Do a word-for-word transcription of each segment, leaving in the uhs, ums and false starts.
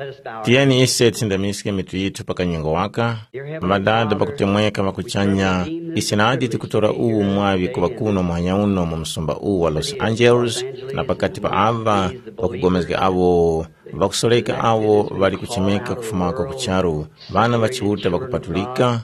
Tiyeni ise tindamisike mitu yitu paka nyingo waka. Madada bakutemweka makuchanya. Isinadi tikutora uu mwavi kubakuno mwanya uno mumsumba uu wa Los Angeles. Na pakati pa ava bakugomezge avo bakusoleka avo bali kuchimeka kufumako kucharu. Bana bachiuta bakupatulika.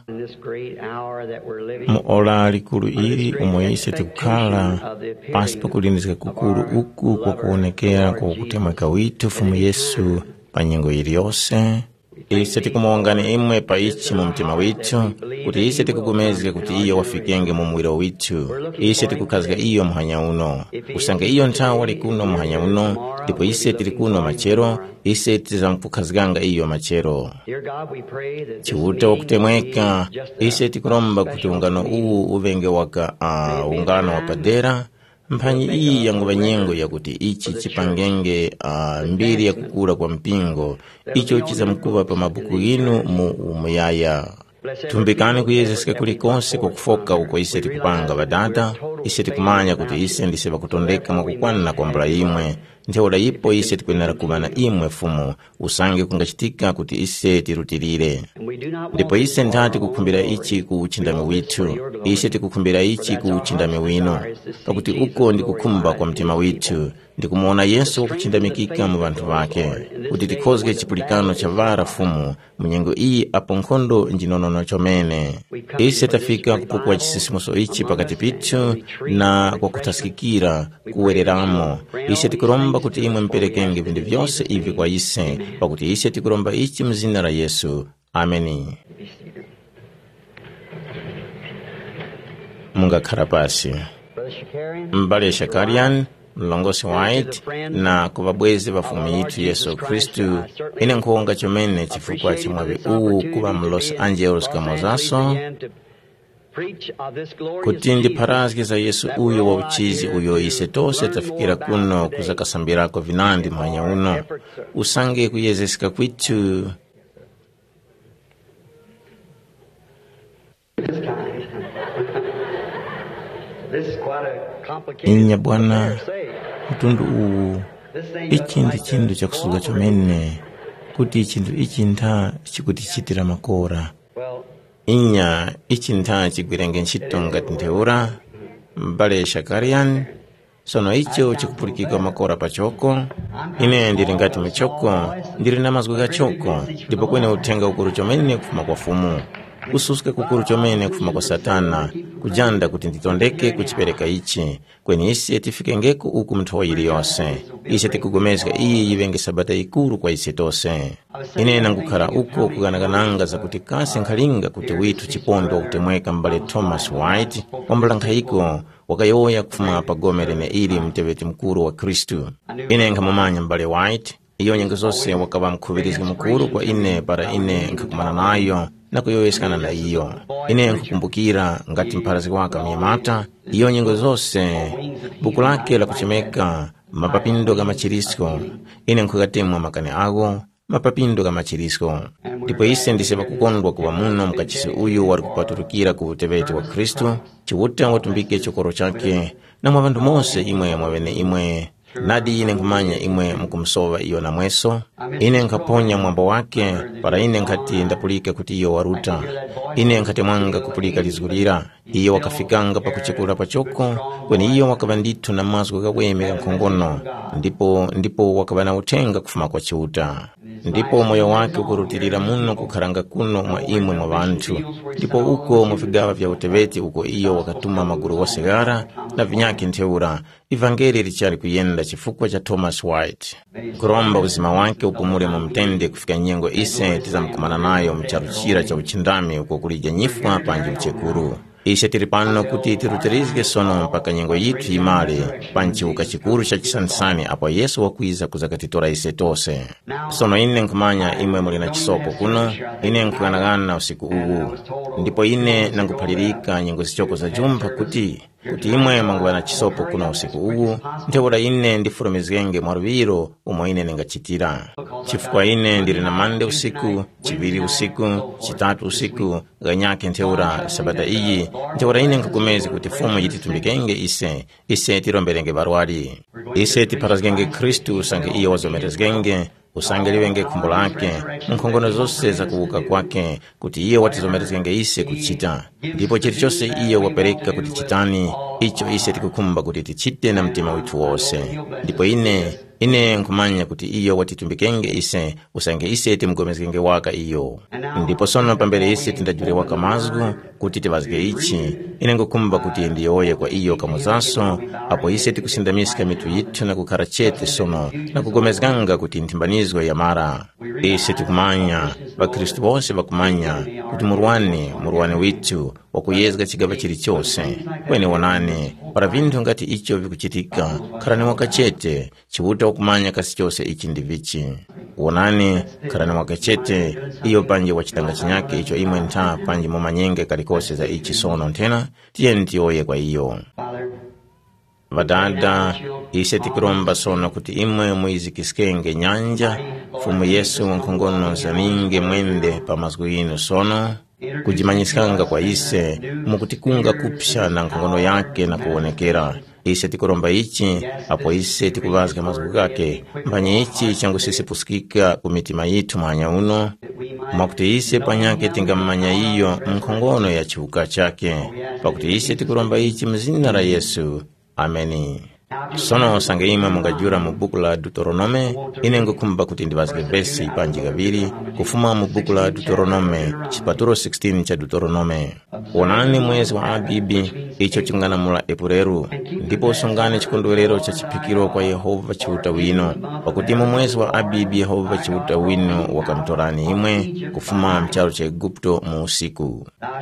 Muola likuru ili umoyise tikukala pasipo kulindizika kukuru uku kwa kuonekea kwa kutemweka witu fumu Yesu panyengo iliyose. Ise tikumuongane imwe pa ichi mumtima witu, kuti ise tikugumezge kuti iyo wafikenge mumwiro witu. Ise tikukazga iyo muhanya uno. Usange iyo ntawa likuno muhanya uno, dipo ise tilikuno machero, ise tizamkukazganga iyo machero. Chiuta wakutemweka, ise tikuromba kuti ungano uu uvenge waka uh, ungano wapadera. Mpanyi ii yangu banyengo ya kuti ichi chipangenge uh, mbiri ya kukura kwa mpingo. Icho chiza mkuba pa mabuku inu mu umuyaya. Tumbikane kuyezesika kulikonse kwa kufoka uko ise tikupanga badada. Ise tikumanya kuti ise ndise bakutondeka mwakukwana kwa mbra imwe. Nteola ipo ise tikwenera kubana imwe fumu. Usange kungachitika kuti ise tirutirire. Ndipo ise ntati kukumbira ichi kuuchindami witu. Ise tikukumbira ichi kuuchindami wino. Kakuti uko ndikukumba kwa mtima witu. Ndikumuona Yesu kuchindamikika mu bantu bake. Kuti tikozge chipulikano cha vara fumu. Munyengo ii aponkondo njinonono chomene. Ise tafika kupukua chisisimuso ichi pakati pitu na kwa kutasikikira kuwereramo. Ise tikuromba kuti imwe mperekenge vindi vyose ivi kwa ise. Pakuti ise tikuromba ichi mzina la Yesu. Ameni. Munga karabasi. Mbale Shakarian, Mlongosi White, na kubabwezi bafumu yitu Yesu Kristu. Ine nkuonga chomene chifukwa chimwavi uu kuba Los Angeles kamozaso. Kutindi parazgi za Yesu uyo wa uchizi uyo ise tose tafikira kuno kuzakasambirako vinandi mwanya uno. Usange kuyezesika kwitu. Inya bwana mtundu uu ichi ndi chindu cha kusuga chomene kuti chindu ichi nta chikuti chitira makora. Inya ichi nta chigwirenge nchito ngati nteura. Mbale Shakarian, sono icho chikupulikika makora pachoko. Ine ndiri ngati michoko, ndiri na mazgwega choko. Ndipo kwene utenga ukuru chomene kufuma kwa fumu. Ususke kukuru chomene kufuma kwa Satana, kujanda kuti nditondeke kuchipereka ichi. Kweni isi tifike ngeku uku mtuwa ili yose. Isi tikugomezga iyi yivenge sabata ikuru kwa isi tose. Ine nangukara uko kuganagananga za kuti kasi nkalinga kuti witu chipondo kutemweka Mbale Thomas White. Wambalanka hiko wakayoya kufuma pagomerene ili mtebeti mkuru wa Kristu. Ine nkamamanya Mbale White. Iyo nyenge zose wakaba mkubirizi mkuru kwa ine para ine nkakumana nayo. Na kuyoyeskana na iyo. Ine nkukumbukira ngati mparazi waka miyamata. Iyo nyingo zose buku lake la kuchemeka mapapindo ga machirisko. Ine nkukatemwa makane ago mapapindo ga machirisko. Ndipo ise ndiseba kukondwa kuwa muno mkachisi uyu wari kupaturukira kubutebeti wa Kristu. Chiwuta watumbike chokoro chake. Na mwabandu mose imwe mwabene imwe. Nadi ine nkumanya imwe mkumsova iyo na mweso. Ine nkaponya mwamba wake. Para ine nkati ndapulika kuti iyo waruta. Ine nkati mwanga kupulika lizgulira. Iyo wakafikanga pa kuchekula pachoko. Kweni iyo wakabanditu na mazgu kaweme nkongono. Ndipo, ndipo wakabana utenga kufuma kwa chiuta. Ndipo moyo wake ukurutirira muno kukaranga kuno mwa imwe mwa bantu. Ndipo uko mufigawa vya utebeti uko iyo wakatuma maguru wa segara na vinyaki nteura. Evangeli richari kuyenda chifukwa cha Thomas White. Kuromba uzima wake upumure mumtende kufika nyengo ise tiza mkumana nayo mcharuchira cha uchindami uko kulija nyifwa panji uchekuru. Ise tiripano kuti tiruterizge sono mpaka nyengo yitu imale panchi ukachikuru cha chisansani apa Yesu wakwiza kuzakatitora ise tose. Sono ine nkumanya imwe mulina chisopo kuno. Ine nkukanagana usiku ugu. Ndipo ine nangupalirika nyengo zichoko za jumpa kuti kuti imwe mangwana chisopo kuna usiku ugu. Ntewora ine ndifurumizgenge mwaruviro umo ine nengachitira. Chifukwa ine ndiri na mande usiku, chibiri usiku, chitatu usiku, ganyake ntewora sabata iyi. Ntewora ine nkukumezi kuti fumu yititumbikenge ise, ise tiromberenge barwari. Ise tiparazgenge Kristu sange iyo wazomerezgenge, usange liwenge khumbo lake nkhongono zonse zakuuka kwake kuti iye watizomerezenge ise kuchita, ndipo chilichonse iye wapereka kuti chitani icho ise tikukhumba kuti tichite na mtima withu wonse. Ndipo ine ine nkumanya kuti iyo watitumbikenge ise usange ise timgomezenge waka iyo. Ndipo sono pambere ise tindajure waka mazgu kuti tivazike ichi, ine ngukumba kuti ndiyoye kwa iyo kamuzaso apo ise tikusindamiska mitu yitu na kukara chete sono na kugomezganga kuti ntimbanizwa ya mara. Ise tikumanya Bakristu bose bakumanya kuti murwane murwane witu wakuyezga chigaba chili chose kwene wanane para vintu ngati icho vikuchitika karani wakachete chibuta wakumanya kasi chose ichi ndivichi wanane karani wakachete iyo panje wachitanga chinyake icho imwe nta panje momanyenge kalikose za ichi sono ntena tiye ntiyoye kwa iyo. Vadada ise tikiromba sono kuti imwe muizikiskenge nyanja fumu Yesu nkhongono zaninge mwende pa mazgu ino sono kujimanyiskanga kwa ise mukutikunga kupsha na nkhongono yake na kuonekera. Ise tikuromba ichi apo ise tikuvazga mazgu gake mbanye ichi changu sisi pusikika kumitima yitu mwanya uno makuti ise panyake tingamanya iyo nkhongono ya chivuka chake pakuti ise tikuromba ichi mzina la Yesu. Ameni. Sono sange imwe mungajura mu buku la Deuteronome ine ngukumba kuti ndivazike vesi panji gaviri kufuma mu buku la Deuteronome chipaturo sixteen cha Deuteronome. Onani mwezi wa Abibi icho chingana mula Epureru ndipo sungane chikondwerero cha chipikiro kwa Yehova chiuta wino pakuti mu mwezi wa Abibi Yehova chiuta wino wakamtorani imwe kufuma mchalo cha Egipto mu usiku.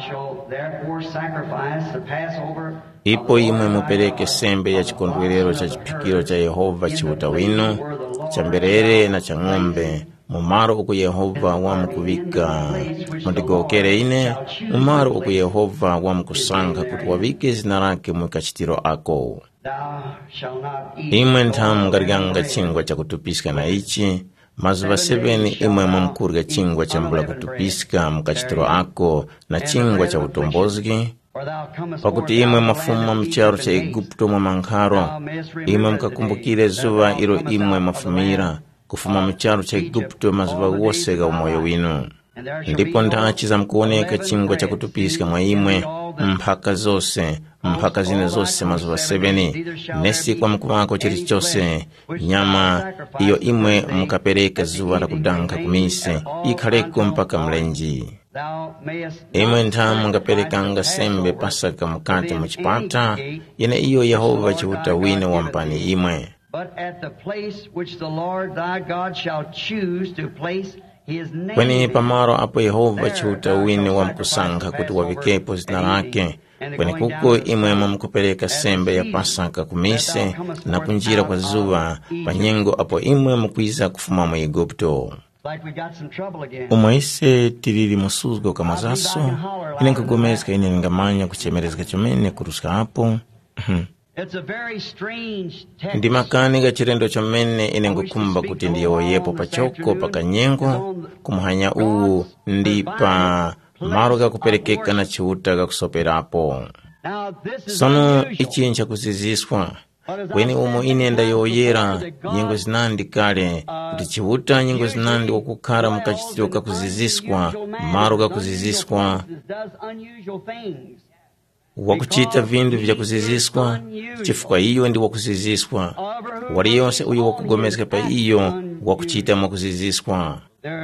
Ipo imwe mupereke sembe ya chikondwerero cha chipikiro cha Yehova chiuta wino cha mberere na cha ng'ombe mumaro uku Yehova wa mkuvika mudigokere ine mumaro uku Yehova wa mkusanga kuti wavike zina lake mwikachitiro ako. Imwe ntamu gariganga chingwa cha kutupiska na ichi mazuva seveni imwe mumkurga chingwa cha mbula kutupiska mkachitiro ako na chingwa cha utombozgi pakuti imwe mafuma mcharo cha Egipto mwa mankharo imwe mkakumbukire zuva iro imwe mafumira kufuma mcharo cha Egipto mazuva wose ga umoyo wino. Ndipo ndachiza mkuoneka chingwa cha kutupiska mwa imwe mpaka zose mpaka zine zose mazuva seveni nesi kwa mkuvako chiri chose nyama iyo imwe mkapereka zuva na kudanka kumise ikhaleko mpaka mlenji. Imwe ntamu ngaperekanga sembe pasaka mukate mchipata yene iyo Yehova chiuta wino wampani imwe. Kweni pamaro apo Yehova chiuta wino wamkusanga kuti wavikepo zina lake kweni kuko imwe mkupereka sembe ya pasaka kumise na kunjira kwa zuva panyengo apo imwe mkuiza kufuma mu Egipto. Umwe ise tiriri musuzgo kamazaso ine nkugomezka ine ngamanya kuchemerezga chomene kuruska hapo. Ndi makani ga chirendo chomene ine ngukumba kuti ndiyo yepo pachoko pakanyengo kumuhanya uu ndi pa maro ga kuperekeka na chiuta ga kusoperapo. Sono ichi ncha kuziziswa kweni umo inenda yoyera nyengo zinandi kale kuti chiuta nyengo zinandi wakukara mukachitiro ka kuziziswa maro ga kuziziswa wakuchita vindu vya kuziziswa chifukwa iyo ndi wakuziziswa wali yonse uyu wakugomezeka pa iyo wakuchita mwakuziziswa.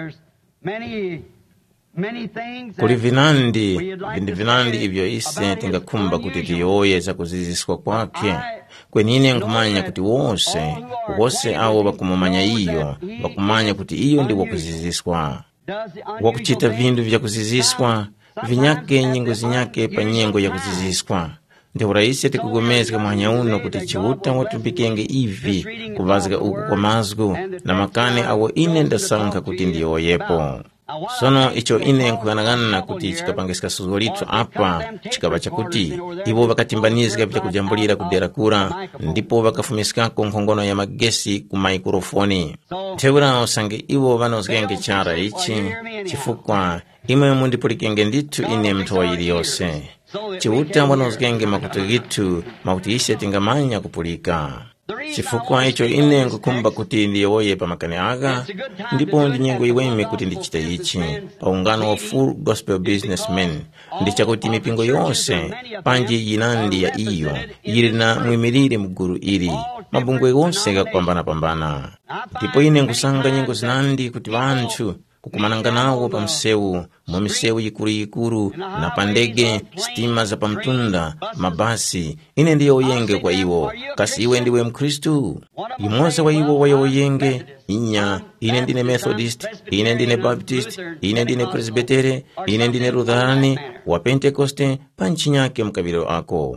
Kuli vinandi vindi vinandi ivyo ise tingakumba kuti tiyoye za kuziziswa kwake kwenine nkumanya kuti wose wose awo bakumumanya iyo bakumanya kuti iyo ndi wakuziziswa wakuchita vindu vya kuziziswa vinyake nyingo zinyake pa nyengo ya kuziziswa. Ndi uraisi tikugomezeka mwanya uno kuti chiuta watumbikenge ivi kuvazika uku kwa mazgu na makane awo ine ndasanka kuti ndiyo yepo. Sono icho ine nkuganagana kuti chikapangisika suzolitso apa chikaba chakuti ibo bakatimbanizika vya kujambulira kudera kura ndipo bakafumisikako nkhongono ya magesi ku maikrofoni. Teura osange ibo banozgenge chara ichi chifukwa imwe mundipulikenge nditu ine mtowa ili yose chiuta wanozgenge makutu gitu makuti ise tingamanya kupulika. chifukwa icho ine nkukumba kuti ndiye woyepa makani aka, ndipo ndi nyengo iweme kuti ndichite ichi pa ungano wa Full Gospel Businessmen, ndi chakuti mipingo yonse panji yinandi ya iyo ili na mwimirire mguru ili mabungwe yonse gakupambana-pambana. Ndipo ine nkusanga nyengo zinandi kuti vanthu kukumananga nawo pa msewu, mwa misewu yikuru-yikuru na pandege, stima za pamtunda, mabasi. Ine ndiye oyenge kwa iwo, kasi iwe ndiwe Mkristu. Imoza wa iwo wayo oyenge, inya, ine ndine Methodist, ine ndine Baptist, ine ndine Presbytere, ine ndine Lutherani, wa Pentecoste, panchi nyake mkabilo ako.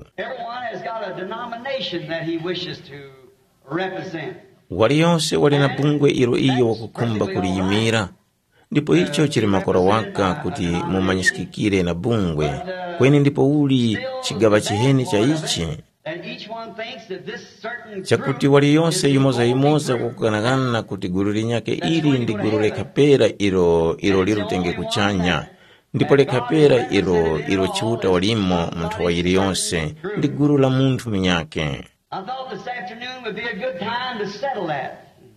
Wali yonse wali na bungwe ilo iyo wakukumba kuliyimira. Ndipo icho chiri makoro waka kuti mumanyisikikire na bungwe, kweni ndipo uli chigaba chiheni cha ichi. Chakuti wali yonse imoza imoza kukanagana kuti guru linyake ili ndi guru lekapera ilo ilo lirutenge kuchanya. Ndipo lekapera ilo ilo chiuta walimo mtu wa ili yonse ndi guru la muntu minyake. I thought this afternoon would be a good time to settle that.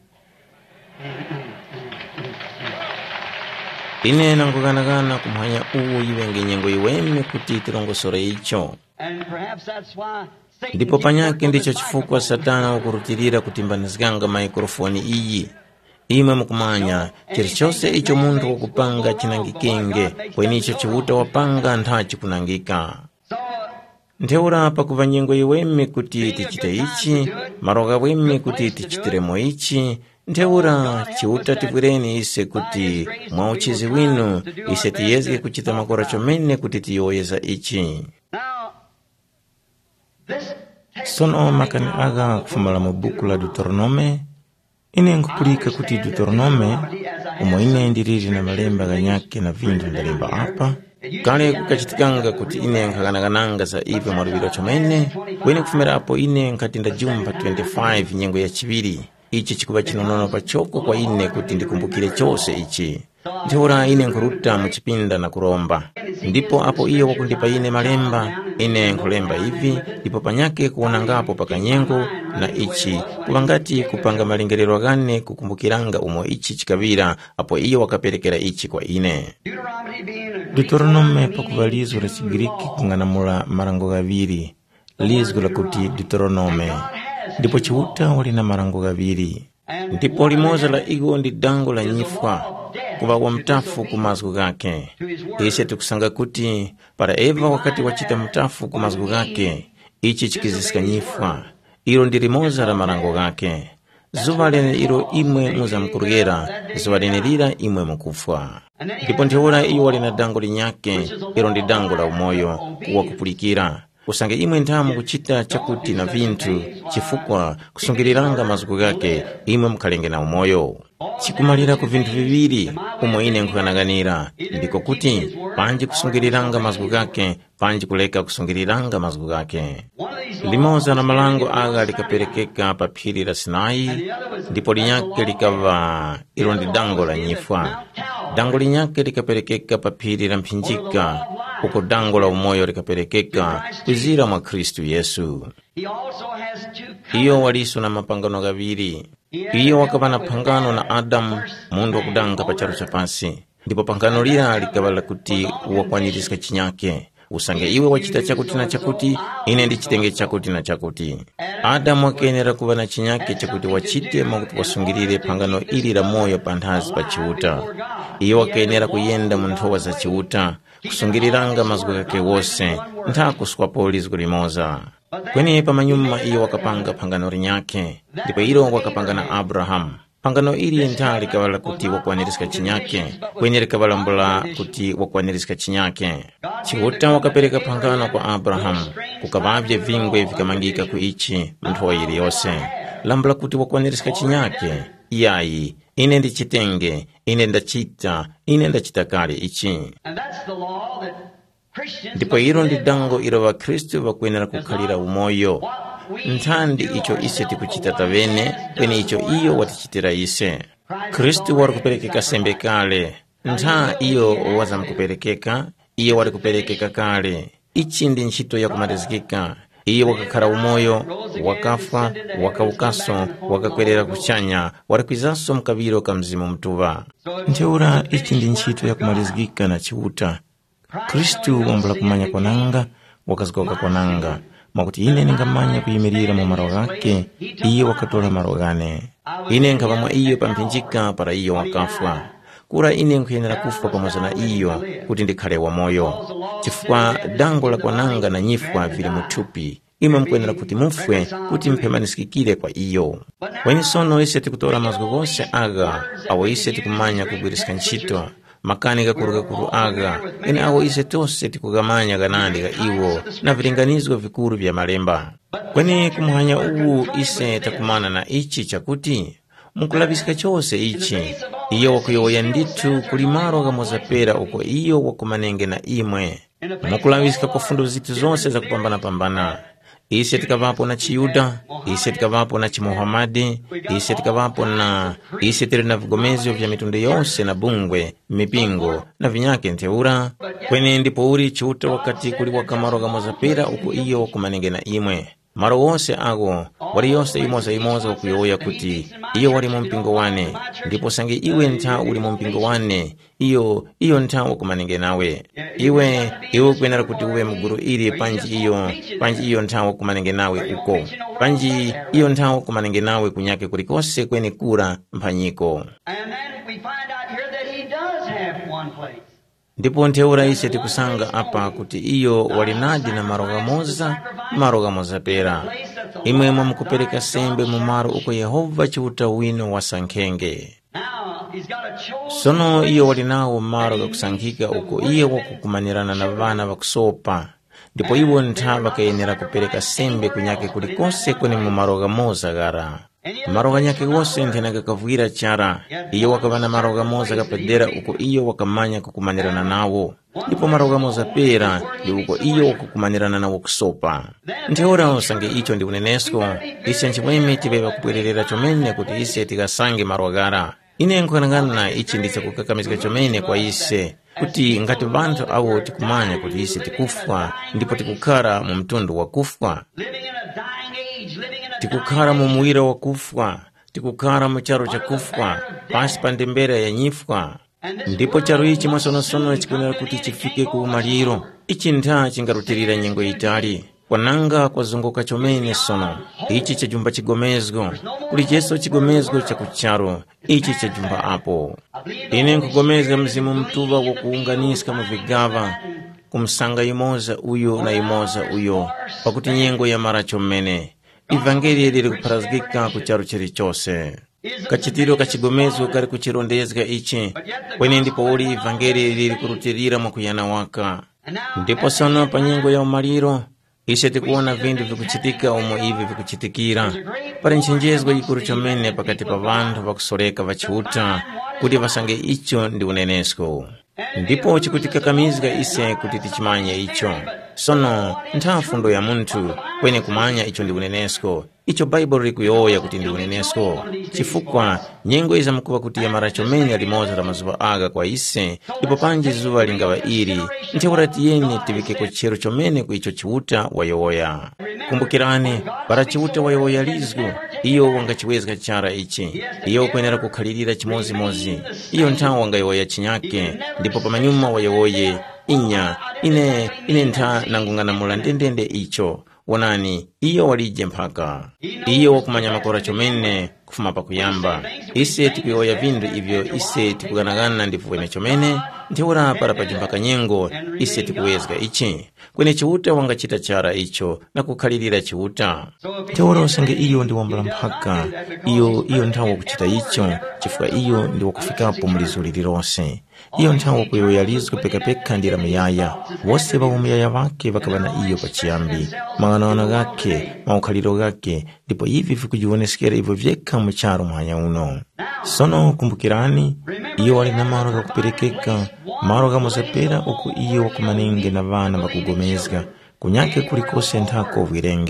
Ine nangukanagana kumhanya uwo iwenge nyengo iweme kuti tirongosore icho. And perhaps that's why Satan Ndipo panyake ndicho chifukwa Satana wakurutirira kutimbanizikanga maikrofoni iyi. Ime mukumanya chirichose icho mundu wakupanga chinangikenge, kweni icho chiuta wapanga nthachi kunangika. Ntheura pa kuva nyengo iweme kuti tichite ichi, maroga weme kuti tichitiremo ichi. Ntheura chiuta tivwireni ise kuti mwa uchizi winu ise tiyezge kuchita makora chomene kuti tiyoyeza ichi. Sono makani aga kufumala mu buku la Deuteronome. Ine nkupulika kuti Deuteronome umo ine ndiriri na malemba ganyake na vindu ndalemba apa. Kale kukachitikanga kuti ine nkaganagananga za ive mwarubiro chomene, kweni kufumira apo ine nkatinda jumba twenty-five nyengo ya chibiri. Ichi chikuba chinonono pachoko kwa ine kuti ndikumbukire chose ichi. Ntheura ine nkuruta muchipinda na kuromba. Ndipo apo iyo wakundipa ine malemba, ine nkulemba hivi, ndipo panyake kuonangapo paka nyengo na ichi, kubangati kupanga malingerero gane kukumbukiranga umo ichi chikabira, apo iyo wakaperekera ichi kwa ine. Deuteronome pakuvalizo la Chigiriki kunganamula marango gaviri, lizgo la kuti Deuteronome. Ndipo chiuta wali na marango gaviri. Ndipo limoza la igo ndi dango la nyifwa, kuwa wa mtafu kumazgu gake. Ise tukusanga kuti, para Eva wakati wachita mtafu kumazgu gake, ichi chikizisika nyifwa, ilo ndi limoza la marango gake. Zuwa lene ilo imwe muza mkurugera, zuwa lene lila imwe mkufwa. Ndipo ntheura iyo wali na dango linyake, ilo ndi dango la umoyo, kuwa kupulikira. Usange imwe ntamu kuchita chakuti na vintu, chifukwa kusungiriranga mazuku gake, imwe mkalenge na umoyo. Chikumalira ku vintu viviri, umo ine nkukanaganira, ndiko kuti, panji kusungiriranga mazuku gake, panji kuleka kusungiriranga mazuku gake. Limoza na malango aga likaperekeka pa phiri la Sinai, ndipo linyake likava ilo ndi dango la nyifwa. Dango linyake likaperekeka pa phiri la mphinjika, uko dango la umoyo likaperekeka kuzira mwa Kristu Yesu. Iyo waliso na mapangano gaviri. Iyo wakapana pangano na Adamu, mundu wakudanga pa charo chapasi. Ndipo pangano lila likavala kuti wakwanirisika chinyake. Usange iwe wachita chakuti na chakuti, ine ndi chitenge chakuti na chakuti. Adamu wakenera kuva na chinyake chakuti wachite makuti wasungirire pangano ili la moyo panthazi pa chiuta. Iyo wakenera kuyenda munthowa za chiuta, kusungiriranga mazgu gake wose, ntha kuswapo lizgu limoza. Kweni pa manyuma iyo wakapanga pangano linyake, ndipo ilo wakapanga na Abraham. Pangano ili ntha likavala kuti wakwanirisika chinyake, kweni likavala mbula kuti wakwanirisika chinyake. Chiuta wakapereka pangano kwa Abraham, kukavavye vingwe vikamangika kuichi mnthowa ili yose. Lambula kuti wakwanirisika chinyake, iyayi, ine ndi chitenge, ine ndachita, ine ndachita kale ichi. Ndipo ilo ndi dango ilo wa Kristu wakwenera kukhalira umoyo. Nthandi icho ise tikuchita tavene, kweni icho iyo watichitira ise. Kristu wari kuperekeka sembe kale. Ntha iyo waza mkuperekeka, iyo wari kuperekeka kale. Ichi ndi nchito ya kumalizikika. iyo wakakhala umoyo wakafa wakaukaso wakakwerera kuchanya warakwizanso mkaviro ka mzimu mtuva. Ntheura ichi ndi ntchito yakumalizikika na chiuta. Kristu wambula kumanya kwananga wakazikoka kwananga mwakuti ine ningamanya kuyimirira mu maro gake iye wakatola maro gane. Ine nkavamwa iyo pampinjika para iyo wakafwa. Kura ine nkuyenera kufa pamoja na iyo kuti ndikhale wa moyo. Chifukwa dango la kwananga na nyifwa vili muthupi. Imwe mkuyenera kuti mufwe kuti mpemanisikikire kwa iyo. Wenye sono ise tikutola mazgo gose aga awo ise tikumanya kugwirisika ntchito. Makanika kuruka kuru aga ine awo ise tose tikugamanya ganandi ga iwo na vilinganizwa vikuru vya malemba. Kweni kumuhanya uwu ise takumana na ichi chakuti mukulavisika chose ichi iyo wakuyoya nditu kulimaro ga mozapera uko iyo wakumanenge na imwe mukulavisika kwa fundo zitu zonse za kupambana pambana. Ise tikavapo na Chiyuda, ise tikavapo na Chimuhamadi, ise tikavapo na ise tiri na vigomezyo vya mitunde yonse na bungwe, mipingo na vinyake ntheura. Kweni ndipo uri chiuta wakati kuli wakamaro ga mozapera uko iyo wakumanenge na imwe. Maro wose ago wali yose imoza imoza ukuyoya kuti iyo wali mu mpingo wane ndipo sange iwe nta uli mu mpingo wane iyo iyo nta wakumanenge nawe iwe iwe kwenera kuti uwe muguru ili panji iyo panji iyo nta wakumanenge nawe uko panji iyo nta wakumanenge nawe kunyake kulikose kweni kura mpanyiko. Ndipo ntheura ise tikusanga apa kuti iyo walinadi na maroga moza maroga moza pera imwe mwa mkupereka sembe mu maro uko Yehova chiuta wino wa sankhenge. Sono iyo walinawo maro ga kusankhika uko iyo wakukumanirana na vana vakusopa ndipo iwo ntha vakayenera kupereka sembe kunyake kulikose kweni mu maroga moza gara. Maroga nyake wose nthenaga kavuira chara iyo wakavana maroga moza kapedera uko iyo wakamanya kukumanirana nawo ndipo maroga moza pera ndi uko iyo wakukumanirana nawo kusopa. Ntheura osange icho ndi unenesko ise nchimweme tibeba kupwererera chomene kuti ise tikasange marogara. Ine nkwanangana na ichi ndicha kukakamizika chomene kwa ise kuti ngati vanthu awo tikumanya kuti ise tikufwa ndipo tikukhala mu mtundu wa kufwa, tikukhala mu muwira wa kufwa, tikukhala mu charo cha kufwa pasi pa ndembera ya nyifwa. Ndipo charo ichi mwasonosono chikunera kuti chifike ku maliro. Ichi ntha chingarutirira nyengo itali kwananga kwazunguka chomene sono ichi cha jumba chigomezgo kuli cheso chigomezgo cha kucharo ichi cha jumba apo. Ine nkugomeza mzimu mtuva wa kuunganiska mu vigava kumsanga imoza uyo na imoza uyo pakuti nyengo ya mara chomene ivangeli lili kuparazgika kucharo chiri chose. Kachitiro kachigomezgo kari kuchirondezga ichi kweni ndipo uli ivangeli lili kurutirira mwakuyana waka. Ndipo sono pa nyengo ya umaliro ise tikuona vindu vikuchitika umo ivi vikuchitikira pari nchenjezgo ikuru chomene pakati pa vanthu vakusoleka vachiuta kuti vasange icho ndi unenesko. Ndipo chikutikakamizga ise kuti tichimanye icho. Sono ntha fundo ya munthu kweni kumanya icho ndi unenesko. Icho Bible likuyoya kuti ndi unenesko chifukwa nyengo iza mkuwa kuti ya mara chomene alimoza la mazuva aga kwa ise ipo panji zuva lingawa iri ntheura tiyeni tivike kuchero chomene ku icho chiuta wayoya. Kumbukirani para chiuta wayoya lizgu iyo wangachiwezga chara ichi iyo kwenera kukhalirira chimozi mozi iyo ntha wangayoya chinyake ndipo pamanyuma wayoye inya ine ine ntha nangungana mula ndendende icho. Wonani iyo walije mpaka iyo wakumanya makora chomene kufuma pa kuyamba. Ise tikuyoya vindu ivyo ise tikuganagana ndivuwene chomene ntheura para pajumpaka nyengo ise tikuwezga ichi kweni chiuta wangachita chara icho na kukhalirira chiuta. Ntheura usange iyo ndi wambala mpaka iyo iyo nthawa kuchita icho chifukwa iyo ndi wakufikapo mulizuli lilonse. Iyo nthawa kuyoya lizgo pekapeka ndira miyaya wose bawo miyaya vake vakavana iyo pachiyambi mang'anaona gake maukhaliro gake ndipo ivi vikujiwonesekera ivo vyeka mucharo mwanya uno. Sono kumbukirani iyo wali na maro ga kuperekeka maro ga mozapera uku iyo wakumanenge na vana vakugomezga kunyake kulikose nthako virenge.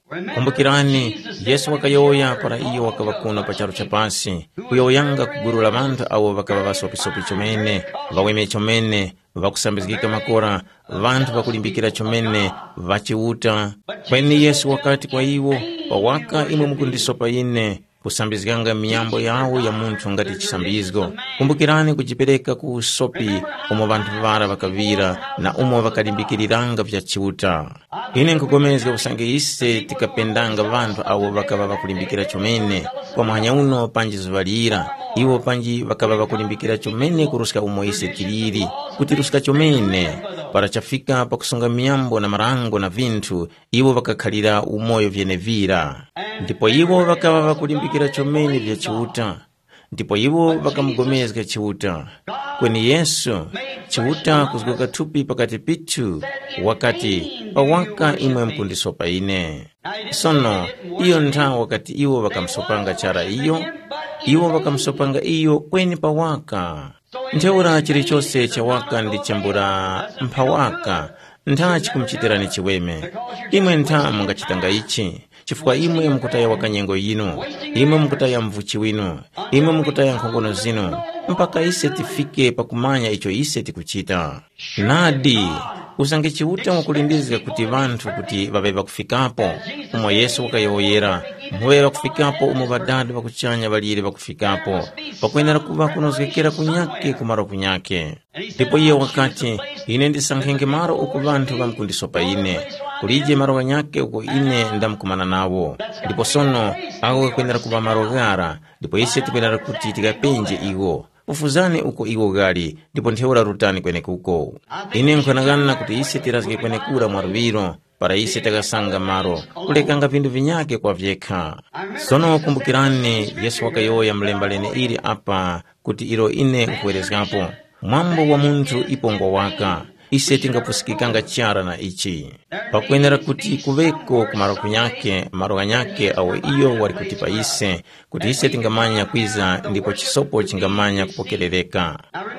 Kumbukirani Yesu wakayoya para iyo wakava kuno pa charo cha pasi kuyoyanga kugurula bantu abo bakaba basopisopi chomene vaweme chomene vakusambizikika makora vantu vakulimbikira chomene vachiuta kweni Yesu wakati kwa iwo pawaka imwe mukundisopa ine kusambizikanga miyambo yawo ya muntu ngati chisambizgo. Kumbukirani kujipereka ku sopi umo vantu vara vakavira na umo vakalimbikiriranga vya chiuta. Ine nkugomezga usange ise tikapendanga vantu awo vakava vakulimbikira chomene kwa mwanya uno panji zuvalira iwo panji vakava vakulimbikira chomene kuruska umo ise kiliri kuti ruska chomene para chafika pa kusunga miyambo na marango na vintu iwo vakakhalira umoyo vyenevira ndipo iwo vakava vakulimbikira chomene vya chiuta ndipo iwo vakamugomezga chiuta. Kweni Yesu chiuta kuzguka thupi pakati pitu wakati pawaka imwe mkundisopa ine. Sono iyo nta wakati iwo vakamsopanga chara iyo iwo vakamsopanga iyo kweni pawaka ntheura chiri chose chawaka ndi chambura mpawaka ntha chikumchitirani chiweme imwe ntha mungachitanga ichi chifukwa imwe mukutaya wakanyengo yino imwe mukutaya mvuchi wino imwe mukutaya nkhongono zino mpaka ise tifike pakumanya icho ise tikuchita. Nadi usange chiuta mukulindizika kuti vantu kuti vaveva kufikapo umo Yesu wakayoyera muveva kufikapo umo vadadu vakuchanya valire vakufikapo pakuyenera kuva kunozekera kunyake kumaro kunyake. Ndipo iye wakati ine ndisankhenge maro uku vantu vamkundisopa ine kulije maro ganyake uko ine ndamkumana nawo ndipo sono awo kuyenera kuva maro gara ndipo ise tikuyenera kuti tikapenje iwo ufuzane uko iwo gali ndipo ntheura rutani kwene kuko. Ine nkwanagana kuti ise tirazike kwene kura mwaruviro para ise takasanga maro kulekanga vindu vinyake kwa vyekha. Sono kumbukirani Yesu wakayoya mlembalene ili apa kuti iro ine ukuwerezgapo mwambo wa muntu ipongo waka ise tingapusikikanga chara na ichi pakuenera kuti kuveko kumaro kunyake maro ganyake awe iyo wari kutipa ise kuti ise tingamanya kwiza ndipo chisopo chingamanya kupokeleleka.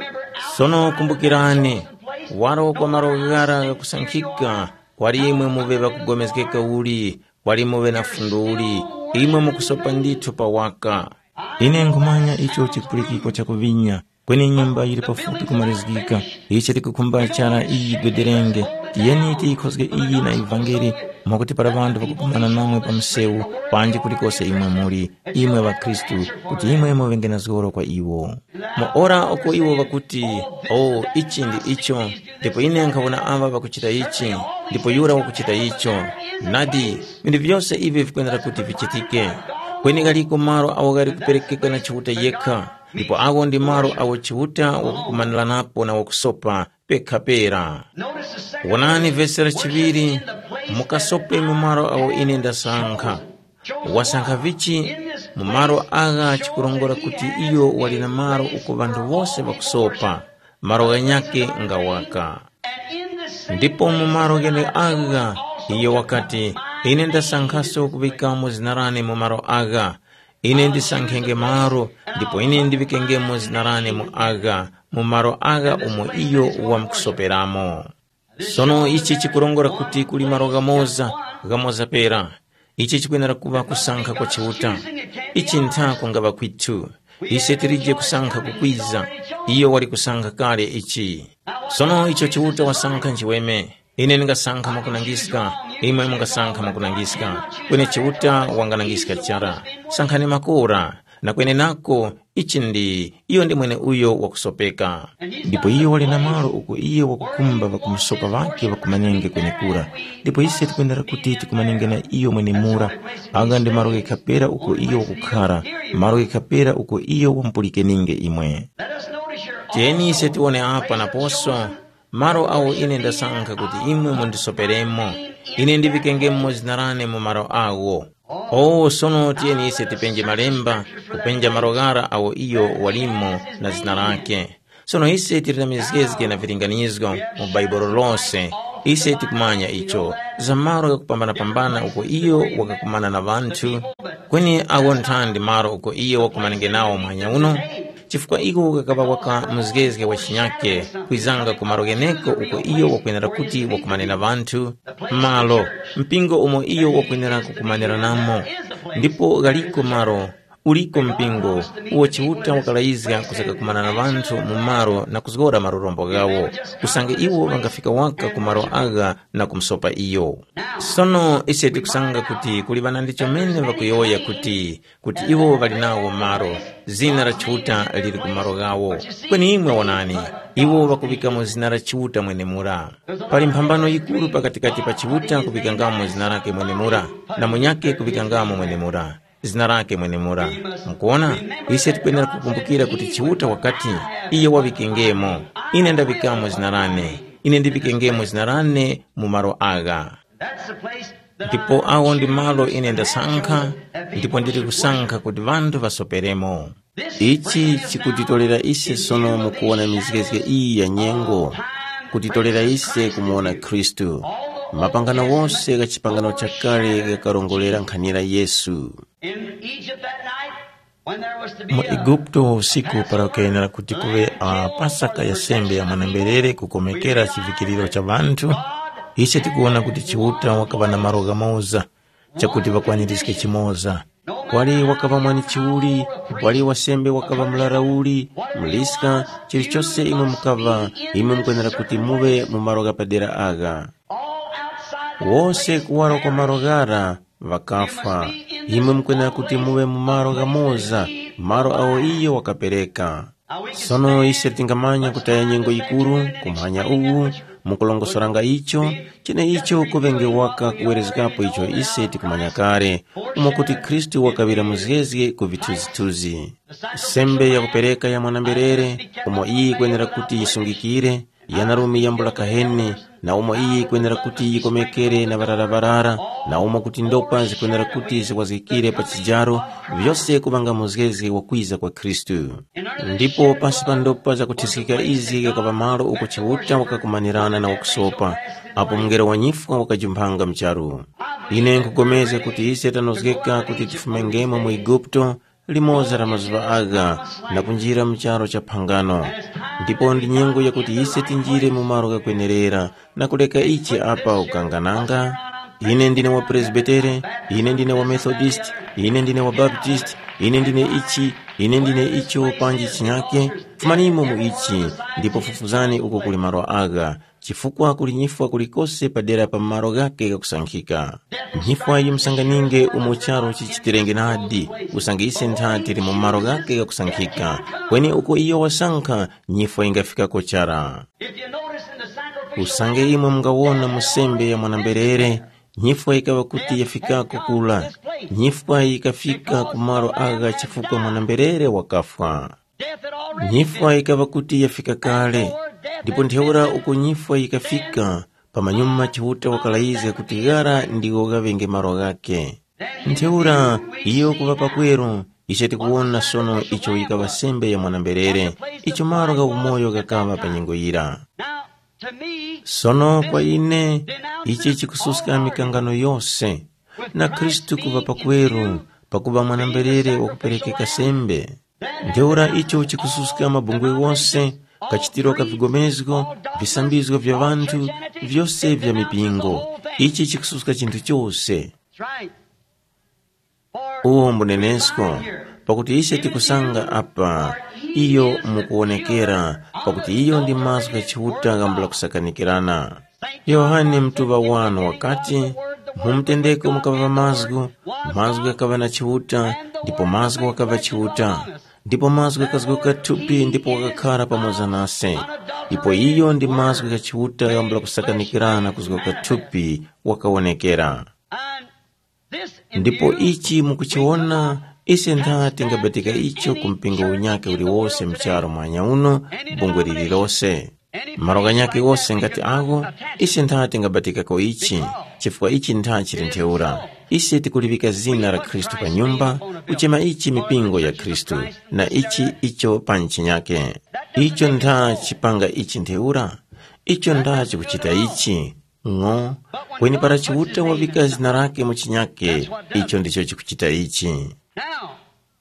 Sono kumbukirani waro kwa maro gara kusankika kwari imwe muveva kugomezgeka uli kwari muve na fundu uli imwe mukusopa ndithu pawaka. Ine ngumanya icho chikupulikiko cha kuvinya kweni nyumba ili pafupi kumarizgika iche tikukumba chara iyi gwederenge tiyeni tiikozge iyi na ivangeli mwakuti para vandu vakukumana namwe pa msewu panji kulikose imwe muri imwe wa Kristu kuti imwe muvengena zgoro kwa iwo moora oko iwo vakuti oh ichi ndi icho ndipo ine nkawona ava vakuchita ichi ndipo yura wakuchita icho. Nadi vindu vyose ivi vikuendera kuti vichitike kweni galiko maro awo gari kuperekeka na chiuta yekha ndipo awo ndi maro awo chiuta wakukumanila napo na wakusopa pekapera. Wonani vesera chiviri mukasope mumaro awo ine ndasankha wasankha vichi mumaro aga chikurongora kuti iyo walina maro uko vandu vose vakusopa maro ganyake ngawaka ndipo mumaro gene aga iyo wakati ine ndasankhaso kuvikamo zinarane mumaro aga ine ndisankhenge maro ndipo ine ndivikengemo zinarane mu aga mu maro aga umo iyo wamkusoperamo. Sono ichi chikurongora kuti kuli maro gamoza gamoza pera ichi chikuyenera kuva kusankha kwa chiuta ichi nthako ngava kwitu ise tirije kusankha kukwiza iyo wali kusankha kale ichi. Sono icho chiuta wasankha nchiweme ine ningasankha makunangisika imwe mungasankha makunangisika kwene chiuta wanganangisika chara sankhani makora na kwene nako ichi ndi iyo ndi mwene uyo wakusopeka ndipo iyo wali na maro uko iyo wakukumba vakumusopa vake vakumanenge kwene kura ndipo ise tikuendera kuti tikumanenge na iyo mwene mura aga ndi maro gekapera uko iyo wakukhara maro gekapera uko iyo wampulike ninge imwe. Tieni ise tione apa na poso maro awo ine ndasankha kuti imwe mundisoperemo ine ndivikengemo zinarane mu maro awo. Oh sono tieni ise tipenje malemba kupenja marogara awo iyo walimo na zina lake. Sono ise tirinamizgezge na viringanizgo mu Baibolo lonse ise tikumanya icho za maro ya kupambana pambana uko iyo wakakumana na vantu kweni awo ntandi maro uko iyo wakumanenge nao mwanya uno chifukwa iko kakaba waka muzgezge wa chinyake kuizanga kumarogeneko uko iyo wakwenera kuti wakumanena bantu malo mpingo umo iyo wakwenera kukumanira namo ndipo galiko maro uliko mpingo uwo chiuta wakalaizga kusaka kumana na bantu mumaro na kuzgora marurombo gawo kusange iwo wangafika waka kumaro aga na kumsopa iyo sono iseti kusanga kuti kulibana ndicho mene vakuyoya kuti kuti iwo valinawo maro zina la chiuta lili kumaro gawo kweni imwe wonani iwo vakubikamo zina la chiuta mwene mura pali mphambano ikulu pakatikati pa chiuta kubikangamo zina lake mwene mura na mwenyake kubikangamo mwene mura zina lake mwene mura mkuona ise tikwenera kukumbukira kuti chiuta wakati iyo wavikengemo ine ndavikamo zina lane ine ndivikengemo zina lane mumaro aga ndipo awo ndi malo ine ndasankha ndipo ndiri kusankha kuti vantu vasoperemo ichi chikutitolera ise sono mukuona mizikizike iyi ya nyengo kutitolera ise kumuona Kristu mapangano wonse kachipangano chakale kakarongolera nkhanira Yesu mu Igupto usiku parakenera kuti kuwe a pasaka ya sembe ya mwanamberere kukomekera chivikiriro cha bantu ise tikuona kuti chiuta wakava na maroga moza chakuti vakwanirisike chimoza wali wakava mwani chiuli wali wasembe wakava mlarauli mliska chili chose imwe mukava imwe mkwenera kuti muwe mumaroga padera aga wose kuwaro kwa marogara vakafa imwe mkwenera kuti muwe mumaroga moza maro awo iyo wakapereka sono ise tingamanya kutaya nyengo ikuru kumhanya uwu mukulongosoranga icho chine icho kuvenge waka kuwerezikapo icho ise tikumanya kare umo kuti Kristu wakavira muzgezge kuvituzituzi sembe ya kupereka ya mwanamberere umo iyi kwenera kuti isungikire yanarumi yambula kahene na umo iyi kwenera kuti ikomekere na varara-varara na umo kuti ndopa zikwenera kuti ziwazikire pa chijaro vyose kubanga muzgezge wakwiza kwa Kristu ndipo pasi pa ndopa za kutisikika izi kakava malo uko chiuta wakakumanirana na wakusopa apo mngero wanyifwa wakajumpanga mcharu ine nkugomeze kuti ise tanozgeka kuti tifumengemo mu Igupto limoza la mazuva aga na kunjira mcharo cha pangano ndipo ndi nyengo ya kuti ise tinjire mumaro kakwenerera na kuleka ichi apa ukangananga ine ndine wa Presbytere ine ndine wa Methodist ine ndine wa Baptist ine ndine ichi ine ndine icho panji chinyake fumanimo mu ichi ndipo fufuzani uko kuli maro aga chifukwa kuli nyifwa kulikose padera pa maro gake kakusankhika nyifwa yi msanganinge umucharo chichitirenge nadi usange ise nthatiri mu maro gake kakusankhika kweni uko iyo wasankha nyifwa ingafika kochara usange imwe mngawona musembe ya mwanamberere nyifwa ikava kuti yafika kukula nyifwa ikafika kumaro aga chifukwa mwanamberere wakafwa nyifwa ikava kuti yafika kale ndipo ntheura uko nyifwa ikafika pamanyuma chiuta wakalaize kuti gara ndiwo gavenge maro gake ntheura iyo kuva pakwero ise tikuona sono icho ikava sembe ya mwanamberere icho maro ga umoyo gakava panyengo ira sono kwa ine ichi chikususka mikangano yose na Kristu kuva pakweru pakuva mwanamberere wakuperekeka sembe ntheura icho chikususka mabungwe wose kachitiro ka vigomezgo visambizgo vya vantu vyose vya mipingo ichi chikususka chinthu chose uwo mbunenesko pakuti ise tikusanga apa iyo mukuonekera pakuti iyo ndi mazgu ya chiuta gambula kusakanikirana Yohane mtuva wano wakati mumtendeko mukava mazgu mazgu yakava na chiuta ndipo mazgu wakava chiuta ndipo mazgu yakazguka tupi ndipo wakakara pamoza nase ipo iyo ndi mazgu ya chiuta gambula kusakanikirana kuzguka tupi wakaonekera ndipo ichi mukuchiona ise nthati ngabatika icho kumpingo unyake uli wose mcharo mwanya uno bungwe lililose maroga nyake wose ngati ago ise nthati ngabatika ko ichi chifukwa ichi nthachi lintheura ise tikulivika zina la Kristu pa nyumba uchema ichi mipingo ya Kristu na ichi icho panchi nyake icho nthachi panga ichi ntheura icho nthachi kuchita ichi ngo kweni para chiuta wavika zina lake muchinyake icho ndicho chikuchita ichi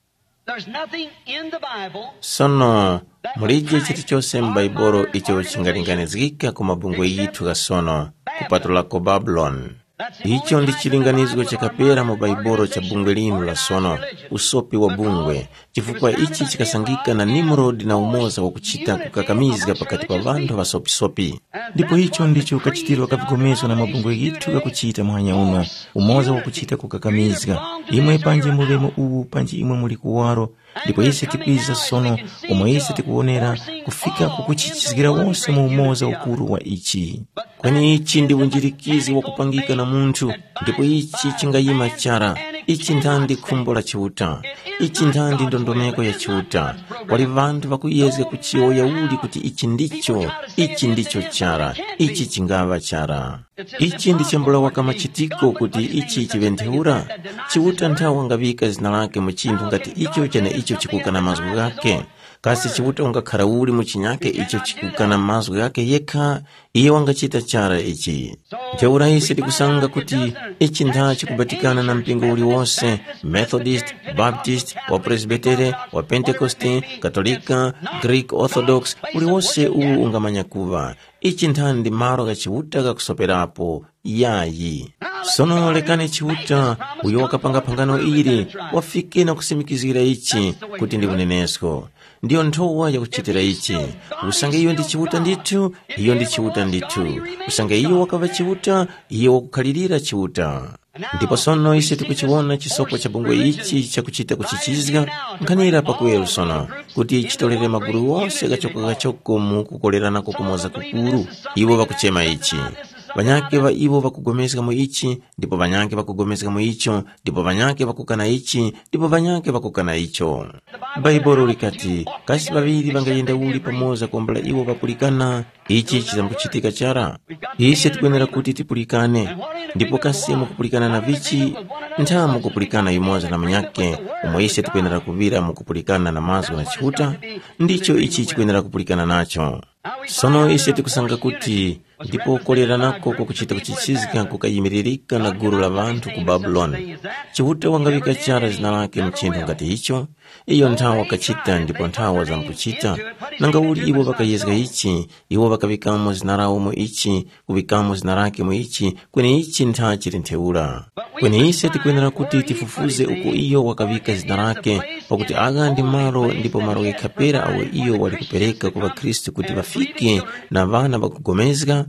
sono mulije chiti chose m'baibolo icho chingalinganizika ku mabungwe yithu kasono kupatula ko Babylon. Icho ndi chilinganizo chakapera mu baibolo cha bungwe linu la sono, usopi wa bungwe, chifukwa ichi chikasangika na Nimrod na umoza wa kuchita kukakamiza pakati pa vantu vasopisopi. Ndipo icho ndicho kachitirwa kavigomezo na mabungwe yitu ya kuchita mwanya uno, umoza wa kuchita kukakamiza. Imwe panje mulemo uwu panje imwe muli kuwaro, ndipo ise tipiza sono, umwe ise tikuonera kufika kukuchichizgira wonse mu umoza ukuru wa ichi. Kwani ichi ndi unjirikizi wa kupangika na muntu, ndipo ichi chingayima chara, ichi ndandi khumbo la chiuta, ichi ndandi ndondomeko ya chiuta. Wali vantu vakuyezga kuchioya uli kuti ichi ndicho, ichi ndicho chara, ichi chingava chara. Ichi ndi chambula wakama chitiko kuti ichi chiventheura, chiuta nthawa ngavika zina lake mu chinthu ngati icho chene icho chikukana mazwi yake. Kasi chiuta ungakhala uli mu chinyake icho chikukana mazwi yake yekha, iye wangachita chara ichi. Ntheura isi tikusanga kuti ichi ntha chikubatikana na mpingo uli wonse, Methodist, Baptist, wa Presbytere, wa Pentecoste, Katolika, Greek Orthodox, uli wonse uwu ungamanya kuva. Ichi ntha ndi maro ka chiuta kakusoperapo yayi. Sono lekane chiuta uyo wakapanga pangano ili wafike na kusimikizira ichi kuti ndi unenesko. Ndiyo nthowa ya kuchitira ichi. Usange iyo ndi chiuta nditu, iyo ndi chiuta nditu. Usange iyo wakava chiuta, iyo wakukhalirira chiuta. Ndipo sono isi tikuchiwona chisoko cha bungwe ichi cha kuchita kuchichizga nkhanira pakuweru sono kuti chitolere maguru wonse kachoka kachoko mu kukolerana kukumoza kukuru iwo vakuchema ichi. Vanyake va iwo vakugomezga mu ichi, ndipo vanyake vakugomezga mu icho, ndipo vanyake vakukana ichi, ndipo vanyake vakukana icho. Baibolo likati, kasi vaviri vangayenda uli pamoza kuombala iwo vapulikana, ichi chizambuchitika chara. Isi tikuenera kuti tipulikane, ndipo kasi mukupulikana na vichi, ntha mukupulikana imoza na manyake, umo isi tikuenera kuvira mukupulikana na mazwi na chiuta, ndicho ichi chikuenera kupulikana nacho. Sono isi tikusanga kuti, ndipo kolera nako kukuchita kuchichizika kukayimiririka na guru la vantu ku Babylon. Chiuta wangavika chara zina lake mchinthu ngati icho, iyo nthawa wakachita ndipo nthawa zamkuchita. Nanga uli iwo vakayezga ichi, iwo vakavikamo zina rawo mu ichi, kuvikamo zina lake mu ichi, kwene ichi ntha chiri ntheura. Kwene ise tikuenera kuti tifufuze uko iyo wakavika zina lake, pakuti aga ndi malo ndipo malo ekhapera awo iyo wali kupereka kuva Kristu kuti vafike na vana vakugomezga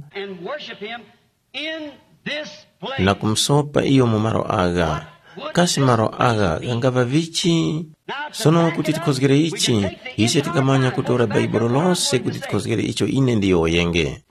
na kumsopa iyo mu maro aga. Kasi maro aga gangava vichi? Sono kuti tikozgere ichi, ise tikamanya kutora Baibolo lonse kuti tikozgere icho ine ndiyo oyenge.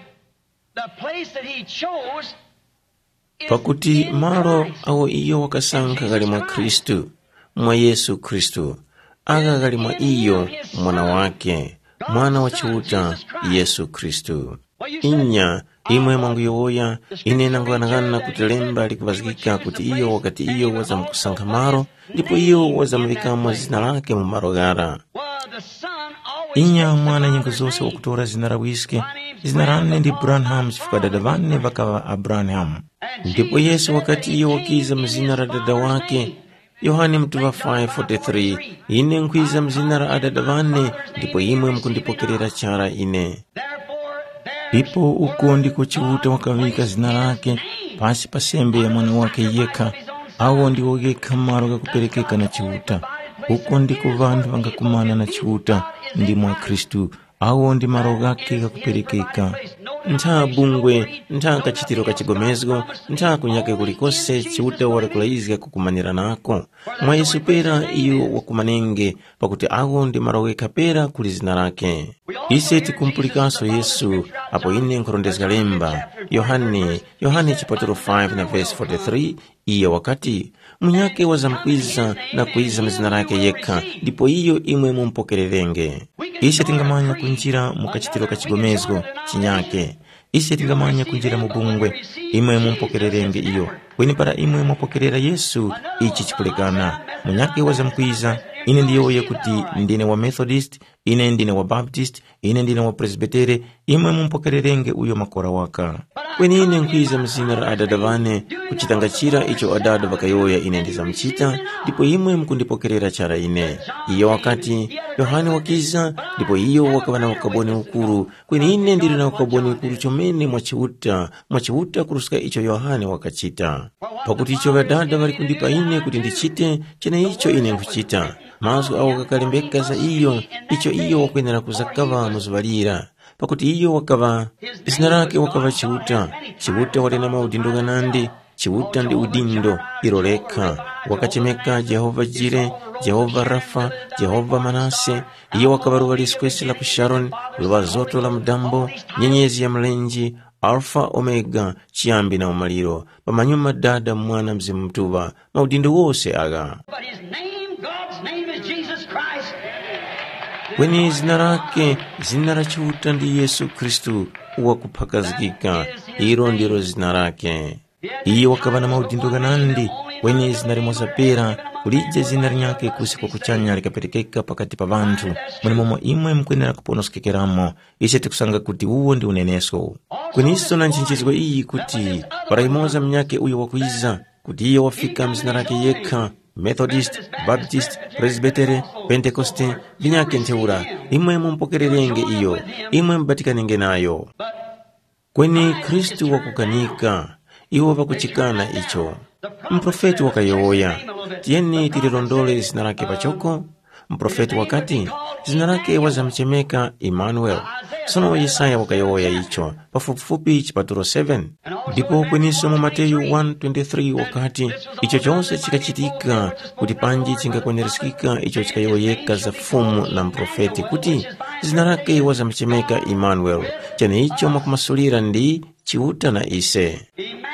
Pakuti maro awo iyo wakasanka gali mwa Kristu, mwa Yesu Kristu, aga gali mwa iyo mwana wake, mwana wa chiuta Yesu Kristu. Inya imwe mwangu yowoya ine nangoanagana kuti lemba likuvazikika kuti iyo wakati iyo wazamkusanka maro, ndipo iyo wazamvikamo zina lake mu maro gara. Inya mwana nyengo zose wakutora zina la wiske, zina rane ndi Branham chifukwa dada vane vakava Abraham. Ndipo Yesu wakati iyo wakiza mzina la dada wake, Yohane mtuva five forty-three, ine nkwiza mzina la adada vane, ndipo imwe mkundipokerera chara ine. Ipo uko ndiko chiuta wakavika zina lake pasi pasembe ya mwana wake yekha, awo ndiwo yekha maro gakuperekeka na chiuta. Uko ndiko vantu vangakumana na chiuta ndi mwa Kristu, awo ndi maro gake gakuperekeka. Ntha bungwe, ntha kachitiro kachigomezgo, ntha kunyake kulikose chiuta warakulaiziga kukumanira nako. Mwa Yesu pera iyo wakumanenge, pakuti awo ndi maro gekapera kuli zina lake. Ise tikumpulikaso Yesu, apo ine nkorondezga lemba, Yohane, Yohane chapatero five na verse forty-three, iya wakati, munyake wazamkwiza na kuiza mzina lake yekha, ndipo iyo imwe mumpokererenge. Ise tingamanya kunjira mukachitiro kachigomezgo, chinyake. ise tingamanya kunjira mubungwe imwe mumpokererenge iyo kweni para imwe mupokerera Yesu ichi chikulekana munyake waza mkwiza ine ndiyoye kuti ndine wa Methodist, ine ndine wa Baptist, ine ndine wa Presbytere, imwe mumpokererenge uyo makora waka kweni ine nkwiza mzina ra adada vane kuchitangachira icho adada vakayoya ine ndiza mchita ndipo imwe mkundipokerera chara ine iyo wakati Yohane wakiza ndipo iyo wakavana wakaboni ukuru kweni ine ndiri na wakaboni ukuru chomene mwachiuta mwachiuta kuruska icho Yohane wakachita pakuti icho vadada vari kundipa ine kuti ndichite chene icho ine nkuchita mazu awo kakalembeka za iyo icho iyo wakwenera kuzakava muzivalira pakuti iyo wakava zina rake wakava chiuta chiuta walena maudindo ganandi chiuta ndi udindo iroleka wakachemeka Jehova Jire, Jehova Rafa, Jehova Manase iyo wakava ruvaliskwesi la kusharon luva zoto la mdambo nyenyezi ya mlenji Alpha Omega chiambi na umaliro pamanyuma dada mwana mzimu mtuva maudindo wose aga kweni zina rake zina ra chiuta ndi Yesu Kristu wakupakazikika iro ndiro zina rake iyo wakava na maudindo ganandi kweni zina rimozapera kulija zina rinyake kusi kwa kuchanya likaperekeka pakati pa vantu mwenimomo imwe mkwenera kuponosikekeramo ise tikusanga kuti uwo ndi uneneso kweni iso na nchinchizwa iyi kuti paraimoza mnyake uyo wakuiza kuti iyo wafika mzina rake yeka Methodist, Baptist, Presbytere, Pentecoste, vinyake nteura imwe mumpokererenge iyo imwe mbatikanenge nayo kweni Kristu wakukanika iwo vakuchikana icho mprofeti wakayoya tieni tirirondole zina rake pachoko mprofeti wakati zina rake wazamchemeka Emmanuel sono Yesaya wakayoya icho pafupifupi chipaturo saba ndipo kweniso mu Mateyu one twenty-three wakati icho chonse chikachitika kuti panji chingakweneresikika icho chikayoyeka za fumu na mprofeti kuti zina rake wazamchemeka Emmanuel chane icho makumasulira ndi chiuta na ise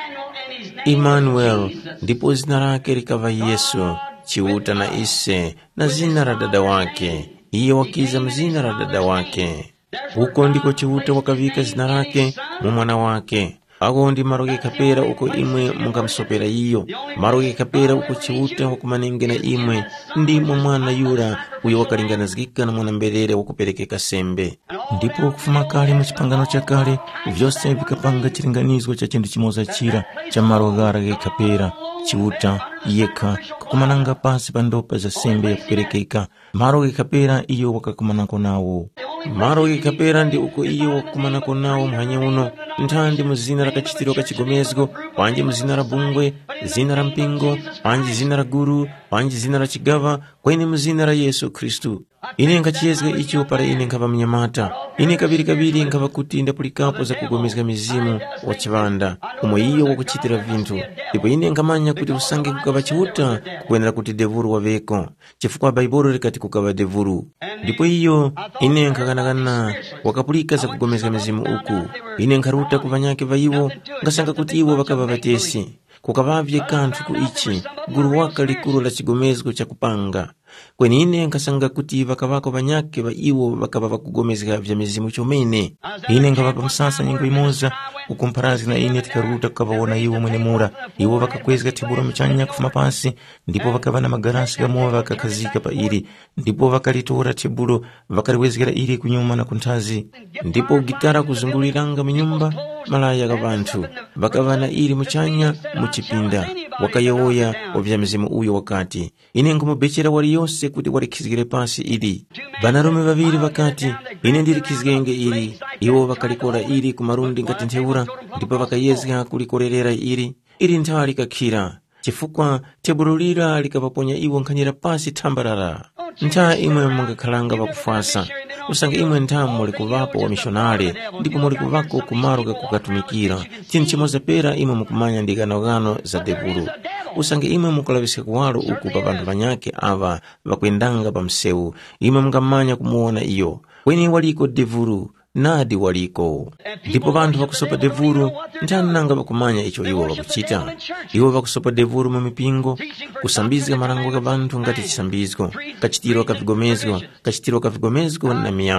Emmanuel ndipo zina rake likava Yesu chiuta na ise na zina ra dada wake iye wakiza mzina ra dada wake uko ndiko chiuta wakavika zina rake mu mwana wake ako ndi maroke kapera uko imwe mungamsopera iyo maroke kapera uko chiuta wakumanengena imwe ndimo mwana yura uyo wakalingana zikika na mwana mberere wakuperekeka sembe ndipo kufuma kale mu chipangano cha kale vyose vikapanga chiringanizwa cha chindu chimoza chira cha maroke kapera chiuta yeka kukumananga pasi pandopa za sembe ya kuperekeka maroke kapera iyo wakakumanako nawo maroke kapera ndi uko iyo wakumanako nawo mhanya uno nthandi muzina rakachitiro kachigomezgo panji muzina ra bungwe zina ra mpingo panji zina ra guru panji zina ra chigava kweni muzina ra Yesu Kristu ine nkachiyezga icho para ine nkava mnyamata ine kabiri kabiri nkava kuti ndapulikapo za kugomezga mizimu wa chivanda umwe iyo wakuchitira vintu ndipo ine nkamanya kuti usange kukava chiuta kukwendera kuti devuru waveko chifukwa baibolo likati kukava devuru ndipo iyo ine nkakanakana wakapulika za kugomezga mizimu uku ine nkaruta kuvanyake vaiwo ngasanga kuti iwo vakava vatesi kukavavye kanthu ku ichi guru waka likulu la chigomezgo cha kupanga kweni ine nkasanga kuti vakavako vanyake va iwo vakava vakugomezga vya mizimu chomene ine nkavapa msasa nyengo imoza ukumparazi na ine tikaruta kukavaona iwo mwene mura iwo vakakwezga tiburo mchanya kufuma pasi ndipo vakava na magarasi gamowa vakakazika pa iri ndipo vakalitora tiburo vakaliwezgera iri kunyuma na kuntazi ndipo gitara kuzunguliranga minyumba malaya ga vantu vakava na iri mchanya muchipinda wakayoya ovya mizimu uyo wakati ine nkumubechera wali yose kuti walikizgire pasi iri banarume vaviri vakati ine ndirikizgenge iri iwo vakalikola iri kumarundi ngati ntheura ndipo vakayezga kulikorerera iri iri nthawi likakira chifukwa tebulo lira likavaponya iwo nkhanyira pasi thambarara ntha imwe mungakhalanga vakufasa usange imwe nthamu muli kuvapo wa mishonale ndipo muli kuvako kumaruka kukatumikira chinthu chimoza pera imwe mukumanya ndi ganogano za devulu usange imwe mukulavisika kuwalo uku pa vantu vanyake ava vakuendanga pa msewu imwe mungamanya kumuona iyo kweni waliko devulu nadi waliko ndipo vantu vakusopa devulu nthani nanga vakumanya icho iwo vakuchita iwo vakusopa devulu mu mipingo kusambizga marango ka vantu ngati chisambizgo kachitiro ka vigomezgo kachitiro ka vigomezgo na miyambo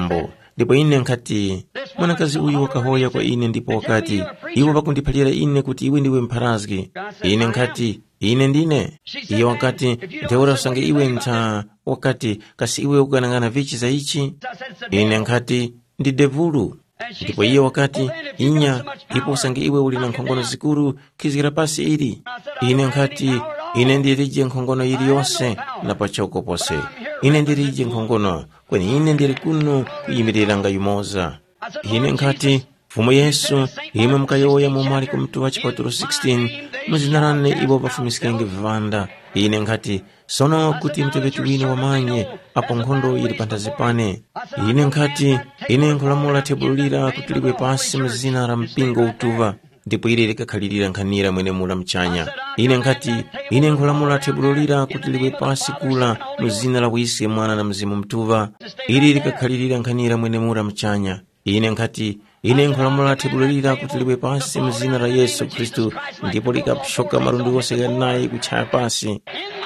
ndipo ine nkati mwanakazi uyu wakahoya kwa ine, ndipo wakati iwo vakundiphalira ine kuti iwe ndiwe mpharazgi. Ine nkati ine ndine. Iye wakati ntheura usange iwe ntha, wakati kasi iwe ukanangana vichi za ichi. Ine nkati ndi devulu. Ndipo iye wakati inya ipo usange iwe uli na nkhongono zikuru khizikira pasi ili. Ine nkati ine ndirije nkhongono ili yonse na pachoko pose. Ine ndirije nkhongono kweni ine ndiri kuno kuyimirira ngayumoza. Ine nkati Fumu Yesu imwe mkayoya mu Marko mtu wa chipaturo sixteen muzinarane ibo bafumisikenge vivanda. Ine nkati sono kuti mtebeti wino wamanye apo nkhondo ili pantazipane. Ine nkati ine nkulamula tebulira kutiliwe pasi mzina ra mpingo utuva, ndipo ili likakhalirira nkhanira mwene mula mchanya. Ine nkati ine nkulamula tebulira kutiliwe pasi kula mzina la wisi mwana na mzimu mtuva, ili likakhalirira nkhanira mwene mula mchanya. Ine nkati ine nkulamula tebulira kutiliwe pasi mzina la Yesu Kristu, ndipo likapshoka marundu wose ganayi kuchaya pasi.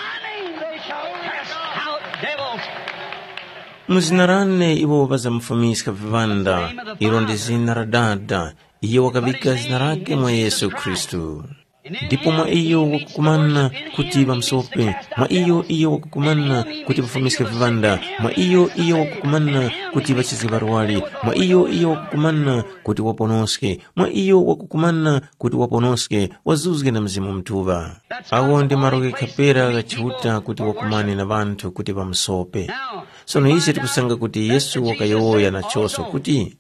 Muzinarane iwo bazamfumisa vivanda, ilo ndi zina ra dada, iye wakavika zina rake mwa Yesu Kristu. Ndipo mwa iyo wakukumana kuti bamsope, mwa iyo iyo wakukumana kuti bafumiske vivanda, mwa iyo iyo wakukumana kuti bachize barwali, mwa iyo iyo wakukumana kuti waponoske, mwa iyo wakukumana kuti waponoske wazuzge na mzimu mtuva. Awo ndi maroge kapera gachihuta kuti wakumane na bantu kuti bamsope. Sono ise tikusanga kuti Yesu wakayoya na choso kuti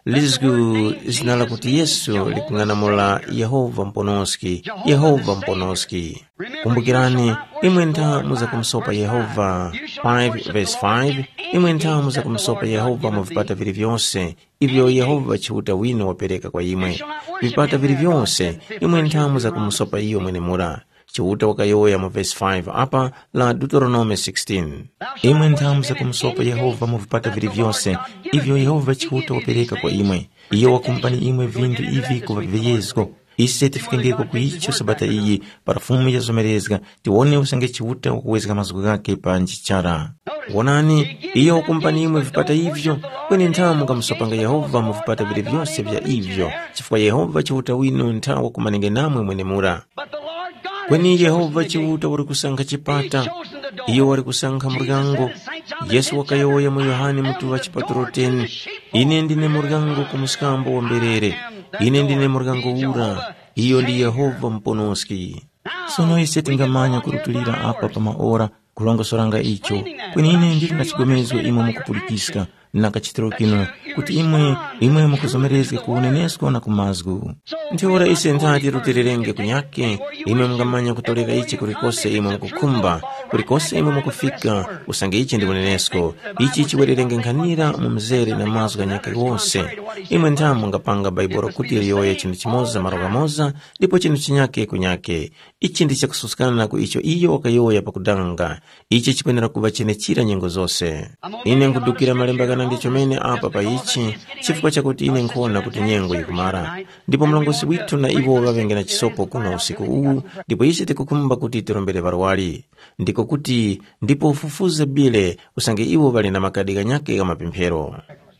lizgu zinala kuti Yesu likungana mola Yehova mponoski, Yehova mponoski. Kumbukirani imwe ntha muza kumsopa Yehova. five verse five, imwe ntha muza kumsopa Yehova muvipata vili vyonse ivyo Yehova chihuta wino wapereka kwa imwe. Vipata vili vyonse imwe ntha muza kumsopa iyo mwene mura. Chihuta wakayoya mu verse five apa la Deuteronomy sixteen. Imwe nthamu za kumsopa Yehova muvipata vili vyonse ivyo Yehova chihuta wapereka kwa imwe. Iyo wakumpani imwe vindu ivi kuva viyezgo. Ise tifikengeko kuicho sabata iyi parafumu ya zomerezga tiwone usange chihuta wakuwezga mazugu gake pa njichara. Wonani iyo wakumpani imwe vipata ivyo kweni nthamu kamsopanga Yehova muvipata vili vyonse vya ivyo. Chifukwa Yehova chihuta wino ntha wakumanenge namwe mwene mura. Kweni Yehova chihuta wari kusanka chipata, iyo wari kusanka murgango. Yesu wakayoya mu Yohane mutu wa chipaturo ten, ine ndine murgango kumuskambo wa mberere, ine ndine murgango ura, iyo ndi Yehova mponoski. Sono ise tingamanya kurutulira apa pa maora kulonga soranga icho, kweni ine ndiri na chigomezwa imwe mukupulikiska na kachitiro kino kuti imwe imwe mukuzomerezge kuunenesko na kumazgu. Ntiora ise ntati rutirerenge kunyake imwe mngamanya kutolera ichi kurikose imwe mkukumba, kurikose imwe mkufika usange ichi ndi unenesko. Ichi chiwererenge nkhanira mumzere na mazgu nyake wose. Imwe ntamu ngapanga baiboro kuti yoye chindu chimoza maroga moza, dipo chindu chinyake kunyake. Ichi ndi chakususkana ku icho iyo wakayoya pakudanga. Ichi chipendera kuva chene chira nyengo zose. Ine nkudukira malemba kana ndicho mene apa pa ichi, chifukwa chakuti ine nkona kuti nyengo yikumara. Ndipo mlongosi witu na iwo wavenge na chisopo kuna usiku uu, ndipo ichi tikukumba kuti tirombele varwali. Ndiko kuti, ndipo ufufuze bile usange iwo vali na makadiga nyake kama pimphero.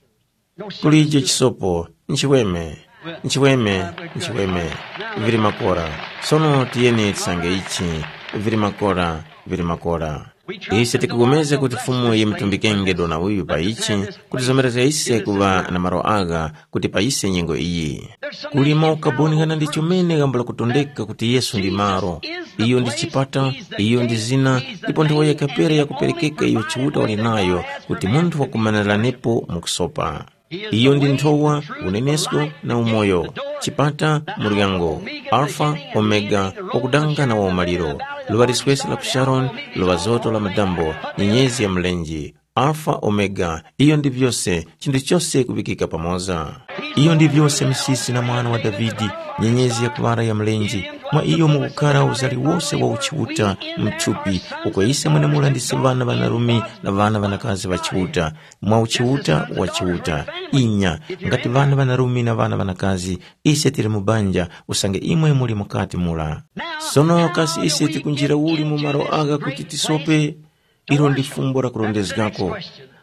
Kulije chisopo, nchiweme, nchiweme, nchiweme, viri makora. Sono tiyeni tisange ichi, viri makora, viri makora. Ise tikugomeze kuti fumu ye mtumbikenge dona uyu pa ichi, kuti zomereza ise kuva na maro aga, kuti pa ise nyengo iyi. Kulima ukaboni gana ndi chumene gambula kutondeka kuti Yesu ndi maro. Iyo ndi chipata, iyo ndi zina, ndipo ndi woye kapere ya kuperekeka iyo chihuta walinayo, kuti muntu wakumanala nepo mukusopa. Iyo ndi nthowa, unenesko na umoyo. Chipata, murigango, alfa, omega, wakudanga na waumaliro. Luwa riswesi la kusharon, luwa zoto la madambo, nyenyezi ya mlenji. Alfa, omega, iyo ndi vyose, chindu chose kubikika pamoza. Iyo ndi vyose misisi na mwana wa Davidi, nyenyezi ya kuwara ya mlenji. Mwa iyo mukukara uzali wose wa uchihuta mchupi, uko ise mwene mula ndisi vana vanarumi na vana vanakazi wa chihuta. Mwa uchihuta wa chihuta, inya, ngati vana vanarumi na vana vanakazi, ise tiri mubanja, usange imwe muli mukati mula. Sono kasi ise tikunjira uli mumaro aga kuti tisope, ilo ndi fumbo la kurondezgako.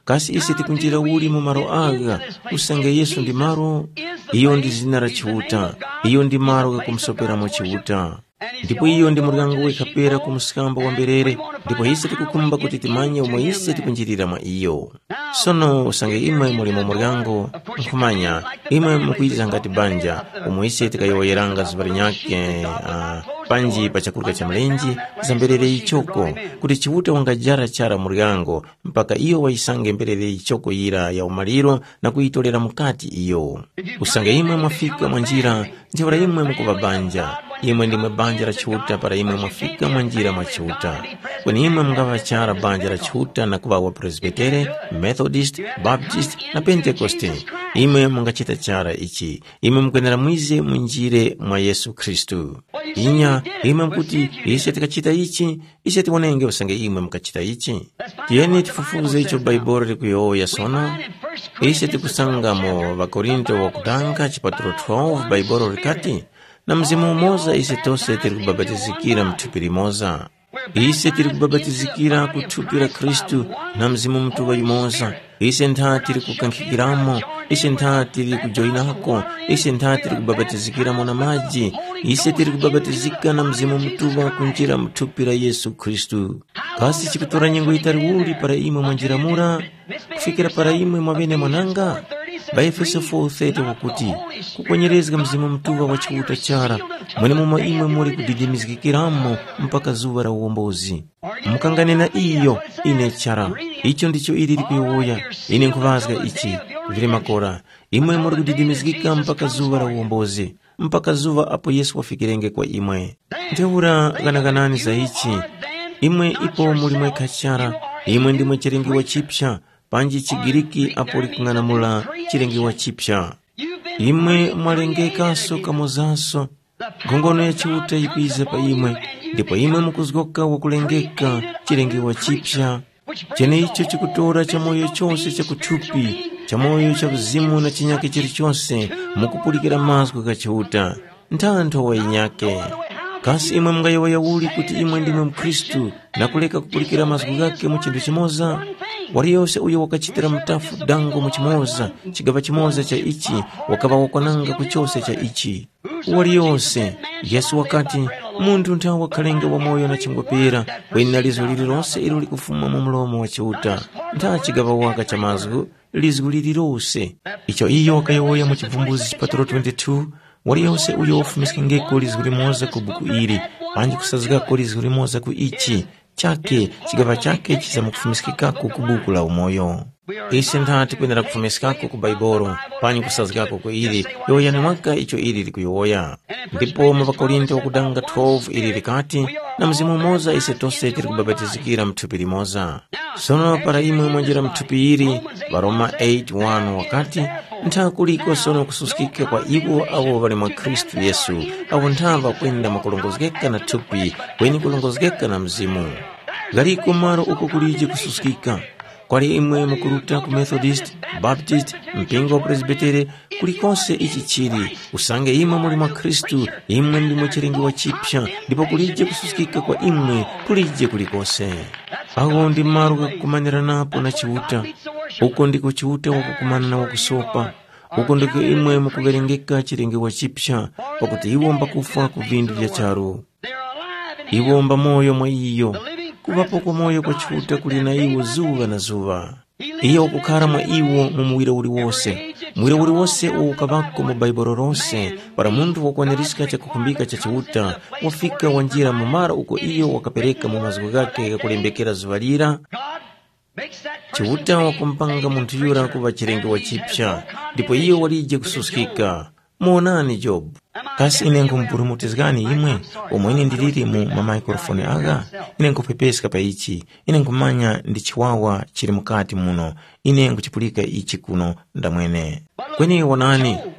kasi ise tikunjira uli mu maro aga usange Yesu ndi maro, iyo ndi zina la chiuta, iyo ndi maro kakumsopera mu chiuta. Ndipo iyo ndi muryango wekapera kumusamba wa mberere, ndipo ise tikukumba kuti timanye umwe ise tikunjirira mwa iyo. Sono usange imwe muli mu muryango nkumanya imwe mukwiza ngati banja umwe ise tikayoyeranga zibali nyake uh, panji pa chakurika cha mlenji za mberere ichoko kuti chiuta wangajara chara muryango mpaka iyo waisange mberere ichoko ira ya umaliro na kuitolera mukati iyo. Usange imwe mwafika mwanjira ndiwara imwe mukuva banja, imwe ndimwe banja la chiuta para imwe mwafika mwanjira mwa chiuta. Kweni imwe mngava chara banja la chiuta na kuva wa Presbytere, Methodist, Baptist na Pentecoste, imwe mungachita chara ichi, imwe mkwenera mwize munjire mwa Yesu Kristu. Inya imwe mkuti ise tikachita ichi, ise tiwonenge usange imwe mkachita ichi. Tiyeni tifufuze icho Baibolo likuyoya sono, ise tikusanga mo Vakorinto wakutanga chipaturo twelve Baibolo likati, na mzimu umoza ise tose tiri kubabatizikira mthupi limoza. Ise tiri kubabatizikira kuthupira Kristu na mzimu mtuwa yumoza. Ise ntha tiri kukankhikiramo, ise ntha tiri kujoinako, ise ntha tiri kubabatizikiramo na maji. Ise tiri kubabatizika na mzimu mtuwa kunjira mthupira Yesu Kristu. Kasi chikutora nyengo itari uli para imwe mwanjiramura, kufikira para imwe mwavene mwananga. Ba Efeso four thirty wakuti kukwenyerezga mzimu mtuwa wa chiuta chara mwene muma imwe muri kudidimizikiramo mpaka zuva la uombozi. Mukangane na iyo ine chara, icho ndicho ili likuyoya, ine nkuvazga ichi vile makora, imwe muri kudidimizikika mpaka zuva la uombozi, mpaka zuva apo Yesu wafikirenge kwa imwe. Nteura ganaganani za ichi, imwe ipo muri mweka chara, imwe ndimwe chirengi wa chipsha, panji chigiriki apo likunganamula chirengi wa chipsha. Imwe mwalengeka soka mozaso, gongono ya chiuta ipize pa imwe, ndipo imwe mukuzgoka wakulengeka chirengi wa chipsha. Chene icho chikutora cha moyo chose cha kuthupi, cha moyo cha uzimu na chinyake chiri chose, mukupulikira mazgu ka chiuta, ntantho wa inyake. Kasi imwe mngayewa ya uli kuti imwe ndimwe mkristu na kuleka kupulikira mazgu gake muchindu chimoza. Wali yose uyo wakachitira mtafu dango muchimoza, chigava chimoza cha ichi, wakava wakwananga kuchose cha ichi. Wali yose, Yesu wakati, mundu nta wakalenga wa moyo na chingopera, weni na lizu lilirose ilu likufuma mumlomo wa chiuta. Nta chigava waka cha mazgu, lizu lilirose. Icho iyo wakayoya muchivumbuzi chipaturo twenty-two, wali yose uyo wafumiskengeko lizu limoza kubuku iri, panji kusazgako lizu limoza ku ichi. Chake, chigava chake chiza mukufumiskikako kubuku la umoyo. Ise ntati kwendera kufumiskako ku Baibolo, panyi kusazgako ku ili, yoya ni waka icho ili likuyoya. Ndipo mu Vakorinto wakudanga twelve ili likati, na mzimu moza ise tose tiri kubabatizikira mthupi limoza. Sono para imwe mwanjira mthupi ili, Varoma eight one wakati, nta kuliko sono kususkika kwa iwo awo bali mwa Kristu Yesu, awo ntava kwenda makulongozgeka na thupi, weni kulongozgeka na mzimu. Galiko maro uko kulije kususkika, kwali imwe mukuruta ku Methodist, Baptist, mpingo wa Presbytere, kulikose ichi chiri, usange imwe muli mwa Kristu, imwe ndimwe chirengi wa chipsha, ndipo kulije kususkika kwa imwe, kulije kulikose. Aho ndi maro kukumanira napo na chiuta, uko ndiko chiuta wakukumana na wakusopa, uko ndiko imwe mukuverengeka chirengi wa chipsha, pakuti iwomba kufa ku vindu vya charu. Iwomba moyo mwa iyo, kuvapo kwa moyo kwa chiuta kulina iwo zuva na zuva. Iyo kukara mwa iwo mu mwira uli wose, mwira uli wose ukavako mu Baibolo rose, para mundu wakwaniriska cha kukumbika cha chiuta, wafika wanjira mumara uko iyo wakapereka mu mazgu gake kulembekera zuvalira. Chiuta wakumpanga muntu yura kuva chirengi wa chipsha, ndipo iyo walije kususkika. Muonani Job. Kasi ine nkumpurumutizgani imwe, umweni ndiliri mu ma microphone aga, ine nkupepesika pa ichi, ine nkumanya ndi chiwawa chiri mukati muno, ine nkuchipulika ichi kuno ndamwene. Kweni wanani,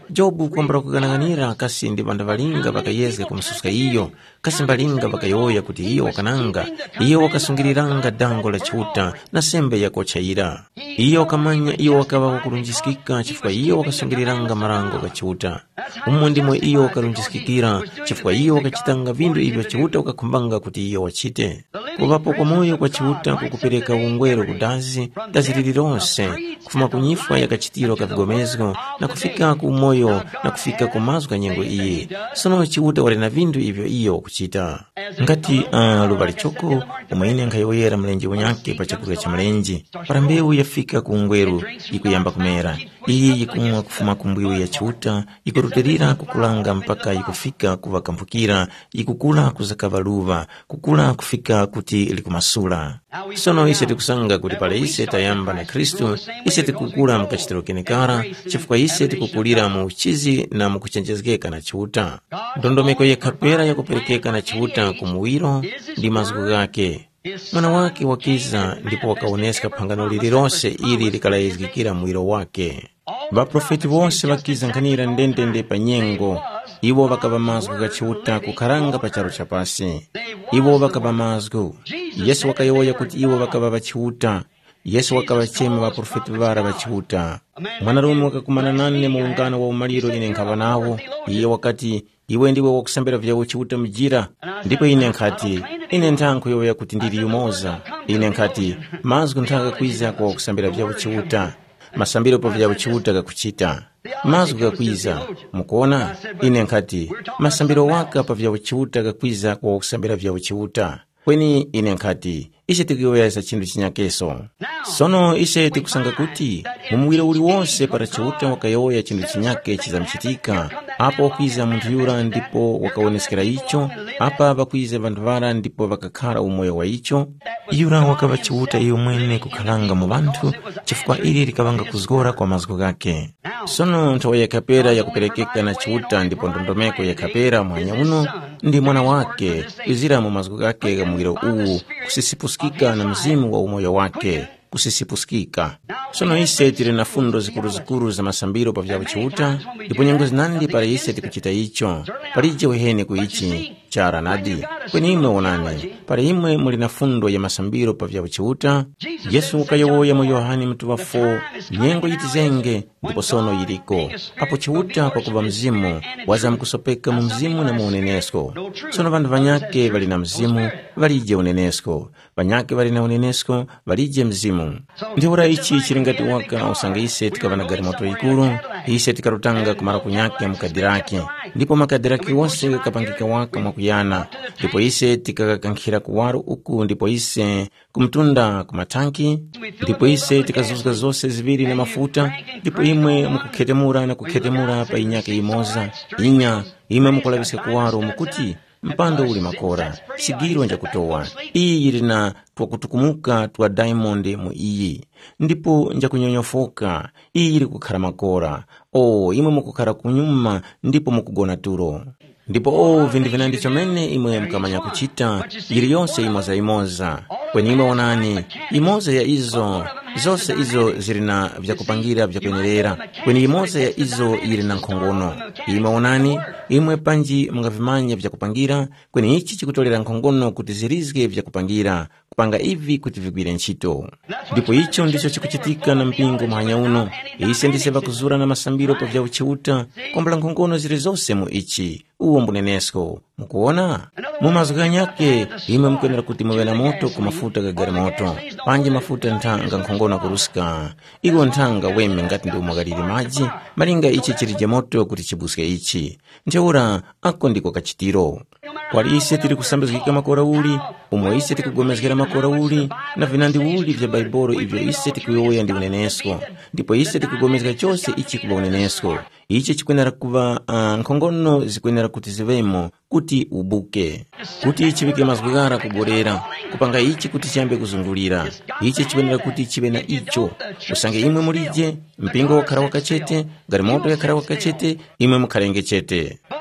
Jobu kwambala kugananganira kasi ndi banda balinga bakayezga kumasuska iyo, kasi balinga bakayoya kuti iyo wakananga, iyo wakasungiriranga dango la chiuta na sembe ya kochaira. Iyo wakamanya iyo wakaba wakulunjisikika chifukwa iyo wakasungiriranga marango ga chiuta. Umwe ndimwe iyo wakalunjisikikira chifukwa iyo wakachitanga vindu ibyo chiuta wakakumbanga kuti iyo wachite. Kuvapo kwa moyo kwa chiuta kukupereka ungwero kudazi, dazi lililonse, kufuma kunyifwa ya kachitiro kavigomezgo, na kufika ku moyo na kufika kumazwa nyengo iye. Sono chiuta wale na vindu ibyo iyo kuchita. Ngati uh, lubali choko, umaine nkayoyera mlenji unyake pa chakula cha mlenji. Parambeu yafika ku ungweru, ikuyamba kumera. Iye yikumwa kufuma kumbiu ya chiuta, ikuruterira kukulanga mpaka ikufika kuva kampukira, ikukula kuzakava luva, kukula kufika kuti ilikumasula. Sono ise tikusanga kuti pale ise tayamba na Kristu, ise tikukula mkachitiro kenekara, chifukwa ise tikukulira mu uchizi na mukuchenjezgeka na chiuta. Dondomeko ya kapera ya kuperekeka na chiuta kumuwiro ndi mazgu gake. Mwana wake wakiza ndipo wakaoneska pangano lililose ili likalaizikira mwiro wake. Baprofeti wose wakiza nkanira ndendende pa nyengo, iwo bakaba mazgu ga chiuta kukaranga pa charo chapasi. Iwo bakaba mazgu. Yesu wakayoya kuti iwo bakaba bachiuta. Yesu wakabachema baprofeti bara bachiuta. Mwanarume wakakumana nane muungano wa umaliro ine nkaba nawo. Iye wakati iwe ndiwe wakusambira vya uchiuta mjira. Ndipo ine nkati ine ntanku yoya kuti ndiri yumoza. Ine nkati mazgu ntaka kwiza kwa wakusambira vya uchiuta. Masambiro pa vya uchiuta gakuchita. Mazgu gakwiza mukuona. Ine nkati masambiro waka pa vya uchiuta gakwiza kwa wakusambira vya uchiuta. Kweni ine nkati ise tikiyoyeza chindu chinyakeso. Sono ise tikusanga kuti mumuwiro uli wonse para chiuta wakayoya chindu chinyake chizamchitika. Apa wakwiza muntu yura ndipo wakaoneskera icho. Apa bakwiza bantu vara ndipo wakakara umoyo wa icho. Yura wakaba chiuta iyo mwene kukalanga mu bantu, chifukwa ili likabanga kuzgora kwa mazgo gake. Sono ntawa ya kapera ya kuperekeka na chiuta ndipo ndondomeko ya kapera mwanya uno ndi mwana wake izira mu mazgo gake ga mwiro uu kusisipuskika na mzimu wa umoyo wake kusisipuskika. Sono ise tiri na fundo zikuru zikuru za masambiro pa vya chiuta, ndipo nyengo zinandi para ise tikuchita icho, parije wehene kuichi chara nadi. Kweni ime onani, para ime muli na fundo ya masambiro pa vya chiuta. Yesu ukayoya mu Yohani mtuwa fo, nyengo yitizenge, ndipo sono yiriko. Apo chiuta kwa kuba mzimu, waza mkusopeka mu mzimu na mu unenesko. Sono bandu vanyake vali na mzimu, valije unenesko. Vanyake vali na unenesko, valije mzimu. Ndiura ichi chiringati waka usanga ise tikavana gari moto ikuru, ise tikarutanga kumara kunyake mkadiraki. Ndipo makadiraki wose kapangika waka mwakuyana. Ndipo ise tikakankira kuwaru uku, ndipo ise kumtunda kumatanki. Ndipo ise tikazuzga zose ziviri na mafuta. Ndipo imwe mukuketemura na kuketemura pa inyake imoza. Inya, ime mukulabisa kuwaru mukuti mpando uli makora, sigiro nja kutowa. Iyi yirina tuwa kutukumuka tuwa diamond mu iyi. Ndipo nja kunyonyofoka, iyi yiri kukara makora. O, imwe mukukara kunyuma, ndipo mukugona turo. Ndipo o, vindi vinandi chomene imwe mkamanya kuchita, yiri yonse imoza imoza. Kwenye ime onani, imoza ya izo, zose izo zirina vya kupangira vya kwenyerera. Kwenye imoza ya izo yirina nkongono. Ime onani, imwe panji mga vimanya vya kupangira, kwenye ichi chikutolera nkongono kuti zirizge vya kupangira, kupanga hivi kuti vigwire nchito. Ndipo icho ndicho chikuchitika na mpingo mahanya uno, ise ndiseva kuzura na masambiro pa vya uchiuta, kombala nkongono ziri zose mu ichi, uo mbunenesko. Mukuona? Mumazuga nyake, ime mkwenera kuti mwena moto kumafuta gagari moto. Panji mafuta ntanga nkongono kurusika. Igo ntanga weme ngati ndi umagaliri maji, malinga ichi chirije moto kuti chibuske ichi. Ncheura, ako ndiko kachitiro. Kwali ise tiri kusambizikika makora uli, umo ise tikugomezgera makora uli, na vinandi uli vya baiboro ivyo ise tikuyoya ndi unenesko. Ndipo ise tikugomezga chose ichi kuba unenesko. Ichi chikwenera kuba uh, nkongono zikwenera kuti zivemo, kuti ubuke. Kuti ichi vike mazgugara kuborera, kupanga ichi kuti chambe kuzungulira. Ichi chikwenera kuti chibe na icho. Usange imwe mulije, mpingo wakara wakachete, garimoto yakara wakachete, imwe mkarenge chete.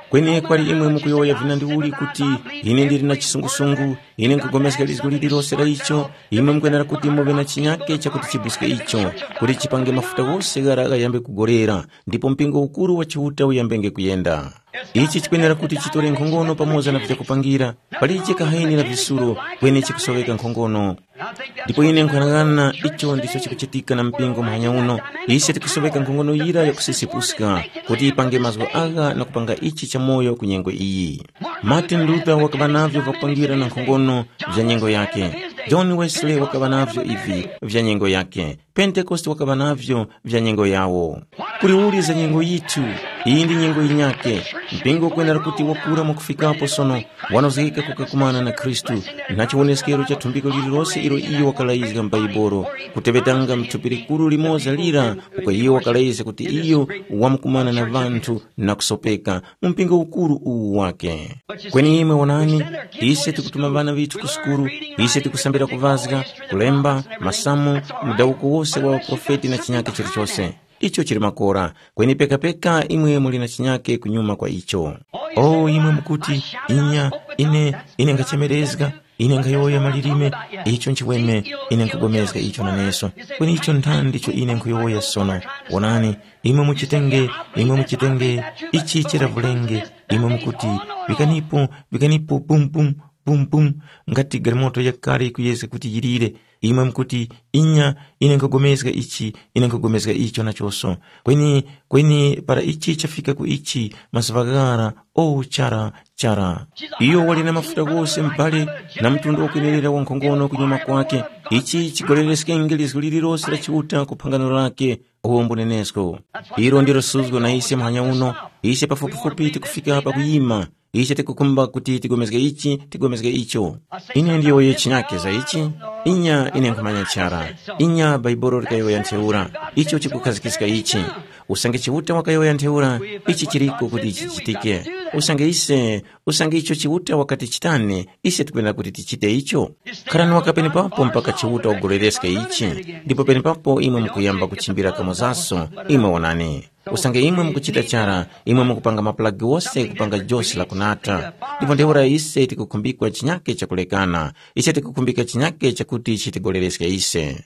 kweni kwali imwe mukuyoya vina ndiuli kuti ine ndili na chisungusungu, ine nkugomezeka liziko lililonse la icho, imwe mkuyenera kuti muve na chinyake chakuti chibisike icho, kuti chipange mafuta wose gara akayambe kugolera, ndipo mpingo ukulu wa chiuta uyambenge kuyenda. Ichi chikuyenera kuti chitole nkhongono pamoza na vyakupangira, palichi kahaini na visuro kweni chikusoweka nkhongono. Ndipo ine nkwanagana icho ndicho chikuchitika na mpingo mahanya uno, ise tikusoweka nkhongono ira ya kusisipuska, kuti ipange mazgo aga na kupanga ichi cha moyo kunyengo iyi. Martin Luther wakabanavyo vakupangira na nkhongono vya nyengo yake. John Wesley wakabanavyo ivi vya nyengo yake. Pentecost wakabanavyo vya nyengo yawo. Kuli za nyengo yitu, iyi ndi nyengo inyake. Mpingo kuenera kuti wakura mwakufikapo sono, wanozika kukakumana na Kristu, na chiwoneskero cha tumbiko lililose ilo iyo wakalaiza mbaiboro, kutevetanga mtupiri kuru limoza lira, uka iyo wakalaiza kuti iyo wamkumana na vantu na kusopeka, mpingo ukuru uu wake. Kweni ime wanani, ise tikutuma vana vitu kuskuru, ise tikusambira kuvazga, kulemba, masamu, mudauko wose wa profeti na chinyake chirichose. Icho chiri makora, kweni peka peka imwe muli na chinyake kunyuma kwa icho. Oh, imwe mkuti, inya, ine, ine ngachemerezga, ine ngayoya malirime, icho nchiweme, ine nkugomezga icho na neso. Kweni icho ntandicho ine nkuyoya sono. Wanani, imwe mchitenge, imwe mchitenge, ichi chira vulenge, imwe mkuti, vikanipo, vikanipo, bum bum, bum bum, ngati garimoto ya kari kuyeze kuti yirire. Imwe mkuti inya ine nkugomezga ichi, ine nkugomezga icho na choso. Kweni, kweni para ichi chafika ku ichi, masvagara, oh chara, chara. Iyo wali na mafuta gose mbale, na mtundu okuinelera wa nkhongono kunyuma kwake. Ichi chigoleleske ingilizo lililose la chiuta kupangano lake, uombu nenesko. Iro ndiro suzgo na ise mahanya uno, ise pafupifupi tikufika hapa kuyima. Iche tikukumba kuti tigomezga ichi, tigomezga icho. Ine ndiyo ye chinyake za ichi, inya ine nkumanya chara. Inya baiboro rikayo ya nteura, icho chikukazikisika ichi. Usange chiuta wakayo ya nteura, ichi chiriko kuti ichi chitike. Usange ise, usange icho chiuta wakati chitane, ise tukwenda kuti tichite icho. Karani wakapeni papo mpaka chiuta ugolereska ichi, ndipo peni papo imwe mkuyamba kuchimbira kamozaso, imwe wanani. Usange imwe mkuchita chara, imwe mkupanga maplagi wose kupanga josi la kunata. Ndipo ndeura ise tikukumbikwa chinyake cha kulekana, ise tikukumbika chinyake cha kuti ichi tigolereska ise.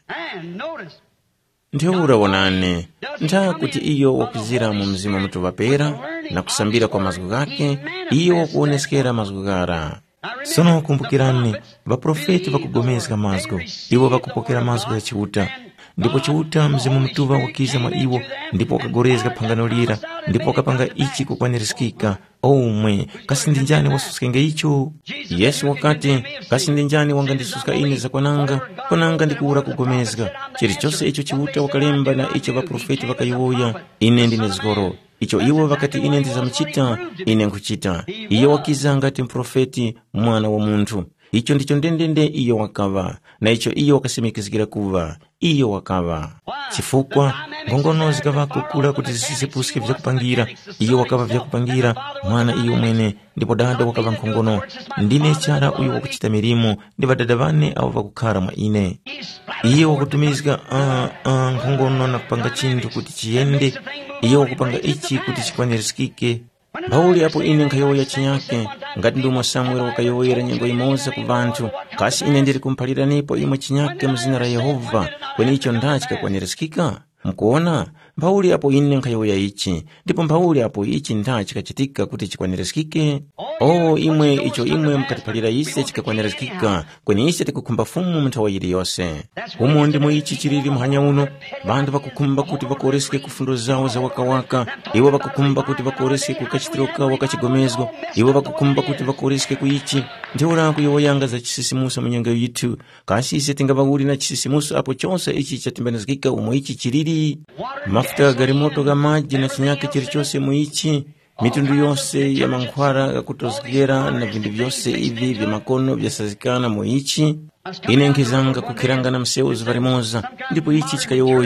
Ndeura wanane, nta kuti iyo wakuzira mu mzima mtu vapera, na kusambira kwa mazgu gake, iyo wakuoneskera mazgu gara. Sono kumbukirani, vaprofeti vakugomezga mazgu, iwo vakupokera mazgu ya chiuta. Ndipo chiuta mzimu mtuva wakiza mwa iwo, ndipo wakagorezga pangano lira, ndipo wakapanga ichi kukwanirizikika. Omwe, kasindinjani wasuskenge icho. Yesu wakati, kasindinjani wangandisuska ine za kwananga, kwananga ndikuura kugomezga. Chiri chose icho chiuta wakalemba na icho vaprofeti wakayoya, ine ndine zgoro. Icho iwo wakati ine ndiza mchita, ine nkuchita. Iyo wakiza ngati mprofeti mwana wa muntu. Icho ndicho ndendende iyo wakava, na icho iyo wakasimikizgira kuva, iyo wakava. Chifukwa, ngongono zikava kukula kuti zisisepuske vya kupangira, iyo wakava vya kupangira, mwana iyo mwene, ndipo dada wakava nkongono. Ndine chara uyo wakuchita mirimu, ndiva dada vane au vakukara mwa ine. Iyo wakutumizga uh, uh, nkongono na kupanga chintu kuti chiende, iyo wakupanga ichi kuti chikwanirizikike. Bauli hapo ine nkayoya chinyake, ngati ndumo Samuel wakayoyera nyengo imoza ku vantu, kasi ine ndiri kumpalira nipo imwe chinyake mzina la Yehova, kweni icho ndachika kwanirizikika. Mkuona, Bauli hapo ine nkayoya ichi, ndipo Bauli hapo ichi ndachika chitika kuti chikwanirizikike. Oh, imwe icho imwe mkatipalira ise chikakwanirizikika, kweni ise tikukumba fumu mtawa yiri yose. Umo ndimo ichi chiriri mhanya uno, bandu bakukumba kuti bakoreske kufundo zao za waka waka, iwo bakukumba kuti bakoreske kukachitiroka wakachigomezgo, iwo bakukumba kuti bakoreske kuichi, ndiura kuyoyanga za chisisimusa mnyanga yitu, kasi ise tinga Bauli na chisisimusa hapo chonsa ichi chatimbanizikika umo ichi chiriri. Mafuta garimoto ga maji na chinyake chirichose muichi, mitundu yose ya mankwara kutozgera na vindu vyose hivi vya makono vya sazikana muichi. Ine nkizanga kukiranga na mseuzi varimoza, ndipo ichi chikayoya,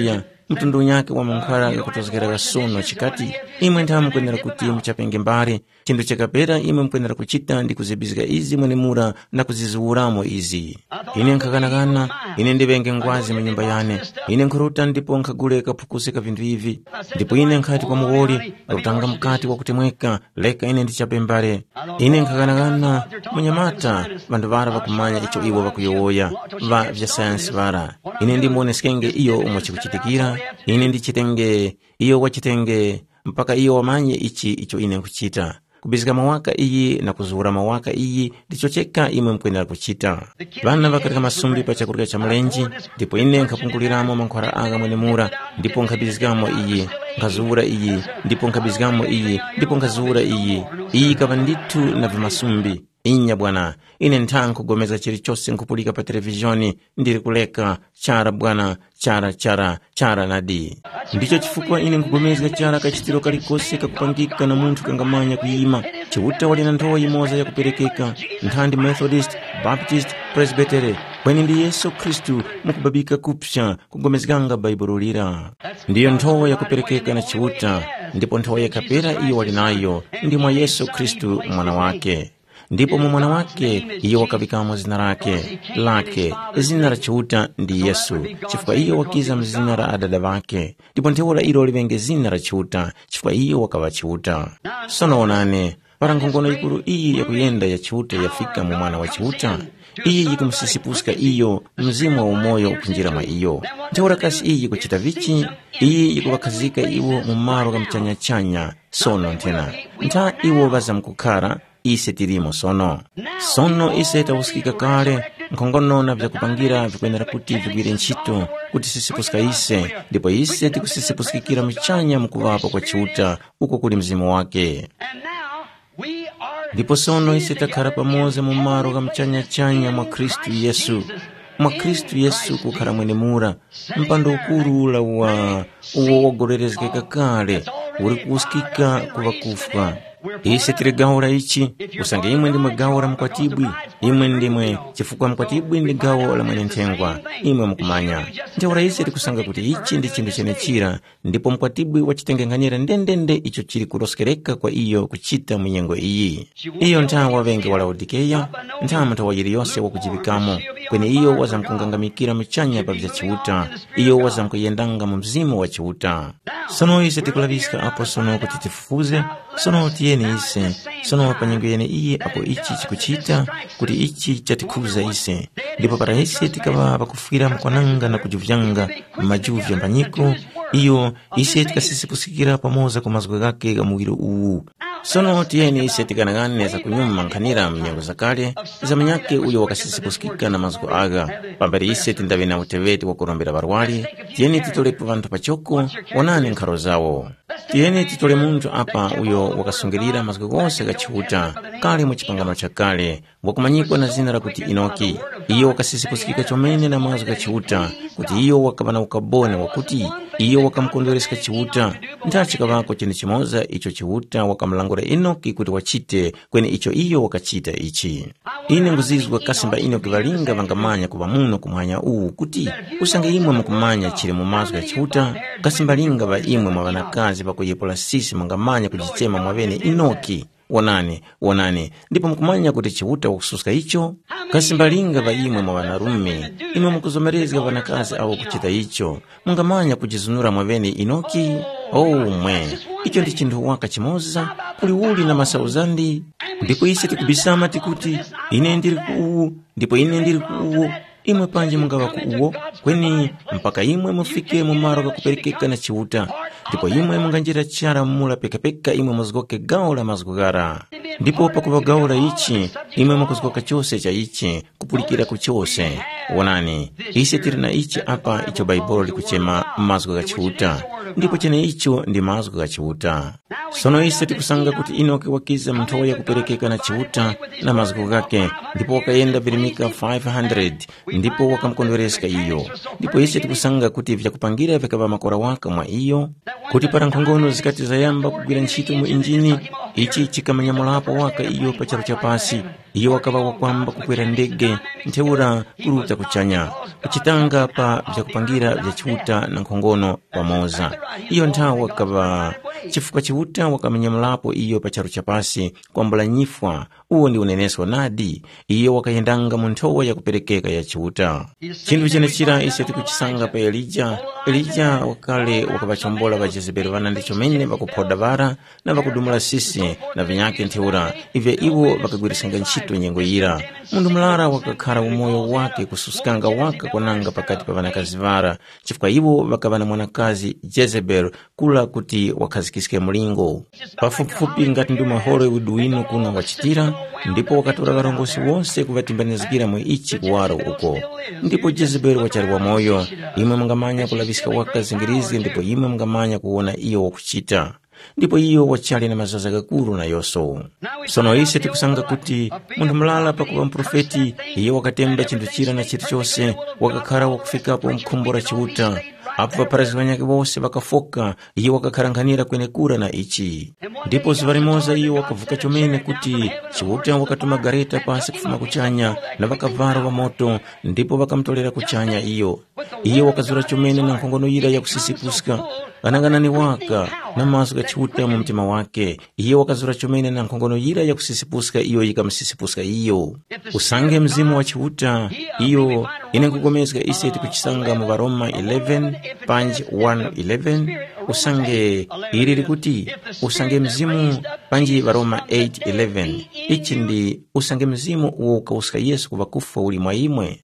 mtundu nyake wa mankhwala yakutozekera kasono chikati imwe nthawi mukwenera kuti muchapenge mbali chinthu chakapera imwe mukwenera kuchita ndi kuzibizika izi mwenemura na kuziziwuramo izi. Ine nkhakanakana ine ndipenge ngwazi mu nyumba yane, ine nkhuruta ndipo nkhagule kaphukusi ka vinthu ivi, ndipo ine nkhati kwa muwoli akutanga mkati wakutemweka leka ine ndichape mbale. Ine nkhakanakana munyamata vantu vara vakumanya icho iwo vakuyowoya va vya sayansi vara. Ine ndimuonesikenge iyo umwe chikuchitikira, ine ndichitenge iyo wachitenge mpaka iyo wamanye ichi icho ine nkuchita. Kubizika mawaka iyi na kuzuhura mawaka iyi ndicho cheka imwe mkwenera kuchita. Vana vakatika masumbi pa chakurika cha mlenji, ndipo ine nkapunguliramo mankhwala anga mwenemura, ndipo nkabizikamo iyi, nkazuhura iyi, ndipo nkabizikamo iyi, ndipo nkazuhura iyi. Iyi kava ndithu na vimasumbi. Inya bwana, ine ntha nkugomeza chilichonse nkupulika pa televisioni ndiri kuleka chara bwana, chara chara chara nadi. Ndicho chifukwa ine nkugomeza chara kachitiro kalikose kakupangika na munthu kangamanya kuyima. Chiuta wali na nthowa imoza ya kuperekeka, nthandi Methodist, Baptist, Presbytery, kweni ndi Yesu Kristu mukubabika kupsha kugomezekanga Baibulo lira. Ndiyo nthowa ya kuperekeka na chiuta, ndipo nthowa ya kapera iyo wali nayo ndi mwa Yesu Kristu mwana wake. Ndipo mu mwana wake iyo wakabikamo zina lake lake zina la chiuta ndi Yesu, chifukwa iyo wakiza mzina la adada vake, ndipo ntheula ilo livenge zina la chiuta chifukwa iyo wakava chiuta. Sono onane para nkhongono ikulu iyi yakuyenda ya chiuta yafika mu mwana wa chiuta, iyi yikumsisipuska iyo mzimu wa umoyo ukunjira mwa iyo. Ntheula kasi iyi kuchita vichi, iyi yikuwakhazika iwo mu maro kamchanya-chanya. Sono ntena ntha iwo vaza mkukhala ise tirimo sono. Sono ise tawusikika kale nkhongono na vyakupangira vikwenera kuti vigwire ntchito kuti sisipuska ise, ndipo ise tikusisipusikira mchanya mukuvapo kwa chiuta uko kuli mzimu wake. Ndipo sono ise takhala pamoza mu maro kamchanya-chanya mwa Kristu Yesu. Mwa Kristu Yesu kukhala mwenemura mpando ukulu ula wa uwo wagorerezekeka kale uri kuusikika kuva kufwa. Ise tiri gawo la ichi, usange imwe ndimwe gawo la mkwatibwi, imwe ndimwe chifukwa mkwatibwi ndi gawo la mwene nthengwa, imwe mukumanya. Ntheura ise tikusanga kuti ichi ndi chinthu chene chira, ndipo mkwatibwi wachitengenganyira ndendende icho chiri kulosekereka kwa iyo kuchita munyengo iyi. Iyo nthawa venge wa Laodikeya, nthawa nthawa yiri yonse wakujibikamo, kweni iyo waza mkungangamikira mchanya pa vya chiuta, iyo waza mkuyendanga mu mzimu wa chiuta. Sono ise tikulavisika apo sono kuti tifufuze, sono tiyeni ise, sono panyengo yene iye apo ichi chikuchita kuti ichi chatikuza ise, ndipo para ise tikava pakufira mkwananga na kujuvyanga majuvya mpanyiko, iyo ise tikasisipusikira pamoza kwa mazgo gake gamuwiro uwu. Sono tiyeni ise tikanagane za kunyuma nkhanira mnyengo zakale, za mnyake uyo wakasisipusikika na mazgo aga, pambari ise tindawe na uteveti wakurombera barwali, tiyeni titolepo vantu pachoko, wanane nkharo zawo. Tiyeni titole munthu apa uyo wakasungirira mazgo gose gachiuta, kale muchipangano cha kale, wakumanyikwa na zina la kuti Inoki. Iyo wakasisipusikika chomene na mazgo gachiuta, kuti iyo wakabana ukabone wakuti iyo wakamkondweresika chiuta. Ntachikavako chene chimoza icho chiuta wakamlangura Enoki kuti wachite, kweni icho iyo wakachita ichi. Ine nguzizwa kasimba Enoki valinga vangamanya kuva muno kumwanya uwu kuti usange imwe mukumanya chile mu mazgo gachiuta, kasimba linga va imwe mwa vanakazi pakuyepola sisi mangamanya kujichema mwavene Enoki. Wonane, wonane, ndipo mkumanya kuti chiuta wakususka icho, kasimbalinga va imwe mwa vanarume, imwe mukuzomerezga vanakazi awo kuchita icho, mungamanya kujizunura mwavene Enoki. Oh mwe, icho ndi chinthu waka chimoza, kuli uli na masauzandi, ndipo ise tikubisama tikuti, ine ndiri kuuwu, ndipo ine ndiri kuuwu, imwe panje mungawa kuuwo, kweni mpaka imwe mufike mu maro kakuperekeka na chiuta, ndipo imwe munganjira chara mula peka-peka imwe muzgoke gawo la mazgogara. Ndipo pakuva gawo la ichi, imwe mukuzgoka chose cha ichi, kupulikira kuchose. Wonani, ise tiri na ichi apa icho Baibulo likuchema mazgo gachiuta, ndipo chene icho ndi mazgo gachiuta. Sono ise tikusanga kuti Enoki wakiza mnthowa ya kuperekeka na chiuta na mazgo gake, ndipo wakayenda virimika five hundred, ndipo wakamkondweresika iyo. Ndipo ise tikusanga kuti vyakupangira vikava makora waka mwa iyo, kuti para nkhongono zikati zayamba kugwira ntchito mu injini, ichi chikamanyamulapo waka iyo pacharo cha pasi, iyo wakava wakwamba kukwera ndege ntheura kuruta kuchanya kuchitanga pa vyakupangira vya chiuta na nkhongono pamoza. Iyo nthawi wakava chifukwa chiuta wakamenyamulapo iyo pa charo chapasi kwambula nyifwa. Uwo ndi uneneso nadi iyo wakayendanga mu nthowa yakuperekeka ya chiuta. Chinthu chene chira ise tikuchisanga pa Elija. Elija wakale wakavachombola va Jezebeli vana ndicho mene vakuphoda vara na vakudumula sisi na vinyake ntheura ive iwo vakagwirisanga ntchito nyengo ira. Mundu mlara wakakhala umoyo wake kususikanga waka konanga pakati pa vanakazi vara chifukwa iwo vakavana mwanakazi Jezebel kula kuti wakhazikisike mulingo. Pafupifupi ngati ndi Hollywood wino kuno wachitira, ndipo wakatora varongosi wonse kuvatimbanizikira mwe ichi kuwaro uko. Ndipo Jezebel wachari wa moyo, imwe mungamanya kulavisika wakazingirizi, ndipo imwe mungamanya kuona iyo wakuchita. Ndipo iyo wachali na mazaza kakuru na yoso. Sono ise tikusanga kuti mundu mlala pakuwa mprofeti iyo wakatemba chintu chira na chitu chose wakakhala wakufikapo mkhumbora chiuta. Apo vaparazi vanyake vose vakafoka iyo wakakharanganira kwene kura na ichi. Ndipo zivarimoza iyo wakavuka chomene kuti chiuta wakatuma gareta pasi kufuma kuchanya na vakavara wa moto, ndipo vakamtolera kuchanya iyo. Iyo wakazura chomene na nkhongono ira ya kusisipuska ananganani waka na maso ka chiuta mu mtima wake. Iyo wakazura chomene na nkhongono ira ya kusisipuska iyo ikamsisipuska iyo. Usange mzimu wa chiuta iyo ine kukomezeka ise tikuchisanga mu Varoma eleven panji one eleven. Usange iriri kuti usange mzimu panji Varoma eight eleven. Ichi ndi usange mzimu uwo ukawuska Yesu kuvakufa uli mwa imwe.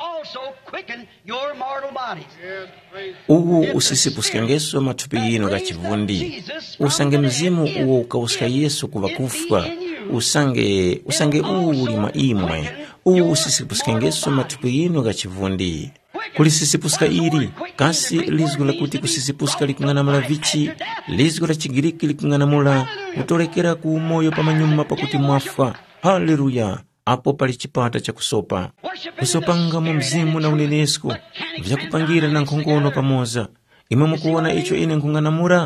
Uwu usisipuskengeso mathupi yino kachivundi. Usange mzimu uwo ukawuska Yesu kuvakufa. Usange usange uwu uli mwa imwe. Uwu usisipuskengeso mathupi yino kachivundi. Kulisisipuska iri kasi lizgu la kuti kusisipuska likunganamula vichi, lizgu la Chigiriki likunganamula kutolekera ku moyo pa manyuma pakuti mwafa. Haleluya. Apo pali chipata cha kusopa. Kusopanga mu mzimu na unenesko vyakupangira na nkhongono pamoza. Imwe mukuona icho ine nkunganamura.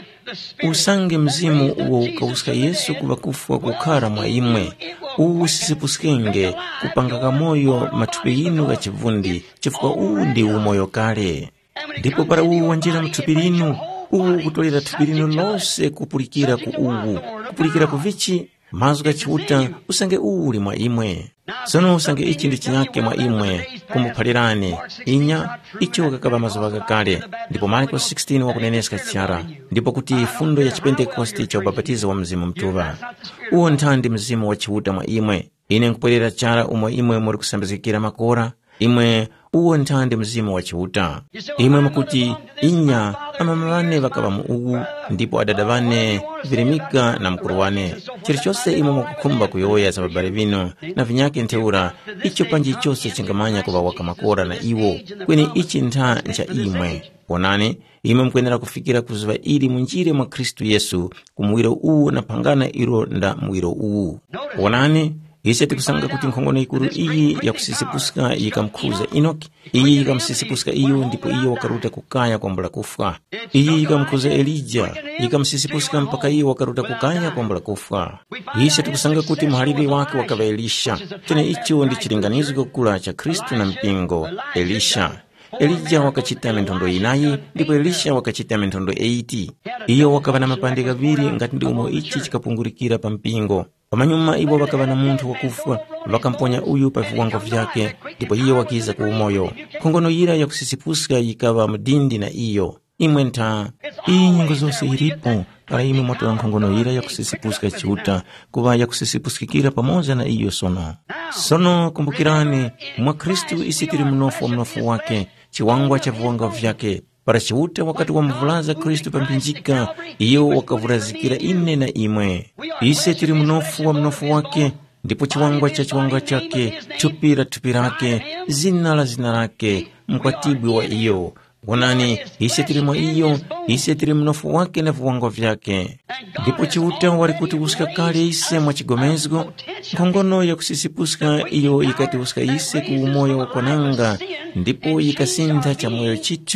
Usange mzimu uwo ukawuska Yesu kuvakufa kukhala mwa imwe. Uwu sisipuskenge kupanga moyo mathupi yinu kachivundi chifukwa uwu ndi umoyo kale. Ndipo para uwu wanjira mthupi linu, uwu kutolera thupi linu lonse kupulikira ku uwu, kupulikira ku vichi mazu kachiuta. Usange uwu uli mwa imwe. Sono usange ichi ndi chinyake mwa imwe kumuphalirani inya icho kakaba mazu vakakale. Ndipo Marko sixteen wakuneneska chara. Ndipo kuti fundo ya Chipentekosti cha ubapatizo wa mzimu mtuva. Uwo nthandi mzimu wa chiuta mwa imwe. Ine nkupwerera chara umwe imwe muri kusambizikira makora. Imwe uwo nthandi mzimu wa chiuta. Imwe mukuti inya amamavane vakava mu uwu, ndipo adadavane virimika na mkuru wane. Chirichose imwe mukukhumba kuyoya za babale vino na vinyake ntheura. Icho panji chose chingamanya kuva waka makora na iwo. Kweni ichi ntha ncha imwe. Ponani, imwe mkwenera kufikira kuziva ili munjire mwa Kristu Yesu kumuwiro uwu na pangana iro nda muwiro uwu. Ponani, ise tikusanga kuti nkhongono ikuru iyi ya kusisipuska yikamkhuza Enoki. Iyi yikamsisipuska iyo ndipo iyo wakaruta kukaya kwambula kufa. Iyi yikamkhuza Elija, yikamsisipuska mpaka iyo wakaruta kukaya kwambula kufa. Ise tikusanga kuti muhaliri wake wakava Elisha. Tene icho ndi chilinganizo kukula cha Kristu na mpingo Elisha. Elija wakachita mentondo inayi, ndipo Elisha wakachita mentondo eighty. Iyo wakava na mapande gaviri ngati ndi umo ichi chikapungurikira pa mpingo. Pamanyuma ibo wakava na munthu wakufa, wakamponya uyu pa viwango vyake, ndipo iyo wakiza ku umoyo. Nkhongono ira ya kusisipuska yikava mdindi na iyo. Imwe ntha, iyi nyingo zonse ilipo, para imwe moto nkhongono ira ya kusisipuska chiuta, kuva ya kusisipuskikira pamoja na iyo sono. Sono kumbukirani, mwa Kristu isitiri mnofu wa mnofu wake, chiwangwa cha viwango vyake. Para chiuta wakati wa mvulaza Kristu pampinjika, iyo wakavurazikira ine na imwe. Ise tiri mnofu wa mnofu wake, ndipo chiwangwa cha chiwangwa chake, tupira tupirake, zina la zina lake, mkwatibwi wa iyo. Wonani, ise tiri mwa iyo, ise tiri mnofu wake na viwango vyake. Ndipo chiuta walikuti usika kale ise mwa chigomezgo, nkhongono ya kusisipuska iyo ikati usika ise ku umoyo wa kwananga, ndipo yikasintha cha moyo chitu,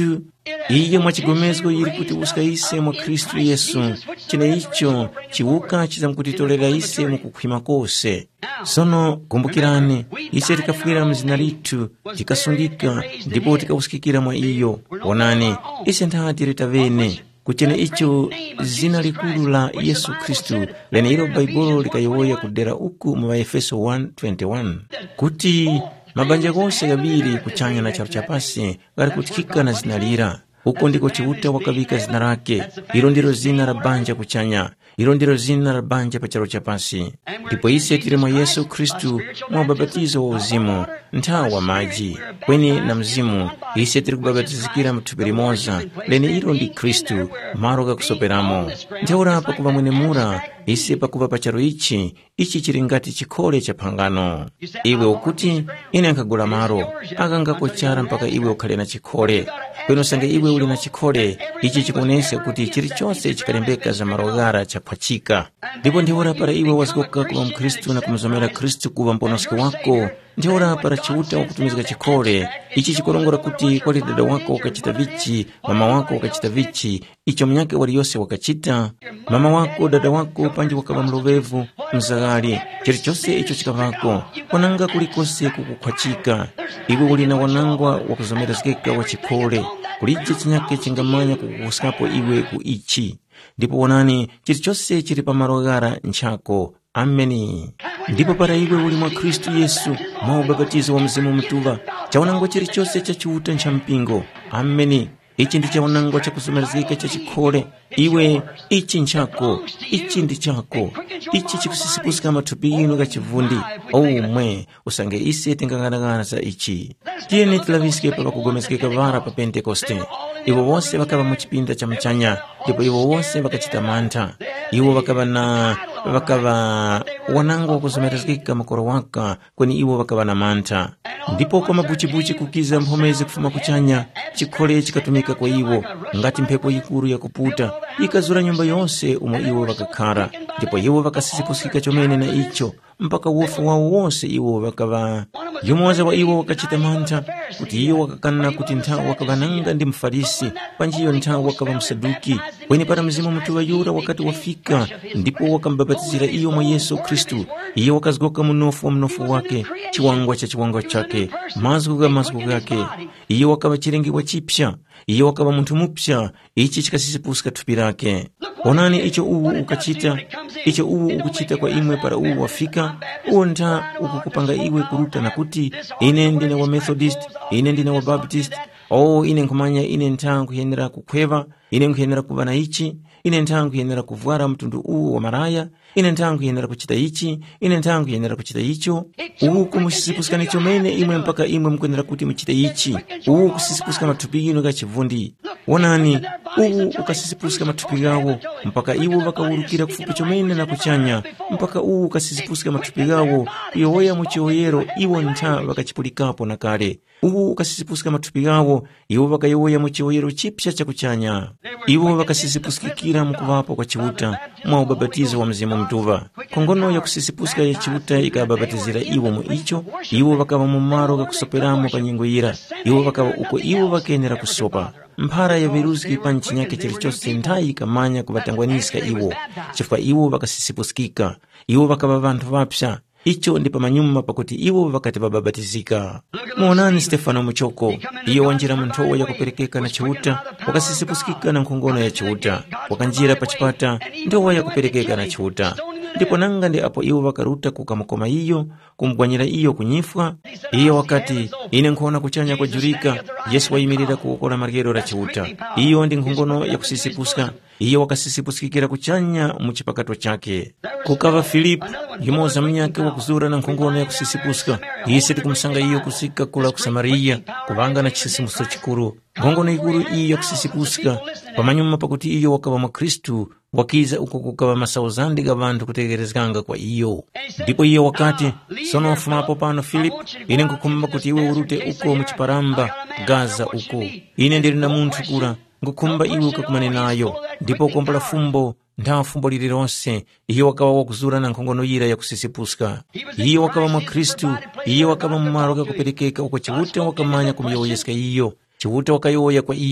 iye mwachigomezgo yiri kuti usikayise mwa Kristu Yesu, chine icho chiuka chizamkutitolera ise mukukhwima kose. Sono kumbukirani, ise tikafikira mzina litu tikasungika ndipo tikausikikira mwa iyo. Onani, ise nthati ritavene kuchene icho zina likulu la Yesu Kristu lene ilo Baibulo likayowoya kudera uku mwa Efeso one twenty-one kuti mabanja gose gabiri kuchanya na charo chapasi gari kutikika na zina lira. Uko ndiko chiuta wakabika zina rake. Ilo ndilo zina la banja kuchanya. Ilo ndilo zina la banja pa charo chapasi. Ndipo ise tiri mwa Yesu Kristu mwa babatizo wa uzimu, ntawa wa maji, kweni na mzimu. Ise tiri kubabatizikira mtupiri moza, lene ilo ndi Kristu, maroga kusoperamo. Ntaura pa kuba mwene mura, ise pa kuba pa charo ichi, ichi chiringati chikole cha pangano. Iwe ukuti, ine nkagula maro, aganga kochara mpaka iwe ukale na chikole. Kweno sange iwe uli na chikole, ichi chikonese kuti chiri chose chikarembeka za marogara cha pachika. Ndipo ndiora para iwe wasikoka kuwa mkristu na kumzomera Kristu kuwa mponoski wako. Ndiora para chiuta wakutumizika chikole. Ichi chikorongora kuti kwa li dada wako wakachita vichi, mama wako wakachita vichi, icho mnyake wali yose wakachita. Mama wako, dada wako, panji wakaba mlovevu, mzagari, chiri chose icho chikavako. Wananga kulikose kukukwachika. Iwe uli na wanangwa wakuzomera zikeka wa chikole. Kulichi chinyake chingamanya kukusapo iwe kuichi. Ndipo wanani, chiri chose chiri pa marogara nchako. Ameni. Ndipo para iwe uli mwa Kristu Yesu, mwa ubabatizo wa mzimu mtuva, chawanangwa chiri chose cha chiuta ncha mpingo. Ameni. Ichi ndi chawanangwa cha kusomerazika cha chikole. Iwe, ichi nchako, ichi ndi chako, ichi chikusisipusika matupi inu gachivundi. Ou mwe, usange ise tingangana za ichi. Tiene tilaviske pa bakugomezike kavara pa Pentekoste. Iwo wose wakaba mchipinda cha mchanya, ndipo iwo wose wakachita manta. Iwo wakaba na, wakaba wanangu wakusomerazika makoro waka, kweni iwo wakaba na manta. Ndipo kwa mabuchi-buchi kukiza mpomezi kufuma kuchanya, chikole chikatumika kwa iwo, ngati mpepo ikuru ya kuputa, ikazura nyumba yonse umo iwo wakakara. Ndipo iwo wakasisipusikika chomene na icho, mpaka uofu wao wose iwo wakava. Yumoza wa iwo wakachita manta, kuti iwo wakakana kuti nta wakavananga ndi mfarisi, panjiyo nta wakava msaduki. Kweni para mzimu mtu wa yura wakati wafika, ndipo wakambabatizira iyo mwa Yesu Kristu. Iyo wakazgoka mnofu wa mnofu wake, chiwangwa cha chiwangwa chake, mazguga mazguga yake. Iyo wakava chirengi wa chipsha, iyo wakava muntu mupsha, ichi chikasisipuska tupirake. Onani icho uwu ukachita, icho uwu ukuchita kwa imwe para uwu wafika, uwo nta ukukupanga iwe kuruta na kuti, ine ndine wa Methodist, ine ndine wa Baptist, o ine nkumanya ine nta nkuhenera kukweva, ine nkuhenera kubana ichi, ine nta nkuhenera kuvwara mtundu uwu wa maraya, ine nta nkuhenera kuchita ichi, ine nta nkuhenera kuchita icho. Uwu kumusisipuska nicho mene imwe mpaka imwe mkuhenera kuti mchita ichi. Uwu kusisipuska matupi inu gachivundi. Wonani, uwu ukasisipuska matupi gawo, mpaka iwo wakawurukira kufupi chomene na kuchanya, mpaka uwu ukasisipuska matupi gawo, yowoya muchioyero, iwo nta wakachipulikapo na kale. Uwu ukasisipuska matupi gawo, iwo wakayowoya muchioyero chipsha cha kuchanya. Iwo wakasisipuskikira mkuvapo kwa chiuta, mwa ubabatizo wa mzimu mtuva. Kongono ya kusisipuska ya chiuta ikababatizira iwo mu icho, iwo wakava mumaro kakusoperamo pa nyingo ira, iwo wakava uko iwo wakenera kusopa. Mphara ya virusi pa nchinyake chilichose ntai kamanya kuvatangwaniska iwo, chifukwa iwo wakasisipuskika, iwo wakava vantu vapsha. Icho ndi pamanyuma pakuti iwo wakati wababatizika. Muonani Stefano Muchoko, iyo wanjira muntowa ya kuperekeka na chiuta, wakasisipuskika na nkongono ya chiuta, wakanjira pachipata, ntowa ya kuperekeka na chiuta. Ndipo nanga ndi apo iwo wakaruta kukamukoma iyo, kumgwanyira iyo kunyifwa. Iyo wakati, ine nkona kuchanya kwa jurika, Yesu wayimirira kuokola margero la chiuta. Iyo ndi nkongono ya kusisipuska, iyo wakasisipuskikira kuchanya muchipakato chake. Kukava Philip, yumoza mnyake wakuzura na nkongono ya kusisipuska. Ise tikumsanga iyo kusika kula kusamariya, kubanga na chisisimuso chikuru. Nkongono ikuru iyo kusisipuska, pamanyuma pakuti iyo wakava mwa Kristu, wakiza uko kukava masauzandi gavantu kutegerezganga kwa iyo. Ndipo iyo wakati, sono wafumapo pano Philip, ine nkukumba kuti iwe urute uko muchiparamba, Gaza uko. Ine ndiri na muntu kura, nkukumba iwe ukakumane nayo. Ndipo kumpala fumbo, nda fumbo lilironse, iyo wakava wakuzura na nkongono yira ya kusisipuska. Iyo wakava mwa Kristu, iyo wakava mumaroga kuperekeka uko chiwuta wakamanya kumyoyeska iyo. Chiwuta wakayoya kwa iyo,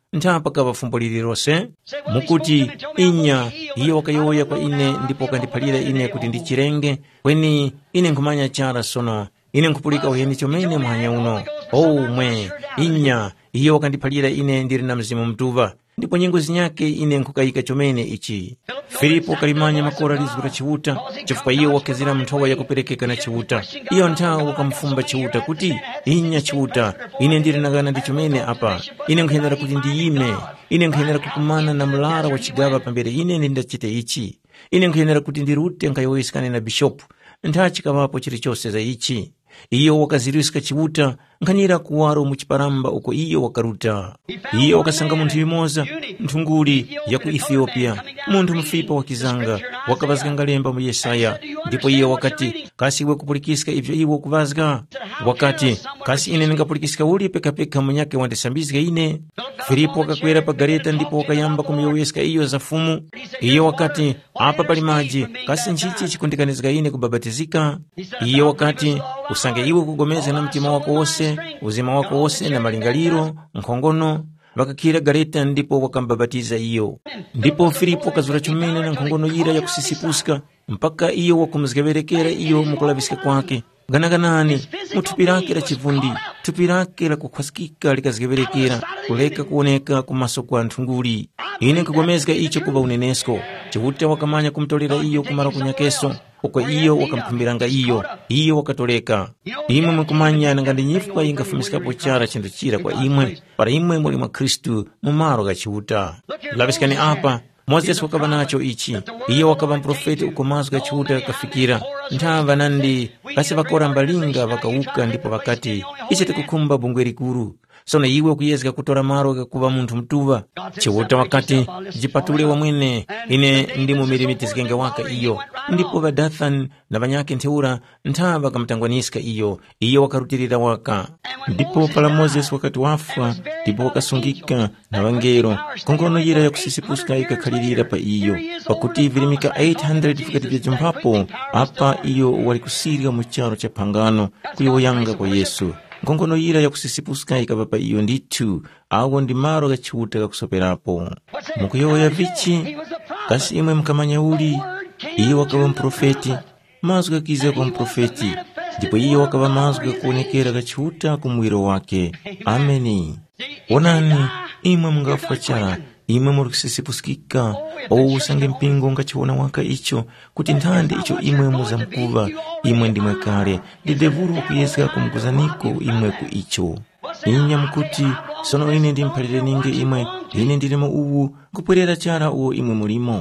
ntha pakava fumbo lililonse mukuti inya iye wakayoya kwa ine ndipo kandiphalira ine kuti ndichirenge kweni ine nkhumanya chala sono ine nkhupulika uyeni chomene mwanya uno omwe inya iye wakandiphalira ine ndili na mzimu mtuva ndipo nyengo zinyake ine nkukayika chomene ichi. Filipo kalimanya makora lizikula chiuta chifukwa iye wakezera mnthowa yakuperekeka na chiuta. Iyo nthawi wakamfumba chiuta kuti inya chiuta ine ndili nakana ndi chomene apa ine nkhenera kuti ndiyime ine nkhenera kukumana na mlara wa chigava pambere ine ndindachite ichi ine nkhenera kuti ndirute nkayowesikane na bishopu ntha chikavapo chilichonse za ichi. Iyo wakazirisika chiuta nkhanyira kuwaro muchiparamba uko iyo wakaruta. Iyo wakasanga munthu imoza nthunguli ya ku Ethiopia munthu mfipa wakizanga wakavazika lemba mu Yesaya ndipo iyo wakati kasi iwe kupulikisika ibyo iwo kuvazika wakati kasi ine ningapulikisika uli peka peka munyake wandisambizika ine. Filipo wakakwera pa gareta ndipo wakayamba kumiyowesika iyo za fumu. Iyo wakati apa pali maji kasi nchichi chikundikanizika ine kubabatizika. Iyo wakati usange iwe kugomeza na mtima wako wose uzima wako wose na malingaliro nkhongono wakakira gareta ndipo wakambabatiza iyo. Ndipo Filipo kazura chumene na nkhongono yira ya kusisipuska mpaka iyo wakumzikeverekera iyo mukulavisika kwake ganaganani mutupirake la chivundi tupirake la kukhwasikika likazikeverekera kuleka kuoneka kumaso kwa nthunguli. Ine nkugomezeka icho kuba unenesko chiuta wakamanya kumtolera iyo kumara kunyakeso uko iyo wakamkumbiranga iyo iyo wakatoleka. Imwe mkumanya nangandi nyifukwa ingafumisikapo chara chindu chira kwa imwe para imwe muli mwa Kristu mumaro ga chiuta. Lavisikani apa Moses wakaba nacho ichi iyo wakaba mprofeti uko maso ga chiuta kafikira ntava nandi kasi vakora mbalinga vakauka ndipo vakati ichi tikukumba bungweri kuru sono iwe kuyezeka kutora maro gakuva munthu mtuva. Chiuta wakati jipatule wa mwene ine ndi mumirimiti zikenge waka iyo ndipo va Dathan na vanyake ntheura ntha vakamtangwanisika iyo iyo wakarutirira waka. Ndipo pala Moses wakati wafa ndipo wakasungika na vangero kongono yira ya kusisipuska ikakhalirira pa iyo pakuti vilimika eight hundred fikati vya jumpapo apa iyo wali kusirika mucharo cha pangano kuyoyanga kwa Yesu. Ngongono yira ya kusisipuska ikapapa iyo nditu awo ndi maro gachiuta kakusoperapo mukuyoya vichi kasi imwe mkamanya uli iyo wakaba mprofeti mazu gakiza kwa mprofeti ndipo iyo wakaba mazu gakuonekera gachiuta kumwiro wake. Ameni. Onani imwe mungafuka chara imwe muri kusisipuskika ou usange mpingo ngachiona waka icho kuti nthandi icho imwe muza mkuva imwe ndimwe kale ndidevuru kuyeseka kumkuzaniko imwe ku icho. Inya mkuti sono ine ndimphalire ninge imwe ine ndilimo uwu kupwerera chara uwo imwe mulimo.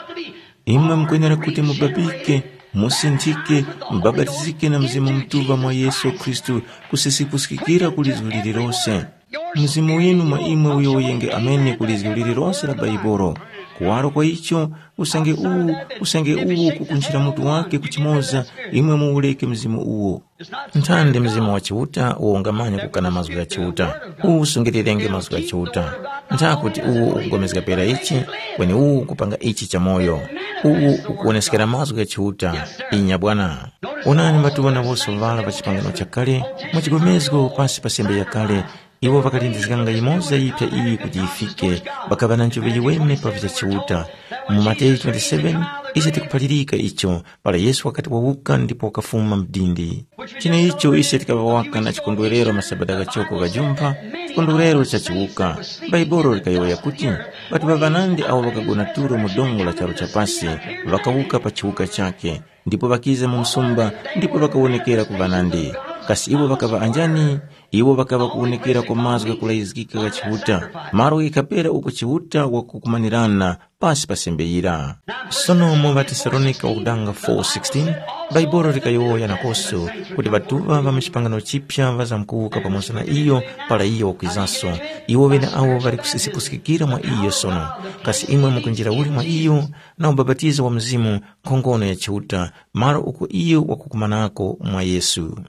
Imwe mkwenera kuti mubabike musintike mbabatizike na mzimu mtuva mwa Yesu Kristu kusisipuskikira kulizuliri lose. Mzimu wenu mwa imwe uyo yenge amene kulizuliri lose la Baibolo. Kuwaro kwa icho usange uwu usange uwu kukunchira mutu wake kuchimoza imwe muuleke mzimu uwo. Nthande mzimu wa chiuta uongamanya kukana mazwi ya chiuta uwu sungirirenge mazwi ya chiuta nthakuti uwu ukugomezeka pera ichi kweni uwu kupanga ichi cha moyo uwu ukuonesekera mazwi ya chiuta. Inya Bwana. Onani matuwa na voso vala pa chipangano cha kale mwachigomezgo pasi pa sembe ya kale iwo vakalindizikanga imoza ipya iyi kuti ifike bakavana nchoveli weme pa vya chiuta. Mu Mateyu twenty-seven ichi tikupalirika icho pala Yesu wakati wawuka ndipo wakafuma mdindi. Chine icho ichi tikavawaka na chikondwerero masabada gachoko gajumpa chikondwerero cha chiuka. Baibolo likayoya kuti batu bavanandi awo wakagona turo mudongo la charo chapasi wakawuka pa chiuka chake ndipo bakiza mu msumba ndipo wakawonekera kuvanandi. Kasi iwo wakava anjani iwo wakava kuonekera kwa mazwi kulaizikika ga chiuta maro ikapera uko chiuta wakukumanirana pasi pasembeyira. Sono mu Vatesalonika udanga four sixteen Baibolo likayoya nakoso kuti batuva va mchipangano chipya vazamkuka pamoja na iyo pala iyo wakizaso iwo vena awo vari kusisipusikira mwa iyo sono kasi imwe mukunjira uli mwa iyo na ubabatizo wa mzimu kongono ya chiuta maro uko iyo wakukumanako mwa Yesu.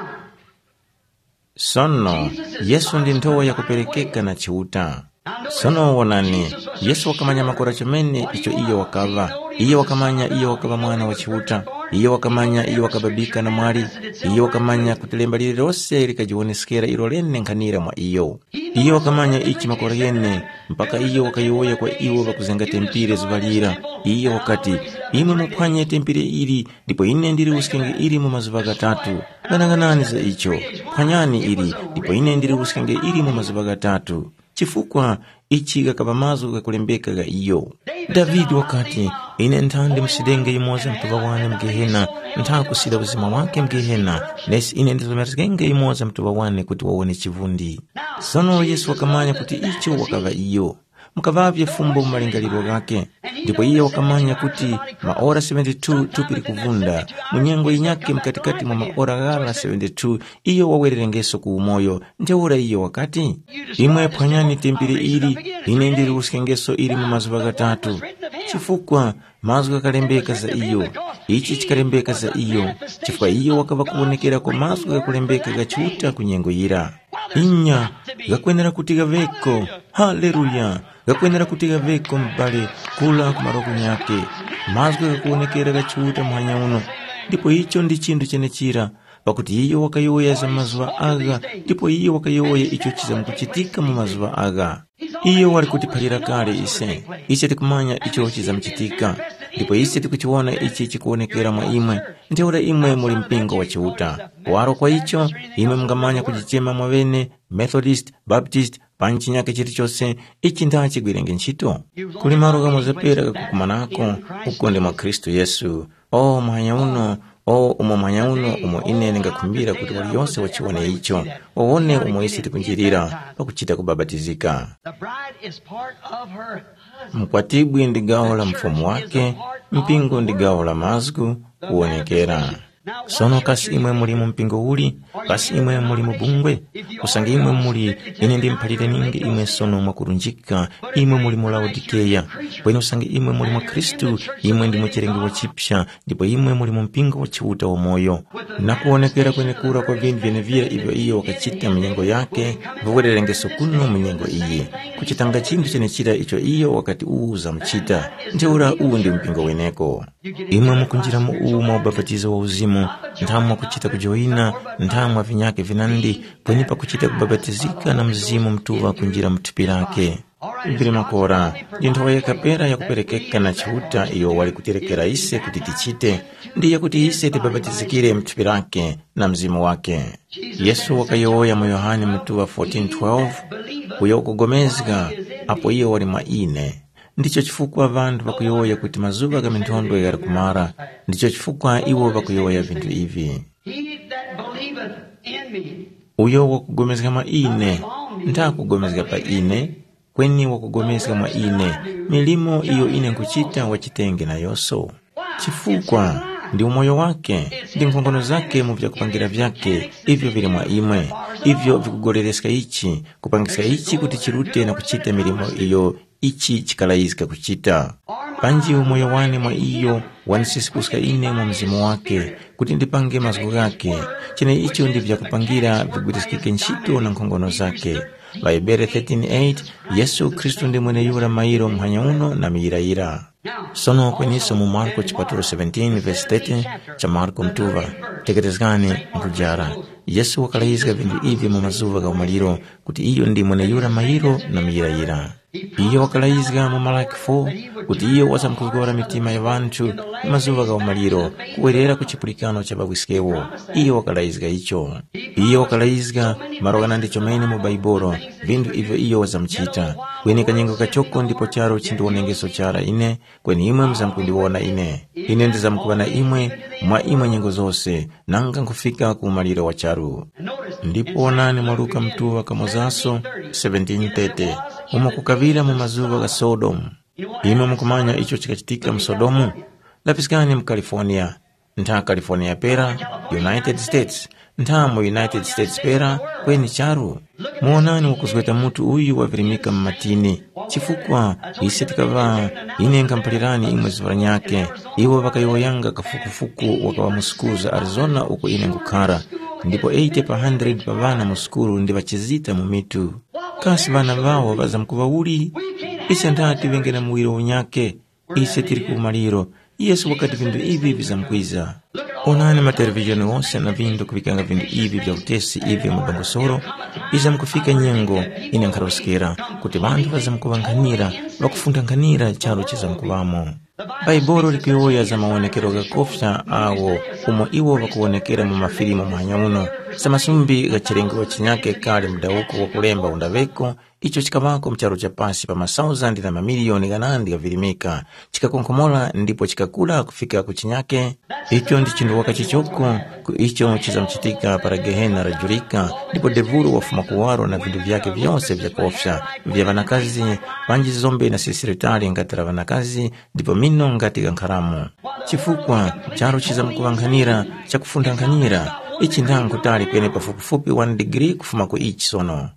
Sono Yesu ndi nthowa ya kuperekeka na chiuta. Sono wonani Yesu wakamanya makora chomene icho iyo wakava iyo wakamanya iyo wakava mwana wa chiuta iyo wakamanya iyo wakababika na mwali, iyo wakamanya kutelemba lile lose likajionesekera ilo lene nkanira mwa iyo. Iyo wakamanya ichi makora yene mpaka iyo wakayoya kwa iwo bakuzenga tempire zuvalira. Iyo wakati imwe muphwanye tempire ili ndipo ine ndiri usikenge ili mu mazuva gatatu. Gananganani za icho phwanyani ili ndipo ine ndiri usikenge ili mu mazuva gatatu. Chifukwa ichi gakabamazu gakulembeka ga iyo. David wakati ine ntandi msidenge imoza mtuva wane mgehena nta kusida uzima wake mgehena nesi ine ndizomerzgenge imoza mtuva wane kuti wawone chivundi. Sono Yesu wakamanya kuti icho wakava iyo mukavavye fumbo malingaliro gake. Ndipo iyo wakamanya kuti maora seventy-two tupiri kuvunda munyengo inyake mkatikati mwa maora gala seventy-two iyo wawererengeso ku umoyo. Njeura iyo wakati imwe phwanyani tempire ili ine ndiri usikengeso ili mu mazuva gatatu. Chifukwa mazu gakalembeka za iyo ichi chikalembeka za iyo. Chifukwa iyo wakava kuonekera kwa mazu gakulembeka gachuta kunyengo ira. Inya gakwenera kutiga veko. Haleluya. Gakwenera kutiga veko mbale kula kumaroko nyake. Mazu gakuonekera gachuta mwanya uno. Ndipo icho ndi chindu chene chira pakuti iyo wakayoya za mazuva aga. Ndipo iyo wakayoya icho chiza mkuchitika mu mazuva aga. Iyo wali kutipalira kale ise ise tikumanya icho chiza mchitika. Ndipo ise tikuchiona ichi chikuonekera mwa imwe. Njeura imwe muli mpingo wa chiuta. Waro kwa icho imwe mungamanya kujichema mwavene Methodist, Baptist, panchi nyake chiri chose ichi ndachi gwirenge nchito. Kuli maruga mozepera kukumanako ukonde mwa Kristo Yesu. O mwanya uno o umo mwanya uno umo ine ningakumbira kuti wali yonse wachiwane icho wawone umo isi tikunjirira pakuchita kubabatizika. Mkwatibwi ndi gawo la mfumu wake, mpingo ndi gawo la mazgu kuonekera. Sono kasi imwe muli mu mpingo uli, kasi imwe muli mu bungwe, kusangi imwe muli ine ndi mpalire ningi imwe sono mwakurunjika, imwe muli mu Laodikeya. Kwenu sangi imwe muli mu Kristu, imwe ndi muchirengi wa chipsha, ndipo imwe muli mu mpingo wa chiuta wa moyo. Na kuonekera kwenye kura kwa vindu vyenevira ivyo iyo wakachita minyengo yake, vuwererengeso kuno minyengo iye. Kuchitanga chindu chene chira icho iyo wakati uuza mchita. Njeura uu ndi mpingo weneko. Imwe mukunjira mu uu maubabatizo wa uzimu. Ntamwa kuchita kujoina, ntamwa vinyake vinandi, kwenipa kuchita kubabatizika na mzimu mtuva kunjira mtupirake. Vile makora, jintowa ya kapera ya kuperekeka na chihuta iyo wali kutirekera ise kutitichite, ndiya kuti ise tibabatizikire mtupirake na mzimu wake. Yesu wakayoya mu Yohane mtuva fourteen twelve, uyo kugomezga, apo iyo wali maine. Ndicho chifukwa vandu bakuyoya kuti mazuva ga mintondo ya kumara. Ndicho chifukwa iwo bakuyoya vindu ivi. Uyo wakugomezga maine nta kugomezga pa ine, kweni wakugomezga maine milimo iyo ine nkuchita wachitenge na yoso. Chifukwa ndi umoyo wake, ndi nkongono zake mu vya kupangira vyake, ivyo vile mwa imwe, ivyo vikugorereska ichi, kupangiska ichi kuti chirute na kuchita milimo iyo ichi chikalaizika kuchita. Panji umoyo wane mwa iyo wanisisipuska ine mwa mzimu wake kuti ndipange mazgu gake. Chine icho ndi vya kupangira vigutiskike nchito na nkongono zake. Vaibere thirteen eight, Yesu Kristu ndi mwene yura mairo mhanya uno na miiraira. Sono kweniso mu Marko chapter seventeen verse thirty cha Marko mtuva teketezgani mkujara. Yesu wakalaizika vindu ivi mu mazuva ga umaliro kuti iyo ndi mwene yura mairo na miiraira. Iyo wakalaizga mu Malaki four kuti iyo wasamkuzgora mitima ya vantu mazuva ga umaliro kuwerera kuchipulikano cha babwiskewo. Iyo wakalaizga icho. Iyo wakalaizga marogana ndicho maini mu Baiboro vindu ivyo iyo wazamchita. Kweni kanyengo kachoko ndipo charo chindu wanengeso chara ine, kweni imwe mzamkundiwona ine. Ine ndizamkuwana imwe mwa imwe nyengo zose nanga nkufika ku umaliro wa charu. Ndipo wanani mwaruka mtuwa kamozaso seventeen thirty umo kukavira mu mazuva ga Sodom. Ino mkumanya icho chikachitika mu Sodomu. Lapiskani mu California, nta California pera United States, nta mu United States pera kweni charu. Muonani wakuzweta mutu uyu wavirimika mmatini. Chifukwa ise tikava ine nkampalirani imwe zivaranyake. Iwo wakayoyanga kafukufuku wakawa musikuza Arizona uko ine ngukara. Ndipo eighty per hundred pa vana muskuru ndi vachizita mu mitu. Kasi vana vao vaza mkuva uli. Ise ndati vengena mwiro unyake. Ise tiri kumaliro. Yesu wakati vindu ivi vizamkwiza. Onani matelevisioni wose na vindu kuvikanga vindu ivi vya utesi ivi mudongosoro izamkufika nyengo ine nkharosikira kuti vandu vazamkuvanganira vakufundanganira chalo chizamkuvamo. Baibolo likuyoya za maonekero gakofya awo umo iwo vakuonekera mu mafilimu mwanya uno samasumbi gachirengewa chinyake kale mdauko wakulemba undaveko icho chikavako mcharo cha pasi pa masauzandi na mamilioni ganandi gavirimika chikakonkomola ndipo chikakula kufika kuchinyake. Icho ndi chindu wakachichoko ku icho chizamchitika para gehena rajurika ndipo devuru wafuma kuwaro na vindu vyake vyose vya kofya vya vanakazi vanji zombe na sisiritari ngatira vanakazi ndipo mino ngati gankaramu chifukwa charo chizamkuvanganira chakufundanganira ichi ndangu tali kwene pafupifupi one degree kufuma ku ichi sono.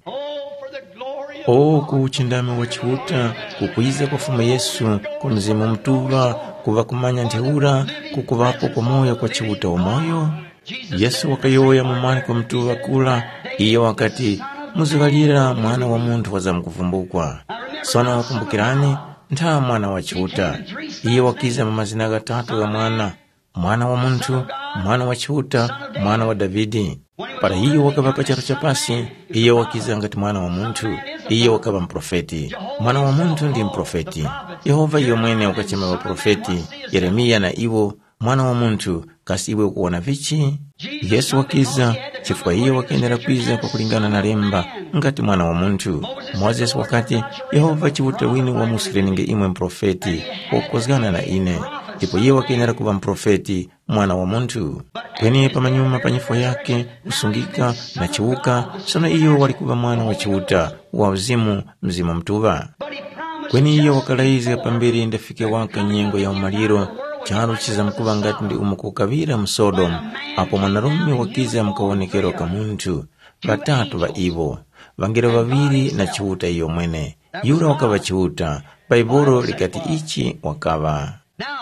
O kuchindame wachiuta kukwiza kwa fuma Yesu kumzimu mtuva kuva kumanya nteura kukuvapo kwa moyo kwa chiuta wa moyo. Yesu wakayoya mumani kwa mtuva kula iyo wakati muzivalira mwana wa muntu wazamkuvumbukwa sona wakumbukirani nta mwana wa chiuta iyo wakiza mamazina gatatu ya mwana mwana wa muntu mwana wa chiuta mwana wa Davidi. Para hiyo wakava pacharo cha pasi iyo wakiza ngati mwana wa muntu iyo wakava mprofeti. Mwana wa muntu ndi mprofeti. Yehova iyo mwene wakachema wa profeti Yeremia na iwo mwana wa muntu kasi iwe kuona vichi. Yesu wakiza chifukwa hiyo wakenera kwiza kwa kulingana na lemba ngati mwana wa muntu. Moses wakati Yehova chivuta wini wa musireninge imwe mprofeti wakozgana na ine ndipo hiyo wakenera kuva mprofeti mwana wa muntu. Kwenye pamanyuma panyifo yake usungika na chiuka sona iyo walikuva mwana wa chiuta wa uzimu mzima mtuva. Kwenye iyo wakalaize pambiri ndafike waka nyengo ya umaliro charo chizamkuva ngati ndi umukukavira msodom apo mwanarume wakiza mkaonekero ka muntu batatu va ivo vangero vaviri na chiuta iyo mwene yura wakava chiuta Baibolo likati ichi wakava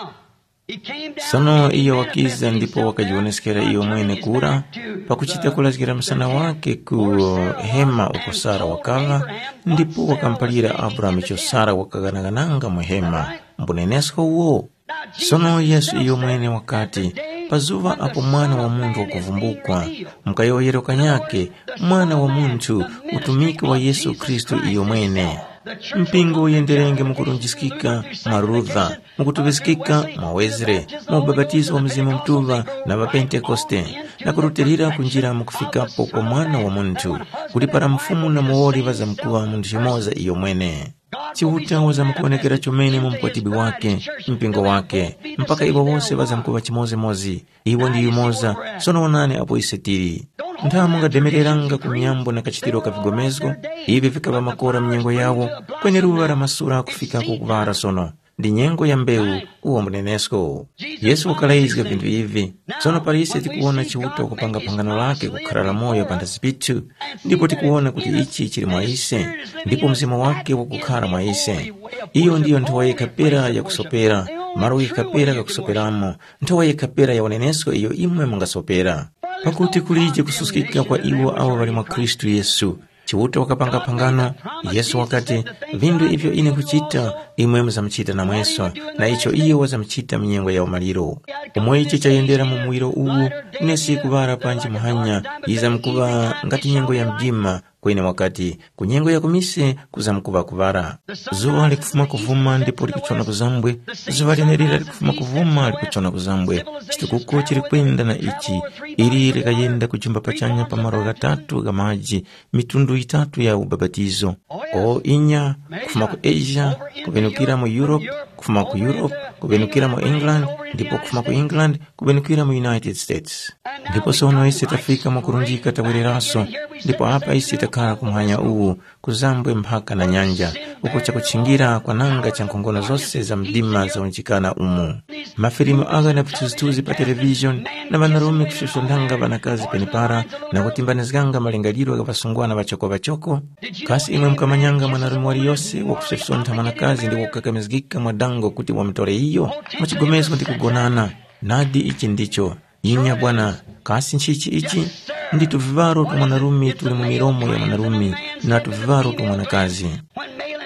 sono iyo wakiza ndipo wakajioneskera iyo mwene kura pakuchita kulazgira msana wake ku hema uko Sara wakava ndipo wakampalira Abraham icho Sara wakaganagananga muhema mbunenesko uo. Sono Yesu iyo mwene wakati pazuva apo mwana wa muntu wakuvumbukwa mkayoyero kanyake mwana wa muntu utumiki wa Yesu Kristo iyo mwene mpingo uyenderenge mukurunjisikika marudha mukutuvisikika mawezre mubabatizo wa mzimu mtuva na vapentekoste na kurutirira kunjira mukufikapo kwa mwana wa muntu kuti para mfumu na muwoli vazamkuwa muntu shimoza iyo mwene. Chiuta wazamkuonekera chomene mumkwatibi wake mpingo wake mpaka iwo wose vazamkuwa chimoze mozi iwo ndi yumoza sono wanane apo isetiri nthamu ngademereranga kumiyambo na kachitiro kavigomezgo ivi vikava makora mnyengo yawo kwenye ruwa masura kufika kukuvara sono ndi nyengo ya mbeu uwo mnenesko. Yesu wakalaizga vindu hivi sono parisi tikuona chiuta kupanga pangano lake kukharala moyo pandasipitu ndipo tikuona kuti ichi chili mwaise ndipo mzima wake wakukhara mwaise. Iyo ndiyo nthowa yekapera ya kusopera maru yekapera ya kusoperamo nthowa yekapera ya unenesko iyo imwe mungasopera pakuti kulije kususikika kwa iwo awo wali mwa Kristu Yesu. Chiuta wakapanga pangano Yesu wakati vindu ivyo ine kuchita imwe mzamchita na mweso na icho iyo wazamchita mnyengo ya umaliro umwe ichi chayendera mu mwiro uwu nesi kuvara panji muhanya izamkuva ngati nyengo ya mjima kwene wakati kunyengo ya kumise kuzamkuva kuvara. Zuwa likufuma kuvuma ndipo likuchona kuzambwe zuwa linerira likufuma kuvuma likuchona kuzambwe chitukuko chiri kwenda na ichi ili likayenda kuchumba pachanya pa maro gatatu ga maji mitundu itatu ya ubabatizo o inya kufuma ku Asia kuvenukira mu Europe kufuma ku Europe kuvenukira mu England ndipo kufuma ku England kuvenukira mu United States ndipo sono isi tafika makurunjika tawereraso ndipo hapa isi takara kumhanya uwu kuzambwe mpaka na nyanja uko cha kuchingira kwa nanga cha nkongona zose za mdima za unjikana umu mafilimu aga na pituzituzi pa television na vanarume kushoshondanga vanakazi penipara na kutimbanizganga malingaliro ya vasungwana vachoko vachoko kasi imwe mkamanyanga mwanarume wali yose wa kushoshonda manakazi ndi kukakamizgika mwadango kuti wa mtore iyo machigomezo ndi kugonana nadi ichi ndicho inya bwana kasi nchichi ichi ndi tuvivaro tu mwanarume tuli mu miromo ya mwanarume na tuvivaro tu mwanakazi.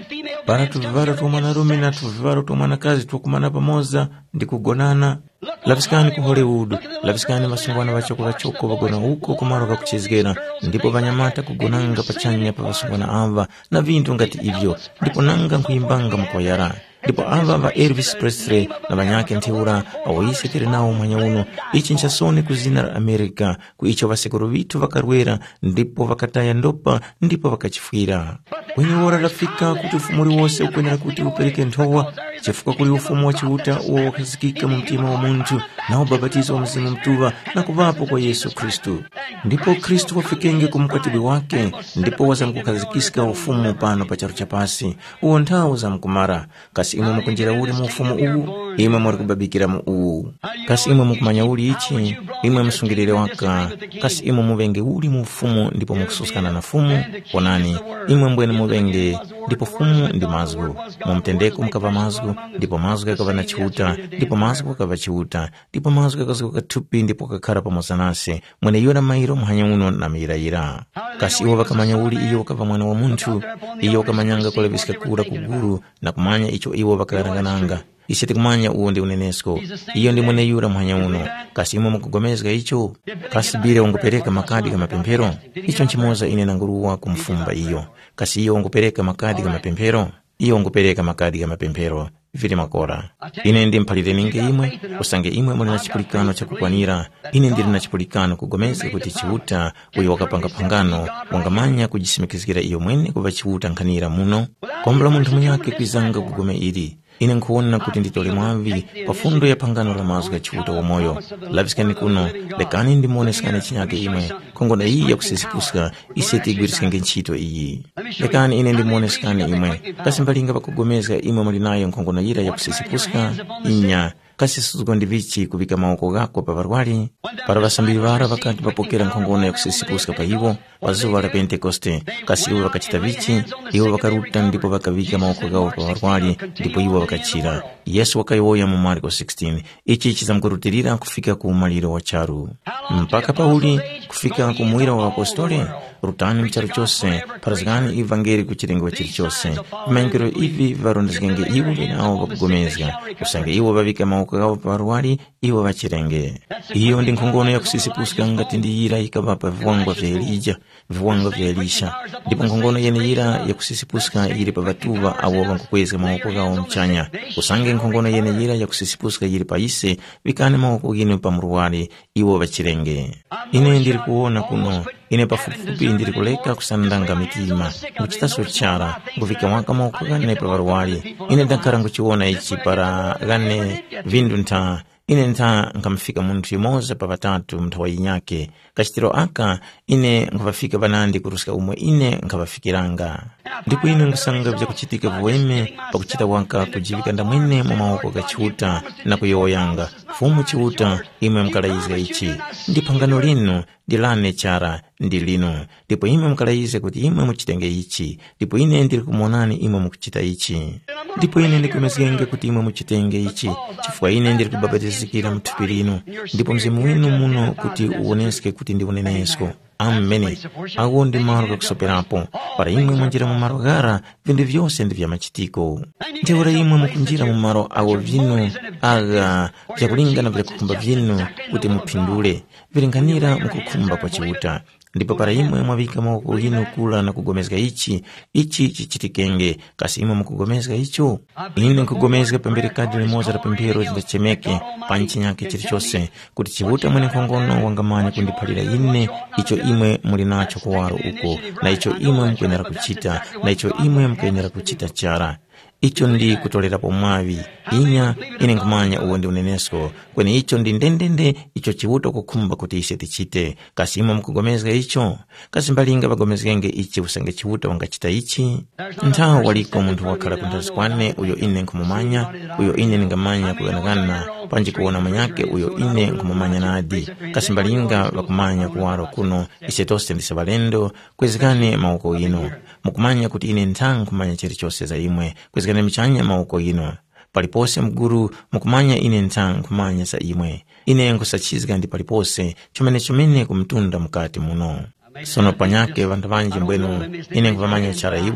para tuvivara twamwanarume na tuvivara twamwanakazi twakumana pamoza ndi kugonana. Lavisikani ku Hollywood, lavisikani vasungwana vachoko vachoko vagona uko kumaro kakuchezgera, ndipo vanyamata kugonanga pachanya pa vasungwana ava na vintu ngati ivyo, ndipo nanga nkuimbanga mkoyara. Ndipo ava va Elvis Presley na vanyake ntiura awoisekere nawo mwanya uno ichi nchasone kuzina la Amerika kuicho vasekuru vitu vakarwera ndipo vakataya ndopa ndipo vakachifwira. Kwenye ora rafika kuti ufumuri wose ukwenera kuti upereke ntowa chifuka kuli ufumu wa chiuta uwo wakazikika mu mtima wa muntu na ubabatizo wa mzimu mtuva na kuvapo kwa Yesu Kristu. Ndipo Kristu wafikenge kumkwatibi wake ndipo wazamkukazikisika ufumu pano pacharu chapasi uwo ntao za mkumara. Kasi imwe mukunjira uli mu ufumu uwu, imwe mwari kubabikira mu uwu. Kasi imwe mukumanya uli ichi, imwe msungirire waka. Kasi imwe muvenge uli mu ufumu ndipo mukususkana na fumu. Ponani, imwe mbwene muvenge ndipo fumu ndi mazgu. Mumtendeko mkava mazgu, ndipo mazgu yakava na chiuta, ndipo mazgu yakava chiuta, ndipo mazgu yakazuka katupi ndipo kakara pamoza nase. Mwene yora mairo muhanya uno na miiraira. Kasi iwo vakamanya uli iyo wakava mwana wa muntu, iyo wakamanyanga kulabisika kura kuguru na kumanya icho iwo vakarangananga. Isete kumanya uo ndi unenesko. Iyo ndi mwene yura muhanya uno. Kasi imwe mukugomezga icho. Kasi bire ungupereka makadi kama pempero. Icho nchimoza ine nanguruwa kumfumba iyo. Kasi iyo ungupereka makadi kama pempero. Iyo ungupereka makadi kama pempero. Vili makora. Ine ndi mpalire ninge imwe. Usange imwe mwene na chipulikano cha kukwanira. Ine ndi na chipulikano kugomezga kuti chiuta. Uyo wakapanga pangano. Wangamanya kujisimikizgira iyo mwene kuva chiuta nkanira muno. Kombla muntu mnyake kwizanga kugome ili. Ine nkuona kuti nditole mwavi pafundo ya pangano la mazgu ya chiuta wa moyo. Lavisikani kuno, lekani ndi muonesikani chinyake imwe. Kongona iyi ya kusisipuska, iseti igwirisikani nchito iyi. Lekani ine ndi muonesikani imwe. Kasi mbalinga pakugomezga imwe malinayo nkongona yira ya kusisipuska, inya. Kasi suzuko ndivichi kubika maoko gako pa varwali. Para vasambiri vara vakati vapokera nkongona ya kusisipuska pa hivo, wazuwa la Pentekoste. Kasi iwo vakachita vichi, iwo vakaruta ndipo vakavika maoko gao pa varwali, ndipo iwo vakachira. Yesu wakayoya mu Marko sixteen. Ichi chizamkurutirira kufika ku umaliro wa charu. Mpaka Pauli kufika ku muira wa apostole, rutani mcharu chose, parazgani evangeli kuchirengo wa chiri chose. Vimangiro ivi varondezgenge iwo linao vakugomezga. Usange iwo vavika maoko gao pa varwali, iwo vachirenge. Iyo ndi nkongono ya kusisipuska ngati ndi yira ikavapa viwango vya Elija, viwango vya Elisha. Ndipo nkongono yene yira ya kusisipuska yiri pa vatuva awo vankukweza maoko gao mchanya. Usange nkongono yene yira ya kusisipuska yiri pa ise, vikane maoko gine pa mruwali, iwo vachirenge. Ine ndiri kuona kuno, ine pafupifupi ndiri kuleka kusandanga mitima, kuchitaso chara, kufika mwaka maoko gane pa varwali. Ine dankara nguchiona ichi para gane vindu nta. Ine nta nkamfika muntu imoza pa vatatu mtawa inyake. Kachitiro aka, ine nkavafika vanandi kurusika umwe ine nkavafikiranga. Ndipo ine nkusanga vya kuchitika vuweme, pa kuchita waka kujivika ndamwene mwamawoko kachiuta na kuyoyanga. Fumu chiuta, ime mkalaiza ichi. Ndipangano lino, dilane chara, ndi lino. Ndipo ime mkalaiza kuti ime muchitenge ichi. Ndipo ine ndiri kumonani ime mukuchita ichi. Ndipo ine ndikumezgenge kuti ime muchitenge ichi. Chifukwa ine ndiri kubabatizikira mtupirino. Ndipo mzimu winu muno kuti uoneske kuti ndi unenesko. Amene, awo ndi maro kakusoperapo. Para imwe mwanjira mu maro gara, vindu vyose ndi vya machitiko. Ndiwara imwe mukunjira mu maro awo vino, aga, vya kulinga na vya kukumba vino, kuti mupindule. Vilinganira mukukumba kwa chiuta. Ndipo para imwe mwavika mawoko ino kula na kugomezga ichi, ichi chichitikenge, kasi imwe mkugomezga icho. Ine nkugomezga pembere kadri moza la pembero zindachemeke, panchi nyake chirichose, kuti chivuta mwene kongono wangamanya kundipalira ine, icho imwe mulinacho kuwaro uko, na icho imwe mkwenera kuchita, na icho imwe mkwenera kuchita chara. Icho ndi kutolera pomwavi. Inya, ine nkumanya uwo ndi unenesko. Kwene icho ndi ndendende, icho chivuto kukumba kuti ise tichite. Kasi imwe mkugomezga icho. Kasi mbalinga bagomezgenge ichi usange chivuto wangachita ichi. Ntao waliko muntu wakala kuntazikwane, uyo ine nkumumanya, uyo ine ngamanya kuyanagana, panji kuona manyake, uyo ine nkumumanya nadi. Kasi mbalinga bakumanya kuwaro kuno, ise toste ndise balendo, kwezikane mauko ino. Mukumanya kuti ine ntangu kumanya chirichose za imwe, kwezikane michanya mauko ino. Palipose mguru, mukumanya ine ntangu kumanya sa imwe. Ine nkusachizga ndi palipose, chumene chumene kumtunda mkati muno. Sono panyake vandu vanji mbwenu, ine nkuvamanya chara iwo,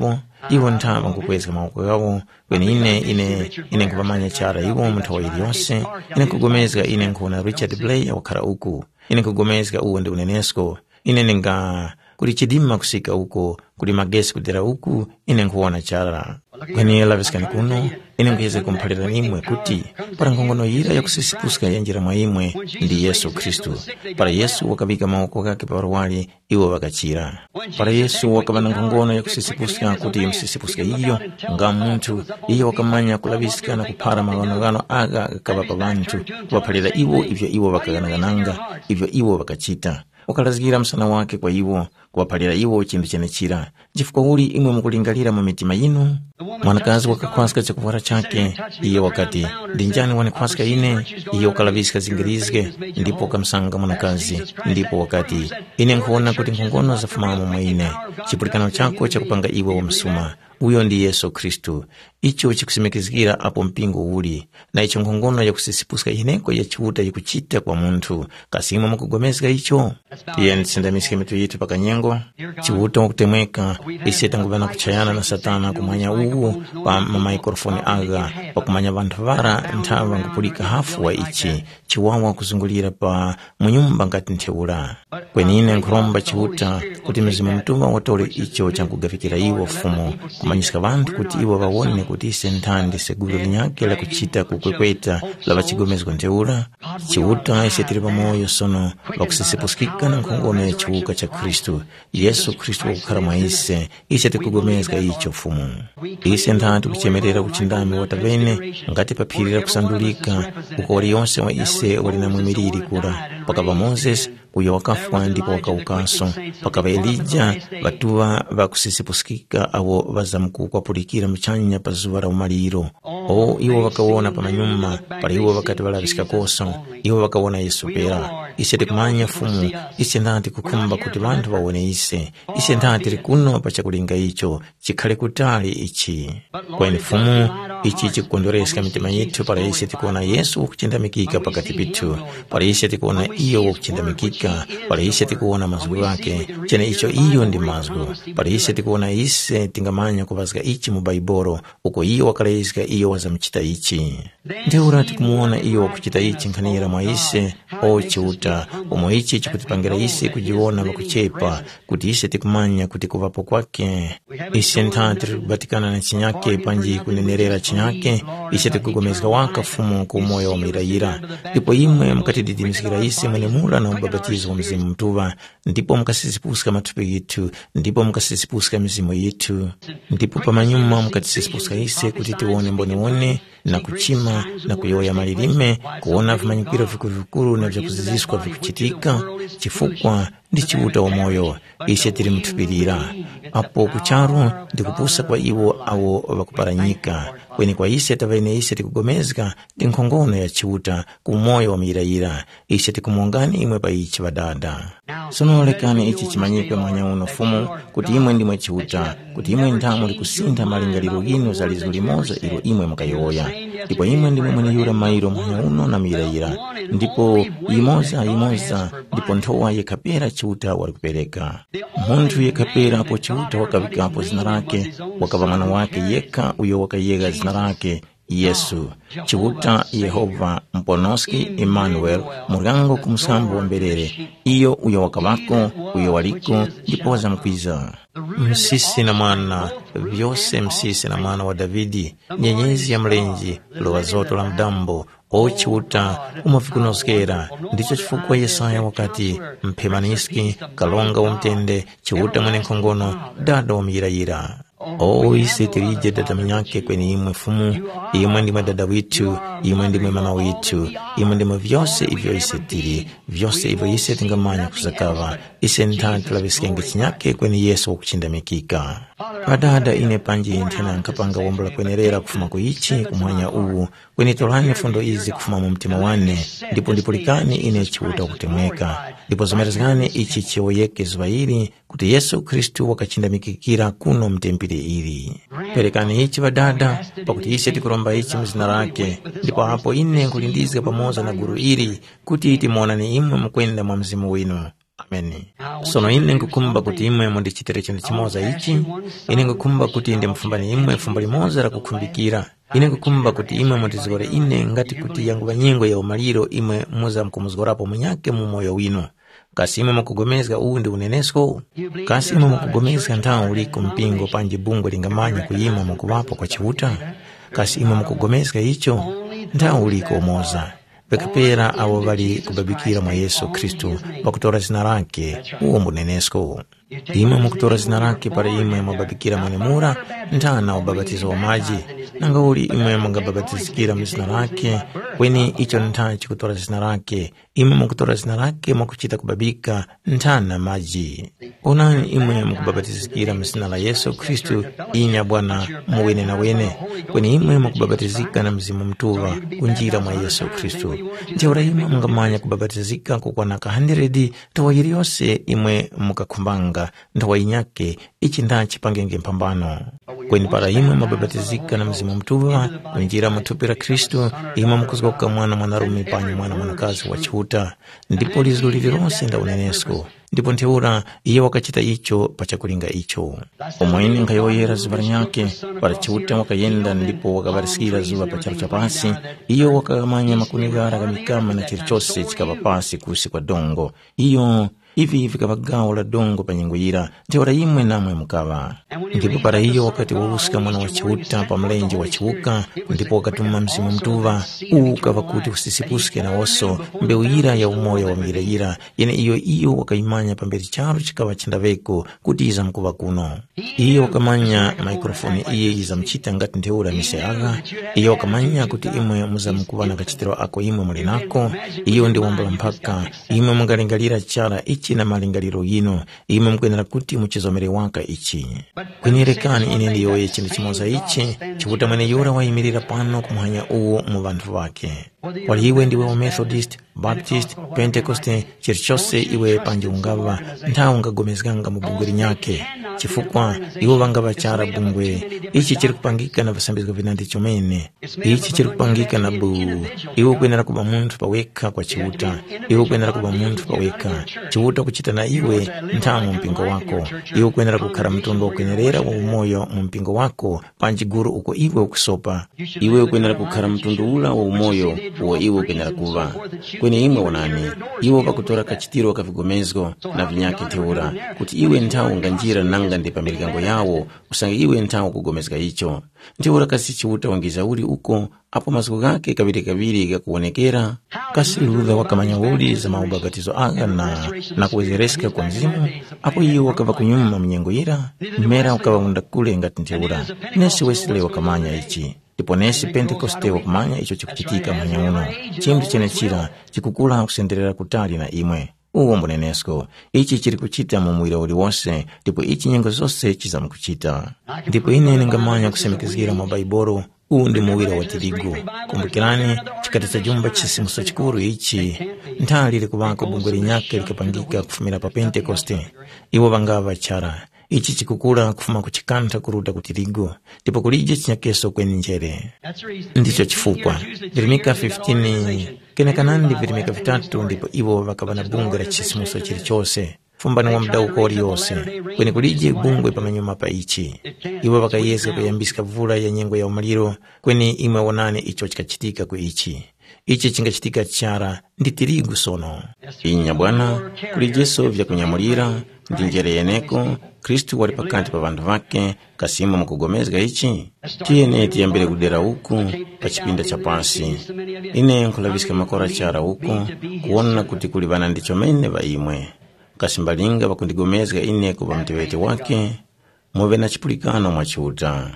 iwo nthawa nkukweza maoko yawo kweni ine ine ine nkupamanya chara iwo mnthawa iliyonse. Ine nkugomezga ine nkuona Richard Blay wakhala uku. Ine nkugomezga uwo ndi unenesko. Ine ninga kuli chidima kusika uko, kuli magesi kudera uku, ine nkuona chara. Kweni laviskani kuno, ine nkuyeze kumphalira nimwe kuti para nkongono yira ya kusisipuska ya njira mwa imwe ndi Yesu Kristu. Para Yesu wakabika maoko kake parwali iwo wakachira. Para Yesu wakabana nkongono ya kusisipuska kuti msisipuska iyo nga muntu iyo wakamanya kulaviska na kupara malonogano aga akaba pa bantu waphalira iwo ivyo iwo wakaganagananga ivyo iwo wakachita. Wakalazgira msana wake kwa iwo kuwaphalira iwo chindu chenechira. Chifukwa uli imwe mukulingalira mu mitima yinu. Mwanakazi wakakwasika chakuvara chake iyo wakati ndinjani wanikwasika ine iyo kalavisika zingirizge ndipo kamsanga mwanakazi ndipo wakati ine nkuona kuti nkongono zafumamu mwa ine. Chipulikano chako chakupanga iwe wa msuma uyo ndi Yesu Kristu. Icho chikusimikizgira apo mpingo uli na icho nkongono ya kusisipuska ineko ya chiuta yikuchita kwa muntu kasimo mukugomezga icho. Iye nitsindamisike mitu yitu paka nyengo chiuta wakutemweka isi tangubana kuchayana na satana kumanya uwu pa mamikrofoni aga pakumanya vantu vara nthawa nkupulika hafu wa ichi chiwawa kuzungulira pa munyumba ngati ntheula. Kweni ine nkuromba chiuta kuti mzimu mtuma watole icho chankugafikira iwo fumu kumanyisika vantu kuti iwo wawone kuti ise nthandi segulu linyake la kuchita kukwekweta la vachigomezwa ntheula. Chiuta ise tiri pamoyo sono wakusisipuskika na nkongono ya chiuka cha Kristu Yesu Kristu wakukhala mwa ise ise tikugomezga icho fumu. Ise nthandi kuchemerera kuchindami watavene ngati paphirira kusandulika uko wali yonse wa ise wali na mwimiriri kula pakava Moses uyo wakafwa ndipo wakaukaso pakava Elija vatuwa vakusisipuskika awo vazamuku kwapulikira mchanya pa zuwa la umaliro. O iwo wakawona pa manyuma pala iwo wakati valavisika koso iwo wakawona Yesu pera. Ise tikumanya fumu ise ndati kukumba kuti vantu wawone ise ise ndati likuno pa chakulinga icho chikhale kutali ichi. Kweni fumu ichi chikukondwereska mitima yitu pala ise tikuona Yesu wakuchindamikika pakati pitu. Pala ise tikuona iyo wakuchindamikika pala ise tikuona mazgu wake chene icho iyo ndi mazgu. Pala ise tikuona ise tingamanya kuvazga ichi mu Baibolo uko iyo wakalaizga iyo wazamchita ichi. Ndeura tikumuona iyo wakuchita ichi nkhanira mwa ise o chiuta umo ichi chikutipangira ise kujiona wakuchepa kuti ise tikumanya kuti kuvapo kwake ise nthati kubatikana na chinyake panji kunenerera chinyake ise tikugomezga waka fumu ku moyo wa mirayira. Ndipo imwe mukatididimizikira ise mwene mula na ubabatizo wa mzimu mtuva ndipo mukasisipuska matupi yitu ndipo mukasisipuska mizimu yitu ndipo pamanyuma mukatisisipuska ise kuti tiwone mboniwone na kuchima na kuyoya malilime kuona vimanyikiro vikuru vikuru na vyakuziziswa vikuchitika chifukwa ndi chiuta wa moyo ise tiri mtupirira. Apo kucharu ndi kupusa kwa iwo awo wakuparanyika kweni kwa ise tavaine ise tikugomezga ndi nkhongono ya chiuta ku moyo wa mirayira ise tikumongani imwe pa ichi vadada. Sono lekani ichi chimanyikwe mwanya uno fumu kuti imwe ndimwe chiuta kuti imwe nthamu likusintha malingaliro gino zalizo limoza ilo imwe mkayoya ndipo imwe ndimwe mwene yura mairo mwanya uno na mirayira ndipo imoza imoza ndipo nthowa yekapera chiuta walikupereka. Muntu yekapera apo chiuta wakavika apo zina lake wakava mwana wake yeka uyo wakayega zina lake Yesu. Chiuta Yehova Mponoski Emmanuel murango kumusambo wa mbelere iyo uyo wakavako uyo waliko ndipo wazamkwiza. Msisi na mwana vyose msisi na mwana wa Davidi nyenyezi ya mlenji lowa zoto la mdambo o chiuta umafikunoskera. Ndicho chifukwa Yesaya wakati mpemaniski kalonga umtende chiuta mwene nkongono dada wa mirayira. O ise tirije dada minyake kweni imwe fumu imwe ndimwe dada witu imwe ndimwe mama witu imwe ndimwe vyose ivyo ise tiri vyose ivyo ise tingamanya kusakava ise ntantu la visikenge chinyake kweni Yesu wakuchindamikika. Padada ine panji intena nkapanga wombola kwenerera kufuma kuichi kumwanya uwu kweni tolani fundo izi kufuma mu mtima wane ndipo ndipulikani ine chiuta wakutemweka ndipo zomerezgane ichi chiwoyeke zubairi kuti Yesu Kristu wakachindamikikira kuno mtempire ili. Perekani ichi vadada pakuti ise tikuromba ichi mzina lake ndipo hapo ine nkulindizga pamoza na guru ili kuti iti mwona ni imwe mkwenda mwa mzimu winu. ameni. Sono ine nkukumba kuti imwe mundichitire chinthu chimoza ichi. Ine nkukumba kuti ndi mfumbani imwe fumbo limoza la kukhumbikira. Ine nkukumba kuti imwe mundizigore ine ngati kuti yangu banyengo ya umaliro imwe muza mkumuzgorapo munyake mu moyo wino. Kasi imwe mukugomezga uwu ndi unenesko. Kasi imwe mukugomezga nthawi uliko mpingo panji bungwe lingamanya kuyima mukuwapo kwa chiuta. Kasi imwe mukugomezga icho nthawi uliko umoza. Bekapera abo bali kubabikira mwa Yesu Kristu bakutora zina lake uwo munenesko. Imwe mukutora zina lake para imwe mubabikira mwenemura ntana ubabatizo wa maji. Nanga uli imwe mungababatizikira mzina lake kweni icho ntana chikutora zina lake. Imwe mukutora zina lake mukuchita kubabika ntana maji. Onani imwe mukubabatizikira mzina la Yesu Kristu inya Bwana muwene na wene. Kweni imwe mukubabatizika na mzimu mtuva kunjira mwa Yesu Kristu. Njeura imwe mungamanya kubabatizika kukwana kahandiredi tawayiri yose imwe mukakumbanga ndawa inyake ichi ndachi pangenge mpambano. Kweni para imwe mababatizika na mzimu mtuva kunjira mutupira Kristu imwe mukuzgoka mwana mwanarume panyu mwana mwanakazi wa chiuta. Ndipo lizo lilirose nda unenesko. Ndipo nteura iye wakachita icho pachakulinga icho. Omwene nkayoyera zuva nyake para chiuta wakayenda ndipo wakavarisikira zuva pacharo chapasi. Iyo wakamanya makunigara kamikama na chirichose chikava pasi kusi kwa dongo. Iyo ivi ivi kavagawo la dongo panyengwira nteura imwe namwe mukava. Ndipo para iyo wakati wawusika mwana wa chiuta pa mlenje wa chiuka ndipo wakatuma mzimu mtuva ukava kuti usisipuske na oso mbeuira ya umoya wa mgireira yene iyo iyo wakaimanya pamberi charo chikava chandaveko kuti iza mkuva kuno. Iyo wakamanya mikrofoni iye iza mchita ngati nteura miseaga. Iyo wakamanya kuti imwe muza mkuva na kachitiro ako imwe mulinako. Iyo ndi wambala mpaka imwe mungalingalira chara ichi na malingaliro yino imwe mkwenera kuti muchizomere waka ichi. Kwenyerekani ine ndiyo ye chindu chimoza ichi chivuta mwene yura waimirira pano kumuhanya uwo mu vantu vake. Wali iwe ndiwe wa Methodist, Baptist, Pentecoste, chirichose iwe panji ungava nta ungagomezganga mu bungwe nyake. Chifukwa iwo vanga vachara bungwe ichi chiri kupangika na vasambizwa vinandi chomene. Ichi chiri kupangika na bu iwo kwenera kuba muntu paweka kwa chiuta. Iwo kwenera kuba muntu paweka chiuta kuchita na iwe nta mu mpingo wako. Iwo kwenera kukara mtundo kwenerera wa umoyo mu mpingo wako panji guru uko iwe ukusopa. Iwe kwenera kukara mtundo ula wa umoyo uwa iwe kwenera kuva. Kwenye imwe wanani iwo pakutora kachitiro kavigomezgo na vinyake teura kuti iwe ntao nganjira nanga ndi pamilikango yawo usanga iwe ntao kugomezga icho. Nteura kasi chiuta wangiza uli uko apo maziko gake kabiri kabiri gakuonekera kasi ludha wakamanya uli za maubagatizo aga na na kuwezereska kwa mzimu. Apo iyo wakava kunyuma mnyengo ira mera wakava undakule ngati nteura. Nesi Wesley wakamanya ichi. Ndipo nesi Pentecoste wakumanya icho chikuchitika mwanya uno. Chimdi chene chira chikukula kusenderera kutali na imwe. Uwo mbunenesko. Ichi chiri kuchita mumwira uli wose. Ndipo ichi nyengo zose chiza mkuchita. Ndipo ine nengamanya kusemekizgira mabaiboro. Uwu ndi muwira wa tirigu. Kumbukirani chikati cha jumba chisimuso chikuru ichi. Ntali likubako bungweri nyake likapangika kufumira pa Pentecoste. Iwo vangava chara. Ichi chikukula kufuma kuchikanta kuruda kutirigu. Tipo kulije chinyakeso kweni njere. Ndicho chifukwa. Virimika fifteen kene kanandi virimika vitatu ndipo iwo wakabana bunga la chisimuso chilichose. Fumbani wa mdau kori yose. Kweni kulije bungwe pamanyuma pa ichi. Iwo wakayeza kuyambisika vula ya nyengo ya umaliro. Kweni imwe wanane icho chikachitika ku ichi. Ichi chingachitika chara ndi tirigu sono. Inya Bwana kulijeso vya kunyamulira ndi njere yeneko Kristu wali pakati pa vandu vake kasima mukugomezga ichi. Tiene tiyambele kudera uku pa chipinda cha pasi. Ine nkulavisika makora chara uku kuona kuti kulivana ndicho mene va imwe. Kasimbalinga wakundigomezga ine kuwa mtewete wake muwe na chipulikano mwachiuta.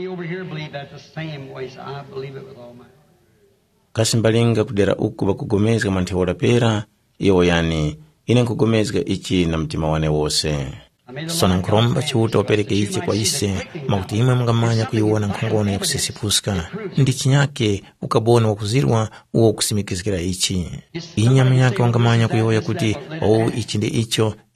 Kasimbalinga kudera uku wakugomezga manteola pera iyo yani ine nkugomezga ichi na mtima wane wose. Sona nkuromba chiuta opereke ichi kwa ise makuti imwe mngamanya kuyiwona nkhongono ya kusisipuska ndi chinyake ukabona wakuzirwa uwo kusimikizgira ichi. Inyama yake wangamanya kuyiwoya kuti oh ichi ndi icho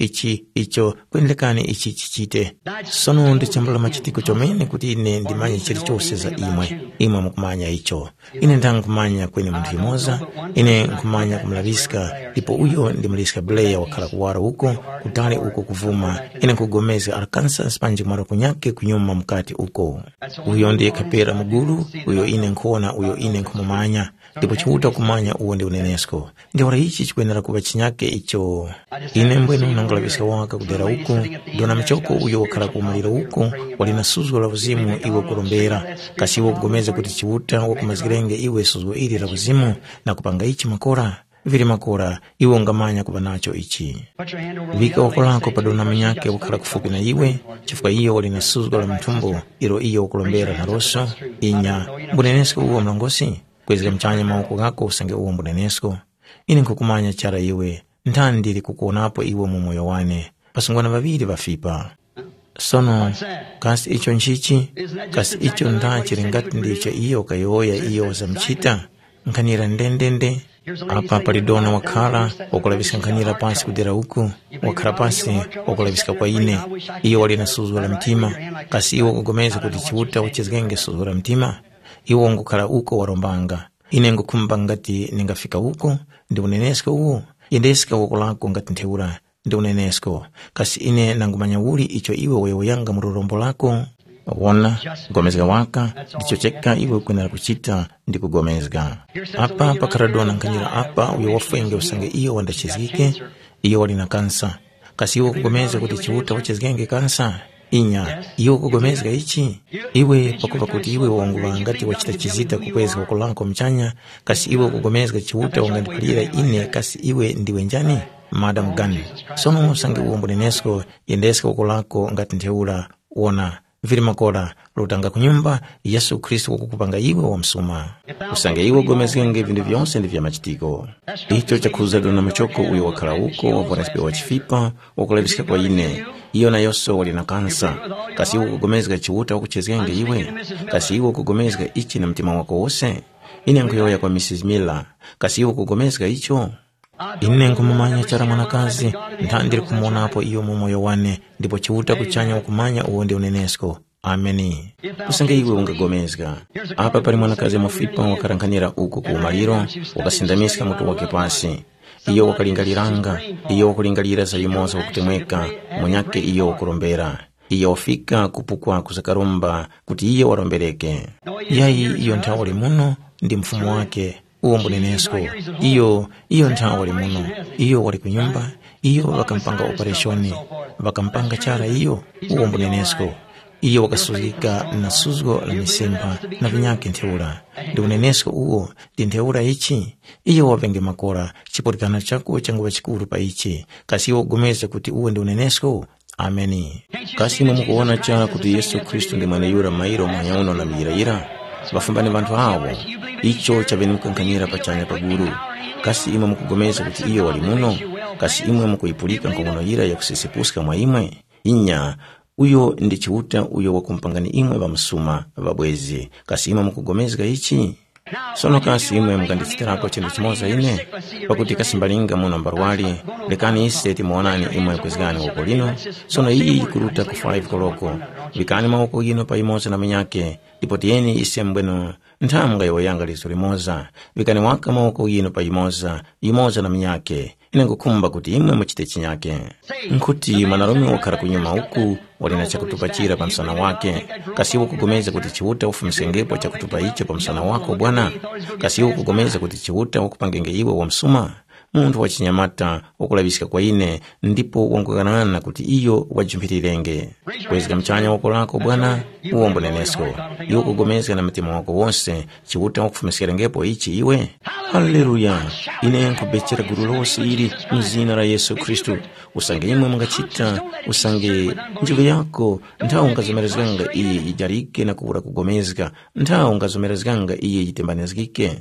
ichi icho kwendelekani ichi chichite. Sono ndichambula machitiko chomene kuti ine ndimanye chilichonse za imwe imwe mukumanya icho. Ine ndankumanya kwene munthu imoza, ine nkumanya kumlaviska, ndipo uyo ndi mliska Blair wakhala kuwara uko kutali uko kuvuma. Ine nkugomeza Arkansas panji mara kunyake kunyuma mkati uko. Uyo ndiye kapera mugulu, uyo ine nkuona, uyo ine nkumumanya, ndipo chiuta kumanya uwo ndi unenesko. Ndi wara ichi chikwenera kuba chinyake icho. Ine mbwenu nangalaviska waka kudera uko, dona mchoko uyo wakhala kumalira uko, walina suzu la uzimu iwe kulombera, kasi iwe kugomeza kuti chiuta wakumazirenge iwe suzu ili la uzimu na kupanga ichi makora. Vili makora, iwe ungamanya kubanacho ichi. Vika wakolako padona mnyake wakhala kufupi na iwe, chifuka iyo walina suzu la mtumbo, ilo iyo wakulombera na roso, inya, mbunenesko uwa mlangosi, kwezika mchanya mauko gako usange uwa mbunenesko. Ine nkukumanya chara iwe, ntandiri kukuonapo iwe mumoyo wane, pasungwana vaviri vafipa. Sono, kasi icho nchichi, kasi icho ndachiri ngati ndicho iyo kayoya iyo za mchita, nkanira ndendende. Apa palidona wakhala, wakulabisika nkanira pasi kudera uku, wakhala pasi, wakulabisika kwa ine, iyo walina suzu la mtima, kasi iwo kugomeza kuti chiuta uchizgenge suzu la mtima, iwo ngukhala uko warombanga. Ine ngukumba ngati ningafika uko, ndi unenesko uwo, yendeska wakulako ngati nteura, ndi unenesko, kasi ine nangumanya uli icho iwe wewe yanga mururombo lako. Wona, gomezga waka, dicho cheka iwe kwenera kuchita, ndi kugomezga. Apa pakaradona nkanyira apa uyo wafuenge usange iyo wandachizike, iyo walina kansa. Kasi iwe kugomeza kuti chiuta wachizgenge kansa, inya, iyo kugomezga ichi. Iwe pakupa kuti iwe wanguwa ngati wachita chizita kukweza wakulanko mchanya, kasi iwe kugomezga chiuta wangandipalira ine, kasi iwe ndiwe njani? Madam Gunn. Sono usange uwo mbunenesko, yendeska wakulako ngati nteula, wona. Vili makora, lutanga kunyumba, Yesu Kristo kukupanga iwe wa msuma. Usange iwe gomezgenge vindu vyonse ndi vya machitiko. Icho chakuza dona machoko uyo wakhala uko, waponespe wachifipa, wakulabisika kwa ine. Iyo na yoso walina kansa. Kasi iwe kugomezga chiuta wakuchezgenge iwe. Kasi iwe kugomezga ichi na mtima wako wose. Ine nkuyoya kwa Missus Miller. Kasi iwe kugomezga icho. Ine nkumumanya chara mwanakazi, ntandiri kumona hapo iyo mumoyo wane, ndipo chiuta kuchanya wakumanya uwo ndi unenesko. Ameni. Usange iwe ungagomezga. Apa pali mwanakazi mafipa wakarankanira uko kuumaliro, wakasindamiska mutu wake pasi. Iyo wakalingaliranga, iyo wakulingalira za yumoza wakutemweka, munyake iyo wakurombera. Iyo wafika kupukwa kuzakarumba, kuti iyo warombereke. Yai iyo ntawali muno, ndi mfumo wake. Uwo mbunenesko, iyo, iyo ntawali muno, iyo wali kunyumba, iyo wakampanga operationi, wakampanga chara iyo, uwo mbunenesko, iyo wakasuzika na suzgo la misemba na vinyake nteura. Ndi unenesko uwo, di nteura ichi, iyo wavenge makora, chipotikana chako changu wachikuru pa ichi, kasi iyo gomeza kuti uwe ndi unenesko. Ameni. Kasi imo mukuona cha kuti Yesu Kristo ndi mwana yura mairo mwanyauno na miyira-ira, bafumbani bantu hawo. Icho chabeni mkankanyira pachanya paguru. Kasi imwe mukugomeza kuti iyo wali muno, kasi imwe mukuipulika nkomono yira ya kusisipuska mwa imwe. Inya, uyo ndi chiuta uyo wakumpangani imwe bamusuma, babwezi. Kasi imwe mukugomeza ichi. Sono kasi imwe mkandisitirako chindu chimoza ine, pakuti kasi mbalinga muno mbarwali, lekani ise timuonani imwe kwezgani wako lino, sono iyi kuruta ku five koloko, vikani mawako ino pa imoza na minyake, dipotieni ise mbweno, ntamunga yo yanga liso limoza, vikani waka mawako ino pa imoza, imoza na minyake, ine ngukumba kuti imwe muchite chinyake. Nkuti manaromi wakara kunyuma uku, walina chakutupachira pa msana wake, kasi iwo kugomeza kuti chiuta ufu msengepo chakutupa icho pa msana wako bwana, kasi iwo kugomeza kuti chiuta wakupangenge iwe wa msuma, muntu wachinyamata wakulabisika kwa ine, ndipo wanguganana kuti iyo wajumpirirenge. Kwezika mchanya wako lako bwana, uwo mbunenesko, iwo kugomeza na mtima wako wonse, chiuta wakufumiserengepo ichi iwe. Haleluya. Ine nkubechera guru lose ili mzina la Yesu Kristo. Usange imwe mungachita, usange njugu yako, ntao ungazomerezganga iye ijarike na kubura kugomezga, ntao ungazomerezganga iye itembanezgike.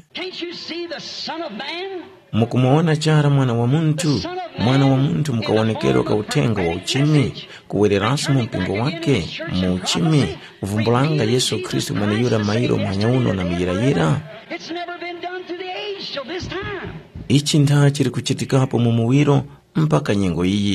Mukumuona chara mwana wa muntu, mwana wa muntu mukawonekero ka utengo wa uchimi, kuwererasu mpingo wake, mu uchimi, uvumbulanga Yesu Kristo mwana yura mairo mwanyauno na miyira-yira. Ichi nta chiri kuchitikapo mumuwiro mpaka nyengo iyi.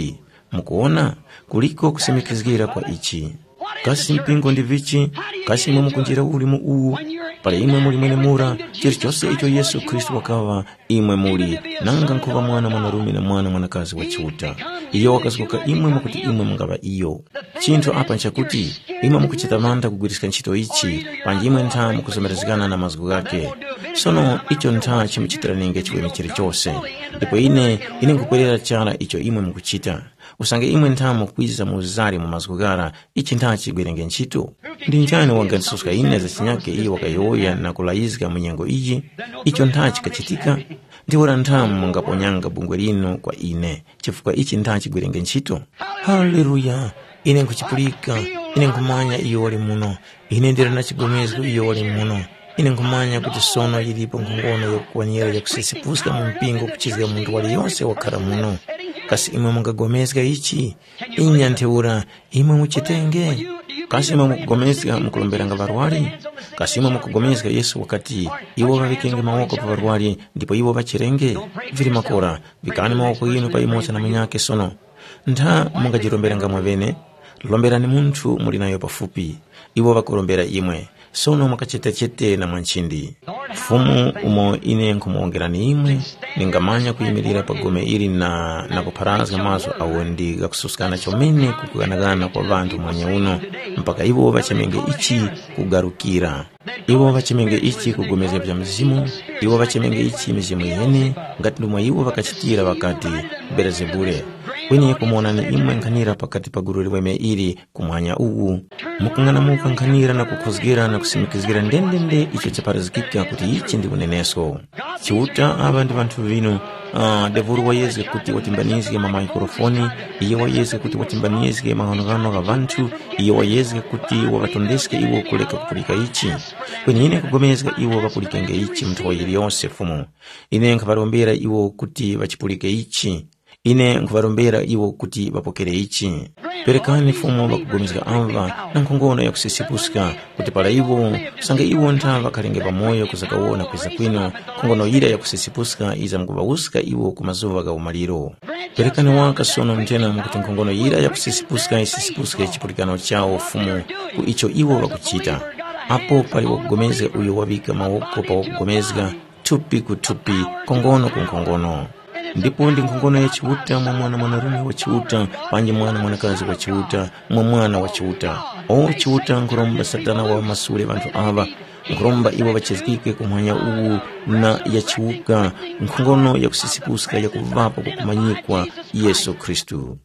mukuona kuliko kusemekizgira kwa ichi. Kasi mpingo ndi vichi, kasi imwe mukunjira uli mu uwu, pale imwe muli mwene mura, chiri chose icho Yesu Kristu wakawa imwe muli, nanga nkuva mwana mwanarume na mwana mwanakazi wa chiuta. Iyo wakasuka imwe mukuti imwe mungava iyo. Chinto apa nchakuti, imwe mukuchita manda kugwirisika nchito ichi, panji imwe nta mukusomerezikana na mazgu gake. Sono icho nta chimuchitira ninge chiwe chiri chose. Ndipo ine, ine nkukwerera chala icho imwe mukuchita. Usange imwe nta mukwiza muzari mu mazgu gara, ichi nta chigwirenge nchito. Ndi njani wangansuska ine za chinyake iyo wakayoya na kulaizika mwenyengo iji, icho nta chikachitika. Ndi ura nta mungaponyanga bungwe lino kwa ine, chifuka ichi nta chigwirenge nchito. Haleluya, ine nkuchipulika, ine nkumanya iyo wali muno, ine ndira na chigomezgo iyo wali muno. Ine nkumanya kuti sono yilipo nkungono yokukwanyira ya kusisipuska mumpingo kuchizga mundu wali yonse wakara muno. Kasi imwe mungagomezga ichi, inya nteura, imwe muchitenge. Kasi imwe mukugomezga mukulomberanga varwari. Kasi imwe mukugomezga Yesu wakati iwo wavikenge mawoko pa varwari, ndipo iwo vachirenge. Vili makora, vikani mawoko inu pa imocha na manyake sono. Nta mungajiromberanga mwavene, lombera ni muntu mulinayo pafupi. Iwo vakulombera imwe. Sono makachete chete na mwanchindi. Fumu umo ine nkumuongera ni imwe, ningamanya kuyimirira pagome ili na na kuparaza mazo awendi gakususkana chomene kukuganagana kwa vantu mwenye uno, mpaka iwo vachemenge ichi kugarukira. Iwo vachemenge ichi kugomeza vya mzimu, iwo vachemenge ichi mizimu yene, ngati ndumwa iwo vakachitira wakati Beelzebule. Kwenye kumona ni imwe nkanira pakati pagururi weme ili kumwanya uwu. Mukungana muka nkanira na kukuzgira na kusimikizgira ndendende icho chaparazikika kuti ichi ndi uneneso. Chiuta aba ndi vantu vinu, uh, devuru wayezge kuti watimbaniizge ma mikrofoni, iyo wayezge kuti watimbaniizge mahonogano ga vantu, iyo wayezge kuti wavatondesge iwo kuleka kupulika ichi. Kwenye ine kugomezga iwo vapulike ichi mtu wa ili yonse fumu. Ine nkavarombera iwo kuti vachipulike ichi. Ine nkuvarombera iwo kuti vapokere ichi. Perekani fumu vakugomezga amva na nkongono ya kusisipuska kuti pala iwo sanga iwo nta vakalenge pamoyo kuzakawona kweza kwino kongono ira ya kusisipuska iza mkuvauska iwo kumazuva ga umaliro. Perekani waka sono mtena mkuti nkongono ira ya kusisipuska isisipuska ichipulikano chao fumu ku icho iwo vakuchita. Apo pali wakugomezga uyo wabika mawoko pa wakugomezga tupi kutupi kongono kunkongono. Ndipo ndi nkongono ya chiuta mwa mwana mwanarume wa chiuta, panji mwana mwanakazi wa chiuta, mwa mwana wa chiuta. O chiuta nkuromba satana wa masule vantu ava, nkuromba iwa vachizikike kumwanya uwu na ya chiuka, nkongono ya kusisipuska ya kuvapo kwa kumanyikwa Yesu Kristu.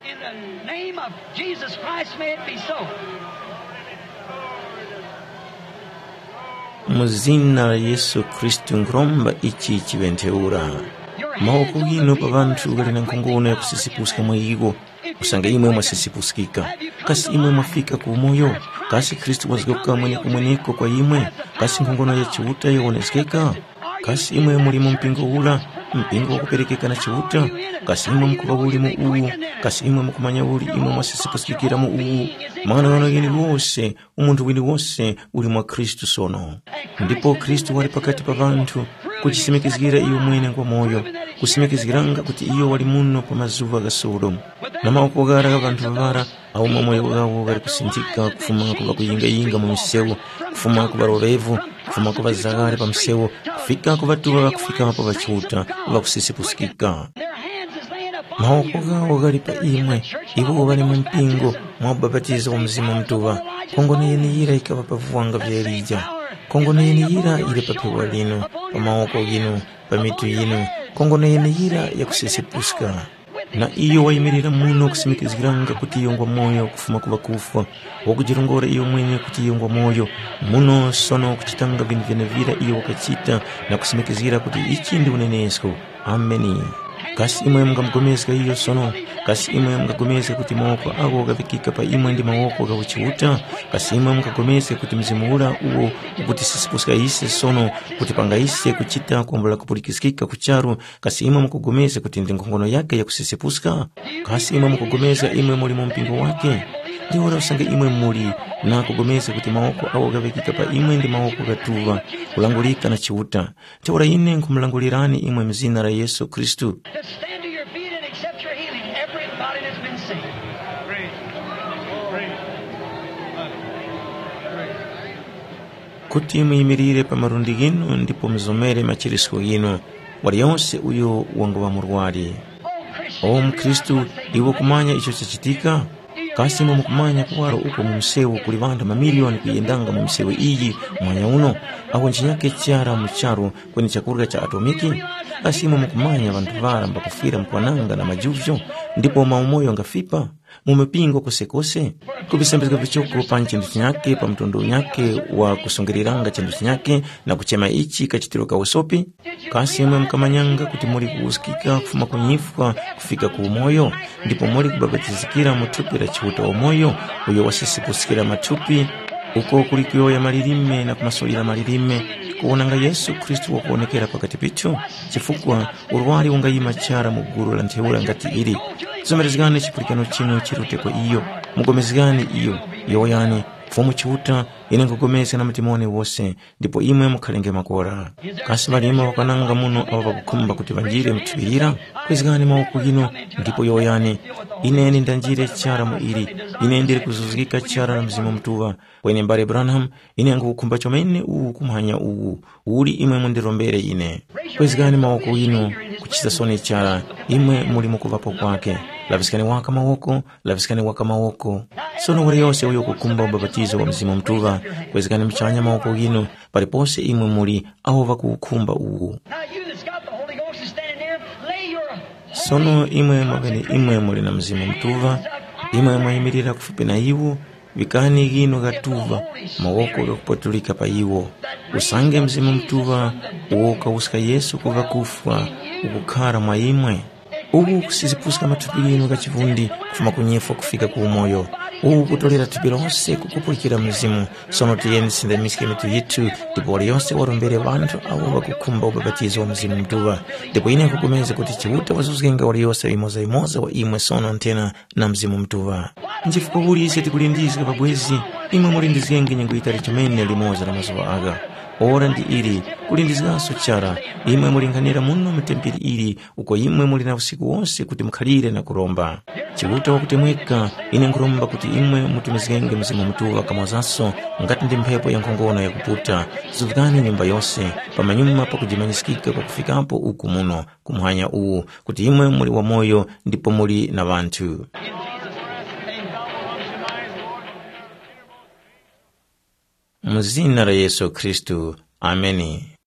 Muzina la Yesu Kristu nkuromba ichi chiventeura. Mawoko gino pa vantu gali na nkongono ya kusisipuska mwayigo, usanga imwe mwasisipuskika. Kasi imwe mwafika kumoyo, kasi Kristu wazgoka mwenye kumweneko kwa imwe, kasi nkongono ya chiuta yaoneskeka. Kasi imwe mulimu mpingo ula, mpingo wakuperekeka na chiuta, kasi imwe mkuva uli mu uwu, kasi imwe mkumanya uli imwe mwasisipuskikira mu uwu. Mana wana gini wose, umuntu wini wose uli mwa Kristu sono. Ndipo Kristu wali pakati pa vantu, kuchisimikizgira iyo mwene kwa moyo, kusimikizgiranga kuti iyo wali muno pa mazuva ga Sodomu. Na mawoko gara ga vantu vavara, au mamoyo gawo gari kusintika, kufuma kuva kuyinga yinga mu msewo, kufuma kuva rorevu, kufuma kuva zagari pa msewo, kufika kuva tuwa kufika hapo vachuta, kuva kusisipusikika. Mawoko gawo gari pa imwe, iwo gari mpingo, mwababatiza wa mzima mtuwa, kongono yene yira ikawa pavuanga vya Elija. Kongono yene yira ile papewa lino, pa mawoko gino, pa mitu yino, kongono yene yira ya kusisipuska. Na iyo waimirira muno kusimikizgiranga kuti yongwa moyo kufuma kuva kufa, wakujirongora iyo mwenye kuti yongwa moyo, muno sono kuchitanga vini vyene vira iyo wakachita na kusimikizgira kuti ichi ndi unenesko. Ameni. Kasi imwe mga mgomezga iyo sono, kasi imwe mga gomezga kuti mawoko ago gavikika pa imwe ndi mawoko ga uchiuta, kasi imwe mga gomezga kuti mzimura uo ukuti sisipuska ise sono, kuti panga ise kuchita kuambula kupulikisikika kucharu, kasi imwe mga gomezga kuti ndi nkongono yake ya kusisipuska, kasi imwe mga gomezga imwe muli mpingo wake. Ndi ora usanga imwe muli na kugomeza kuti mawoko awo gavikika pa imwe ndi mawoko gatuva kulangulika na chiuta. Ora ine nkumulangulirani imwe mzina la Yesu Kristu. mercy. kuti muyimirire pa marundi gino ndipo mzomere machiritso gino wali yonse uyo wangowa murwali. O mkristu, iwo kumanya icho chachitika? Kasi mwe mukumanya kuwaro uko mu msewu kuli vantu mamiliyoni kuyendanga mu msewu iyi mwanya uno awo nchinyake chara mucharo kweni chakurga cha atomiki? Kasi mwe mukumanya vantu vara mbakufira mkwananga na majuvyo ndipo maumoyo ngafipa mumepingo kosekose kubisembezeka vichoko pa nchindu chinyake pa mtondo nyake wa kusongeriranga chindu chinyake na kuchema ichi kachitiro ka usopi? Kasi mwe mkamanyanga kuti muri kuusikika kufuma kunyifwa kufika ku umoyo ndipo muri kubabatizikira mutupi la chihuta umoyo uyo wasisi kusikira matupi uko kulikiyo ya malirime na kumasolira malirime kuonanga Yesu Kristu wakuonekera pakati picho chifukwa urwari ungayima chara muguru la nteula ngati ili zomerezgane chipulikano chino chirute kwa iyo mugomezgane iyo iyo yani fomu chihuta ine ngogomeze na mtimone wose ndipo imwe mukhalenge makora. Kasi balima wakananga muno aba bakukumba kuti banjire mtubirira kwezgane mauku gino ndipo iyo yani ine ni ndanjire chara mu ili ine ndiri kuzuzikika chara na mzimu mtuva kwene mbare Branham ine ngukumba chomene uwu kumhanya uwu uli imwe mundirombere ine kwezgane mauku gino kuchisa sone chara imwe muli mukuvapo kwake lavisikani waka mawoko lavisikani waka mawoko sono wari yose uyo kukumba ubabatizo wa mzimu mtuva kwezgane mchanya mawoko gino paripose imwe muli ahova kukumba uwu. Sono imwe mwagani imwe muli na mzimu mtuva imwe mwayimirira kufupi na iwo vikani gino gatuva mawoko gakupatulika pa iwo usange mzimu mtuva uoka usika Yesu kuva kufwa ukukara mwa imwe ugu kusizipuska matupi gino gachivundi kufuma kunyefwa kufika ku umoyo ugu kutolera tupi lonse kukupulikira mzimu sono tuyeni sindamiske mitu yitu ndipo wali yonse warombere vantu awo bakukumba ubabatizo wa mzimu mtuva ndipo ine kukumeze kuti chihuta wazuzgenga wali yonse imoza imoza wa imwe sono antena na mzimu mtuva njifuko huli isi tikulindizika pabwezi imwe mulindizgengi nyengu itari chomene limoza na mazuwa aga ora ndi ili kulindizganso chara imwe mulinganira muno mtempiri ili uko imwe mulina usiku wonse kuti mukhalire na kuromba chihuta wakutemweka ine nkuromba kuti imwe mutumizgenge mzimu mtuva kamwazanso ngati ndi mphepo ya nkhongono ya kuputa zuvukani nyumba yonse pamanyuma pakujimanyisikika kwa kufikapo uku muno kumhanya uwu kuti imwe muli wa moyo ndipo muli na vantu. Muzina la Yesu Kristu. Ameni.